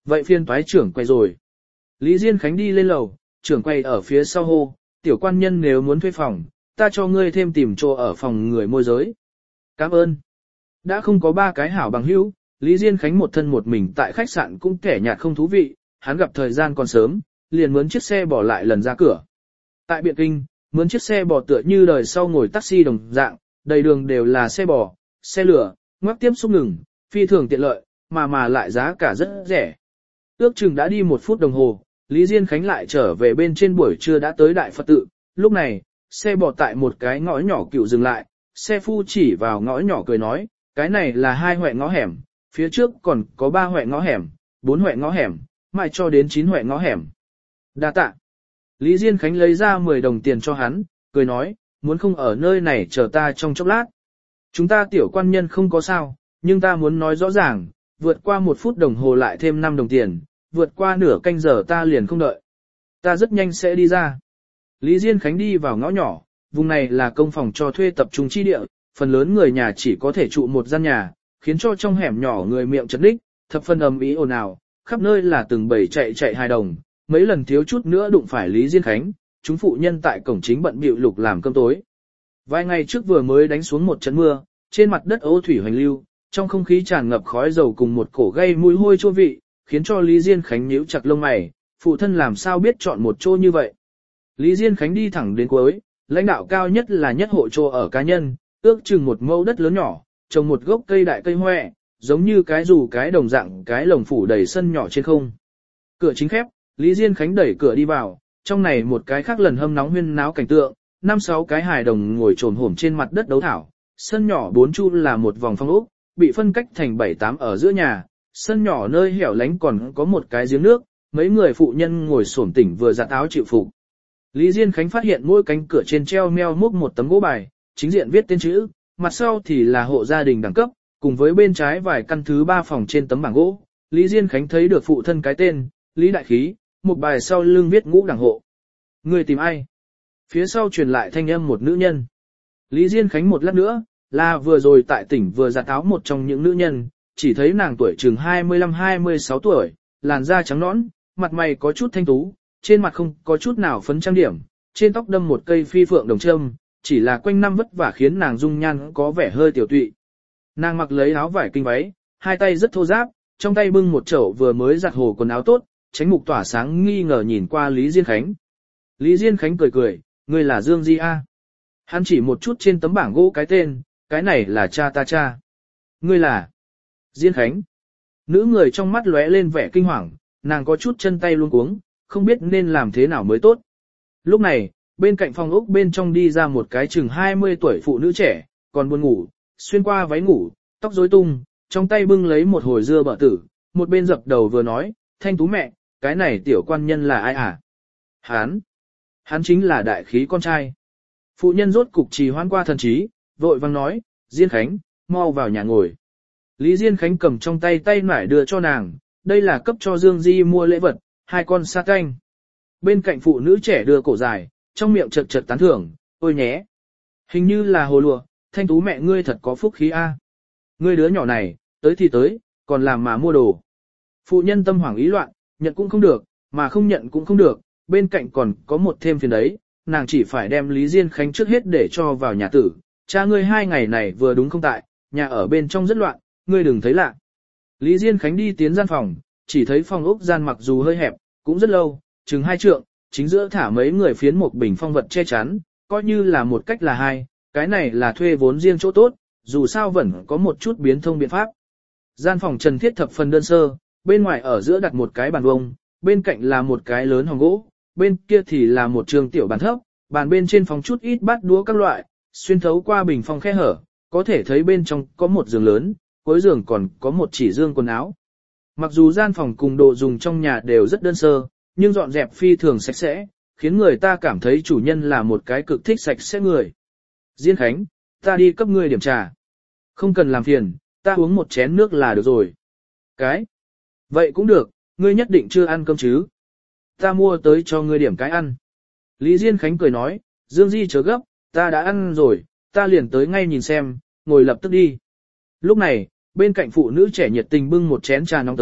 Vậy phiên toái trưởng quay rồi. Lý Diên Khánh đi lên lầu, trưởng quay ở phía sau hô, tiểu quan nhân nếu muốn thuê phòng, ta cho ngươi thêm tìm chỗ ở phòng người môi giới. Cảm ơn. Đã không có ba cái hảo bằng hữu, Lý Diên Khánh một thân một mình tại khách sạn cũng kẻ nhạt không thú vị, hắn gặp thời gian còn sớm, liền mướn chiếc xe bỏ lại lần ra cửa. Tại Biện Kinh, mướn chiếc xe bò tựa như đời sau ngồi taxi đồng dạng, đầy đường đều là xe bò, xe lửa, ngoắc tiếp xúc ngừng, phi thường tiện lợi, mà mà lại giá cả rất rẻ. Ước chừng đã đi một phút đồng hồ, Lý Diên Khánh lại trở về bên trên buổi trưa đã tới Đại Phật tự, lúc này, xe bò tại một cái ngõ nhỏ cựu dừng lại, xe phu chỉ vào ngõ nhỏ cười nói, cái này là hai hoẹ ngõ hẻm, phía trước còn có ba hoẹ ngõ hẻm, bốn hoẹ ngõ hẻm, mãi cho đến chín hoẹ ngõ hẻm. Đa tạ. Lý Diên Khánh lấy ra mười đồng tiền cho hắn, cười nói, muốn không ở nơi này chờ ta trong chốc lát. Chúng ta tiểu quan nhân không có sao, nhưng ta muốn nói rõ ràng, vượt qua một phút đồng hồ lại thêm năm đồng tiền, vượt qua nửa canh giờ ta liền không đợi. Ta rất nhanh sẽ đi ra. Lý Diên Khánh đi vào ngõ nhỏ, vùng này là công phòng cho thuê tập trung chi địa, phần lớn người nhà chỉ có thể trụ một gian nhà, khiến cho trong hẻm nhỏ người miệng chật ních, thập phần ầm ĩ ồn ào, khắp nơi là từng bầy chạy chạy hài đồng, mấy lần thiếu chút nữa đụng phải Lý Diên Khánh, chúng phụ nhân tại cổng chính bận bịu lục làm cơm tối. Vài ngày trước vừa mới đánh xuống một trận mưa, trên mặt đất ô thủy hoành lưu, trong không khí tràn ngập khói dầu cùng một cổ gây mùi hôi chua vị, khiến cho Lý Diên Khánh nhíu chặt lông mày, phụ thân làm sao biết chọn một chỗ như vậy. Lý Diên Khánh đi thẳng đến cuối, lãnh đạo cao nhất là nhất hộ chỗ ở cá nhân, ước chừng một mẫu đất lớn nhỏ, trồng một gốc cây đại cây hoè, giống như cái dù cái đồng dạng cái lồng phủ đầy sân nhỏ trên không. Cửa chính khép, Lý Diên Khánh đẩy cửa đi vào, trong này một cái khác lần hâm nóng huyên náo cảnh tượng, năm sáu cái hài đồng ngồi trồn hổm trên mặt đất đấu thảo, sân nhỏ bốn chu là một vòng phong ốc, bị phân cách thành bảy tám ở giữa nhà, sân nhỏ nơi hẻo lánh còn có một cái giếng nước, mấy người phụ nhân ngồi xổm tỉnh vừa giặt áo chịu phục. Lý Diên Khánh phát hiện mỗi cánh cửa trên treo meo múc một tấm gỗ bài, chính diện viết tên chữ, mặt sau thì là hộ gia đình đẳng cấp, cùng với bên trái vài căn thứ ba phòng trên tấm bảng gỗ. Lý Diên Khánh thấy được phụ thân cái tên, Lý Đại Khí, một bài sau lưng viết ngũ đẳng hộ. Người tìm ai? Phía sau truyền lại thanh âm một nữ nhân. Lý Diên Khánh một lát nữa, là vừa rồi tại tỉnh vừa giặt áo một trong những nữ nhân, chỉ thấy nàng tuổi chừng hai mươi lăm hai mươi sáu tuổi, làn da trắng nõn, mặt mày có chút thanh tú, trên mặt không có chút nào phấn trang điểm, trên tóc đâm một cây phi phượng đồng trâm, chỉ là quanh năm vất vả khiến nàng dung nhan có vẻ hơi tiểu tụy. Nàng mặc lấy áo vải kinh váy, hai tay rất thô ráp, trong tay bưng một chậu vừa mới giặt hồ quần áo tốt, tránh mục tỏa sáng nghi ngờ nhìn qua Lý Diên Khánh. Lý Diên Khánh cười cười, ngươi là Dương Di A. Hắn chỉ một chút trên tấm bảng gỗ cái tên, cái này là cha ta cha. Ngươi là Diên Khánh. Nữ người trong mắt lóe lên vẻ kinh hoàng, nàng có chút chân tay luống cuống, không biết nên làm thế nào mới tốt. Lúc này, bên cạnh phòng ốc bên trong đi ra một cái chừng hai mươi tuổi phụ nữ trẻ, còn buồn ngủ, xuyên qua váy ngủ, tóc rối tung, trong tay bưng lấy một hồi dưa bợ tử, một bên dập đầu vừa nói, Thanh Tú mẹ, cái này tiểu quan nhân là ai à? Hán. Hắn chính là Đại Khí con trai. Phụ nhân rốt cục trì hoãn qua thần trí, vội vang nói, Diên Khánh, mau vào nhà ngồi. Lý Diên Khánh cầm trong tay tay nải đưa cho nàng, đây là cấp cho Dương Di mua lễ vật, hai con sa canh. Bên cạnh phụ nữ trẻ đưa cổ dài, trong miệng chật chật tán thưởng, ôi nhé. Hình như là hồ lùa, Thanh Tú mẹ ngươi thật có phúc khí a. Ngươi đứa nhỏ này, tới thì tới, còn làm mà mua đồ. Phụ nhân tâm hoảng ý loạn, nhận cũng không được, mà không nhận cũng không được, bên cạnh còn có một thêm phiền đấy, nàng chỉ phải đem Lý Diên Khánh trước hết để cho vào nhà tử. Cha ngươi hai ngày này vừa đúng không tại, nhà ở bên trong rất loạn, ngươi đừng thấy lạ. Lý Diên Khánh đi tiến gian phòng, chỉ thấy phòng ốc gian mặc dù hơi hẹp, cũng rất lâu, chừng hai trượng, chính giữa thả mấy người phiến một bình phong vật che chắn, coi như là một cách là hai, cái này là thuê vốn riêng chỗ tốt, dù sao vẫn có một chút biến thông biện pháp. Gian phòng trần thiết thập phần đơn sơ, bên ngoài ở giữa đặt một cái bàn vông, bên cạnh là một cái lớn hòm gỗ, bên kia thì là một trường tiểu bàn thấp, bàn bên trên phóng chút ít bát đũa các loại, xuyên thấu qua bình phong khe hở, có thể thấy bên trong có một giường lớn, cuối giường còn có một chỉ dương quần áo. Mặc dù gian phòng cùng đồ dùng trong nhà đều rất đơn sơ, nhưng dọn dẹp phi thường sạch sẽ, khiến người ta cảm thấy chủ nhân là một cái cực thích sạch sẽ người. Diên Khánh, ta đi cấp ngươi điểm trà. Không cần làm phiền, ta uống một chén nước là được rồi. Cái? Vậy cũng được, ngươi nhất định chưa ăn cơm chứ? Ta mua tới cho ngươi điểm cái ăn. Lý Diên Khánh cười nói, Dương Di chớ gấp, ta đã ăn rồi, ta liền tới ngay nhìn xem, ngồi lập tức đi. Lúc này, bên cạnh phụ nữ trẻ nhiệt tình bưng một chén trà nóng tới,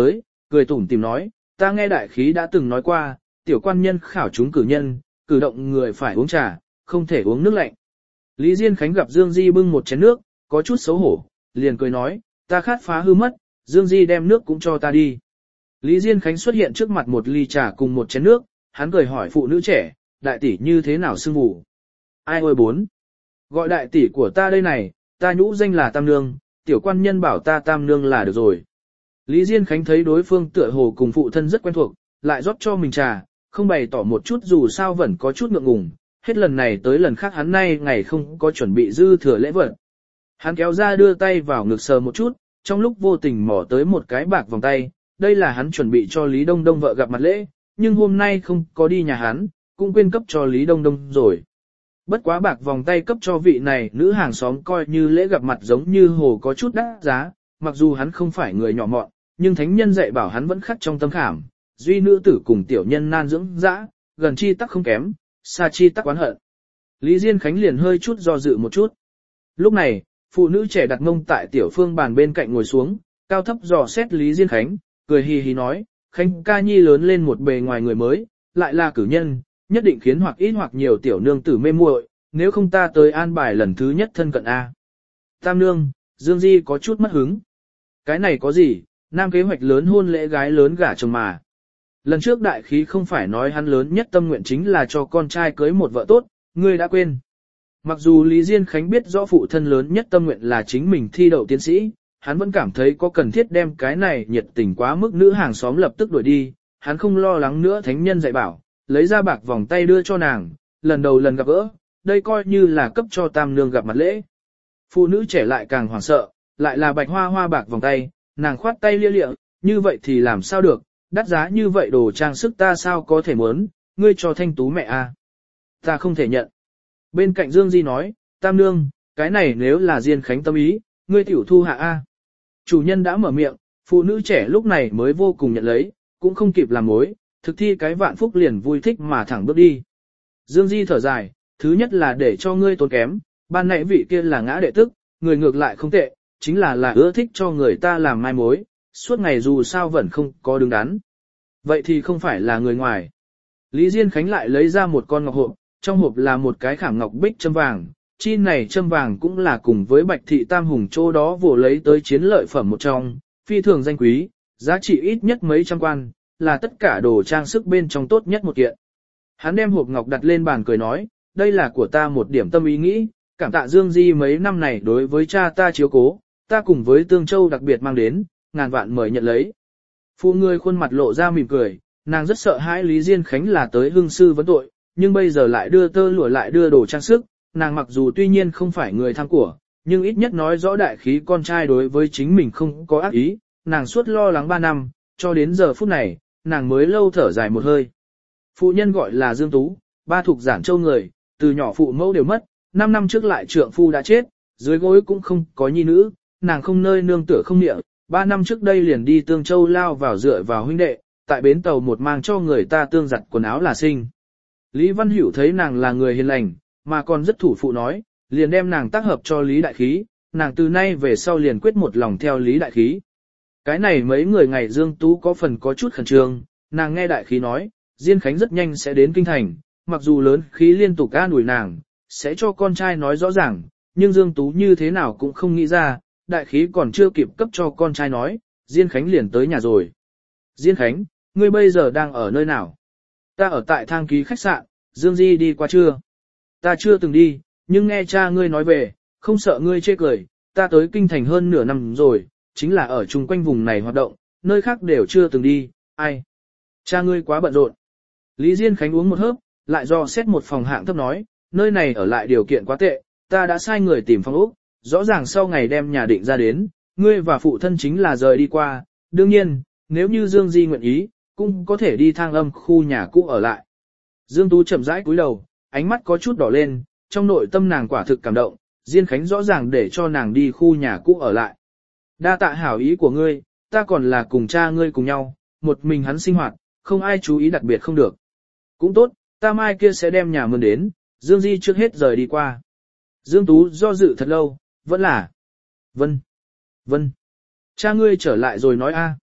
cười tủm tìm nói, ta nghe đại khí đã từng nói qua, tiểu quan nhân khảo chúng cử nhân, cử động người phải uống trà, không thể uống nước lạnh. Lý Diên Khánh gặp Dương Di bưng một chén nước, có chút xấu hổ, liền cười nói, ta khát phá hư mất, Dương Di đem nước cũng cho ta đi. Lý Diên Khánh xuất hiện trước mặt một ly trà cùng một chén nước, hắn cười hỏi phụ nữ trẻ, đại tỷ như thế nào xưng vụ? Ai ôi bốn? Gọi đại tỷ của ta đây này, ta nhũ danh là Tam Nương, tiểu quan nhân bảo ta Tam Nương là được rồi. Lý Diên Khánh thấy đối phương tựa hồ cùng phụ thân rất quen thuộc, lại rót cho mình trà, không bày tỏ một chút dù sao vẫn có chút ngượng ngùng, hết lần này tới lần khác hắn nay ngày không có chuẩn bị dư thừa lễ vật. Hắn kéo ra đưa tay vào ngực sờ một chút, trong lúc vô tình mò tới một cái bạc vòng tay, đây là hắn chuẩn bị cho Lý Đông Đông vợ gặp mặt lễ, nhưng hôm nay không có đi nhà hắn, cũng quên cấp cho Lý Đông Đông rồi. Bất quá bạc vòng tay cấp cho vị này nữ hàng xóm coi như lễ gặp mặt giống như hồ có chút đắt giá, mặc dù hắn không phải người nhỏ mọn, nhưng thánh nhân dạy bảo hắn vẫn khắc trong tâm khảm, duy nữ tử cùng tiểu nhân nan dưỡng dã, gần chi tắc không kém, xa chi tắc oán hận. Lý Diên Khánh liền hơi chút do dự một chút. Lúc này, phụ nữ trẻ đặt mông tại tiểu phương bàn bên cạnh ngồi xuống, cao thấp dò xét Lý Diên Khánh, cười hì hì nói, Khánh ca nhi lớn lên một bề ngoài người mới, lại là cử nhân, nhất định khiến hoặc ít hoặc nhiều tiểu nương tử mê muội, nếu không ta tới an bài lần thứ nhất thân cận A. Tam nương, Dương Di có chút mất hứng. Cái này có gì, nam kế hoạch lớn hôn lễ gái lớn gả chồng mà. Lần trước đại khí không phải nói hắn lớn nhất tâm nguyện chính là cho con trai cưới một vợ tốt, ngươi đã quên. Mặc dù Lý Diên Khánh biết rõ phụ thân lớn nhất tâm nguyện là chính mình thi đậu tiến sĩ, hắn vẫn cảm thấy có cần thiết đem cái này nhiệt tình quá mức nữ hàng xóm lập tức đuổi đi, hắn không lo lắng nữa thánh nhân dạy bảo, lấy ra bạc vòng tay đưa cho nàng, lần đầu lần gặp gỡ, đây coi như là cấp cho tam nương gặp mặt lễ. Phụ nữ trẻ lại càng hoảng sợ, lại là bạch hoa hoa bạc vòng tay, nàng khoát tay lia lịa, như vậy thì làm sao được, đắt giá như vậy đồ trang sức ta sao có thể muốn, ngươi cho thanh tú mẹ a, ta không thể nhận. Bên cạnh Dương Di nói, tam nương, cái này nếu là Diên Khánh tâm ý, ngươi tiểu thu hạ a. Chủ nhân đã mở miệng, phụ nữ trẻ lúc này mới vô cùng nhận lấy, cũng không kịp làm mối, thực thi cái vạn phúc liền vui thích mà thẳng bước đi. Dương Di thở dài, thứ nhất là để cho ngươi tốn kém, ban nãy vị kia là ngã đệ tức, người ngược lại không tệ, chính là là ưa thích cho người ta làm mai mối, suốt ngày dù sao vẫn không có đứng đắn. Vậy thì không phải là người ngoài. Lý Diên Khánh lại lấy ra một con ngọc hộp, trong hộp là một cái khảm ngọc bích châm vàng, chi này châm vàng cũng là cùng với bạch thị tam hùng chỗ đó vồ lấy tới chiến lợi phẩm một trong, phi thường danh quý, giá trị ít nhất mấy trăm quan, là tất cả đồ trang sức bên trong tốt nhất một kiện. Hắn đem hộp ngọc đặt lên bàn cười nói, đây là của ta một điểm tâm ý nghĩ, cảm tạ Dương Di mấy năm này đối với cha ta chiếu cố, ta cùng với Tương Châu đặc biệt mang đến, ngàn vạn mời nhận lấy. Phụ người khuôn mặt lộ ra mỉm cười, nàng rất sợ hãi Lý Diên Khánh là tới hương sư vấn tội, nhưng bây giờ lại đưa tơ lụa lại đưa đồ trang sức, nàng mặc dù tuy nhiên không phải người tham của, nhưng ít nhất nói rõ đại khí con trai đối với chính mình không có ác ý, nàng suốt lo lắng ba năm, cho đến giờ phút này, nàng mới lâu thở dài một hơi. Phụ nhân gọi là Dương Tú, ba thuộc Giản Châu người, từ nhỏ phụ mẫu đều mất, năm năm trước lại trượng phu đã chết, dưới gối cũng không có nhi nữ, nàng không nơi nương tựa không địa, ba năm trước đây liền đi Tương Châu lao vào dựa vào huynh đệ, tại bến tàu một mang cho người ta tương giặt quần áo là sinh. Lý Văn Hữu thấy nàng là người hiền lành, mà còn rất thủ phụ nói, liền đem nàng tác hợp cho Lý Đại Khí, nàng từ nay về sau liền quyết một lòng theo Lý Đại Khí. Cái này mấy người ngày Dương Tú có phần có chút khẩn trương, nàng nghe Đại Khí nói, Diên Khánh rất nhanh sẽ đến kinh thành, mặc dù lớn khí liên tục ca đuổi nàng, sẽ cho con trai nói rõ ràng, nhưng Dương Tú như thế nào cũng không nghĩ ra, Đại Khí còn chưa kịp cấp cho con trai nói, Diên Khánh liền tới nhà rồi. Diên Khánh, ngươi bây giờ đang ở nơi nào? Ta ở tại Thang Ký khách sạn, Dương Di đi qua chưa? Ta chưa từng đi, nhưng nghe cha ngươi nói về, không sợ ngươi chê cười, ta tới kinh thành hơn nửa năm rồi, chính là ở chung quanh vùng này hoạt động, nơi khác đều chưa từng đi, ai? Cha ngươi quá bận rộn. Lý Diên Khánh uống một hớp, lại do xét một phòng hạng thấp nói, nơi này ở lại điều kiện quá tệ, ta đã sai người tìm phòng ốc, rõ ràng sau ngày đem nhà định ra đến, ngươi và phụ thân chính là rời đi qua, đương nhiên, nếu như Dương Di nguyện ý, cũng có thể đi Thang Âm khu nhà cũ ở lại. Dương Tú chậm rãi cúi đầu, ánh mắt có chút đỏ lên, trong nội tâm nàng quả thực cảm động, Diên Khánh rõ ràng để cho nàng đi khu nhà cũ ở lại. Đa tạ hảo ý của ngươi, ta còn là cùng cha ngươi cùng nhau, một mình hắn sinh hoạt, không ai chú ý đặc biệt không được. Cũng tốt, ta mai kia sẽ đem nhà mướn đến, Dương Di trước hết rời đi qua. Dương Tú do dự thật lâu, vẫn là Vân, Vân, cha ngươi trở lại rồi nói a.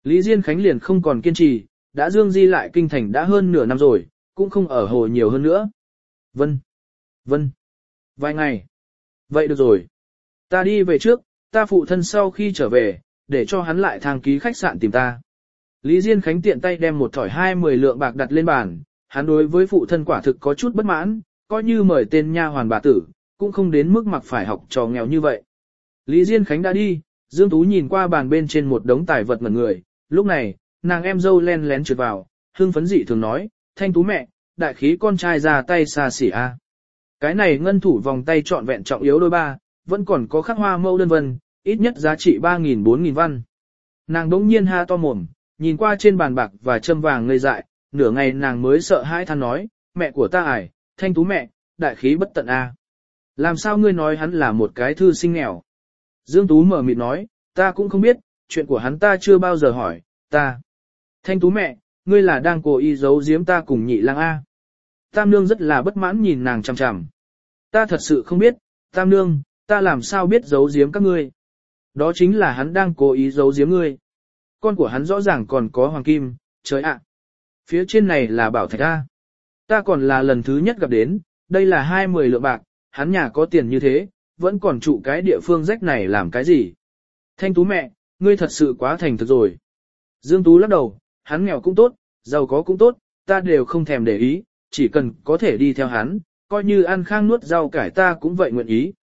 Lý Diên Khánh liền không còn kiên trì, đã Dương Di lại kinh thành đã hơn nửa năm rồi, cũng không ở hồ nhiều hơn nữa. Vân, vân, vài ngày. Vậy được rồi. Ta đi về trước, ta phụ thân sau khi trở về, để cho hắn lại thang ký khách sạn tìm ta. Lý Diên Khánh tiện tay đem một thỏi hai mươi lượng bạc đặt lên bàn, hắn đối với phụ thân quả thực có chút bất mãn, coi như mời tên nha hoàn bà tử, cũng không đến mức mặc phải học trò nghèo như vậy. Lý Diên Khánh đã đi, Dương Tú nhìn qua bàn bên trên một đống tài vật ngẩn người, lúc này, nàng em dâu len lén trượt vào, hương phấn dị thường nói, Thanh Tú mẹ, đại khí con trai ra tay xa xỉ a. Cái này ngân thủ vòng tay trọn vẹn trọng yếu đôi ba, vẫn còn có khắc hoa mẫu đơn vân, ít nhất giá trị ba nghìn bốn nghìn văn. Nàng đống nhiên ha to mồm, nhìn qua trên bàn bạc và châm vàng ngây dại, nửa ngày nàng mới sợ hãi than nói, mẹ của ta ải, Thanh Tú mẹ, đại khí bất tận a. Làm sao ngươi nói hắn là một cái thư sinh nghèo? Dương Tú mở mịt nói, ta cũng không biết, chuyện của hắn ta chưa bao giờ hỏi, ta. Thanh Tú mẹ, ngươi là đang cố ý giấu giếm ta cùng nhị lang A. Tam nương rất là bất mãn nhìn nàng chằm chằm. Ta thật sự không biết, Tam nương, ta làm sao biết giấu giếm các ngươi. Đó chính là hắn đang cố ý giấu giếm ngươi. Con của hắn rõ ràng còn có hoàng kim, trời ạ. Phía trên này là bảo thạch A. Ta còn là lần thứ nhất gặp đến, đây là hai mươi lượng bạc, hắn nhà có tiền như thế, vẫn còn trụ cái địa phương rách này làm cái gì. Thanh Tú mẹ, ngươi thật sự quá thành thực rồi. Dương Tú lắc đầu, hắn nghèo cũng tốt, giàu có cũng tốt, ta đều không thèm để ý, chỉ cần có thể đi theo hắn, coi như ăn khang nuốt rau cải ta cũng vậy nguyện ý.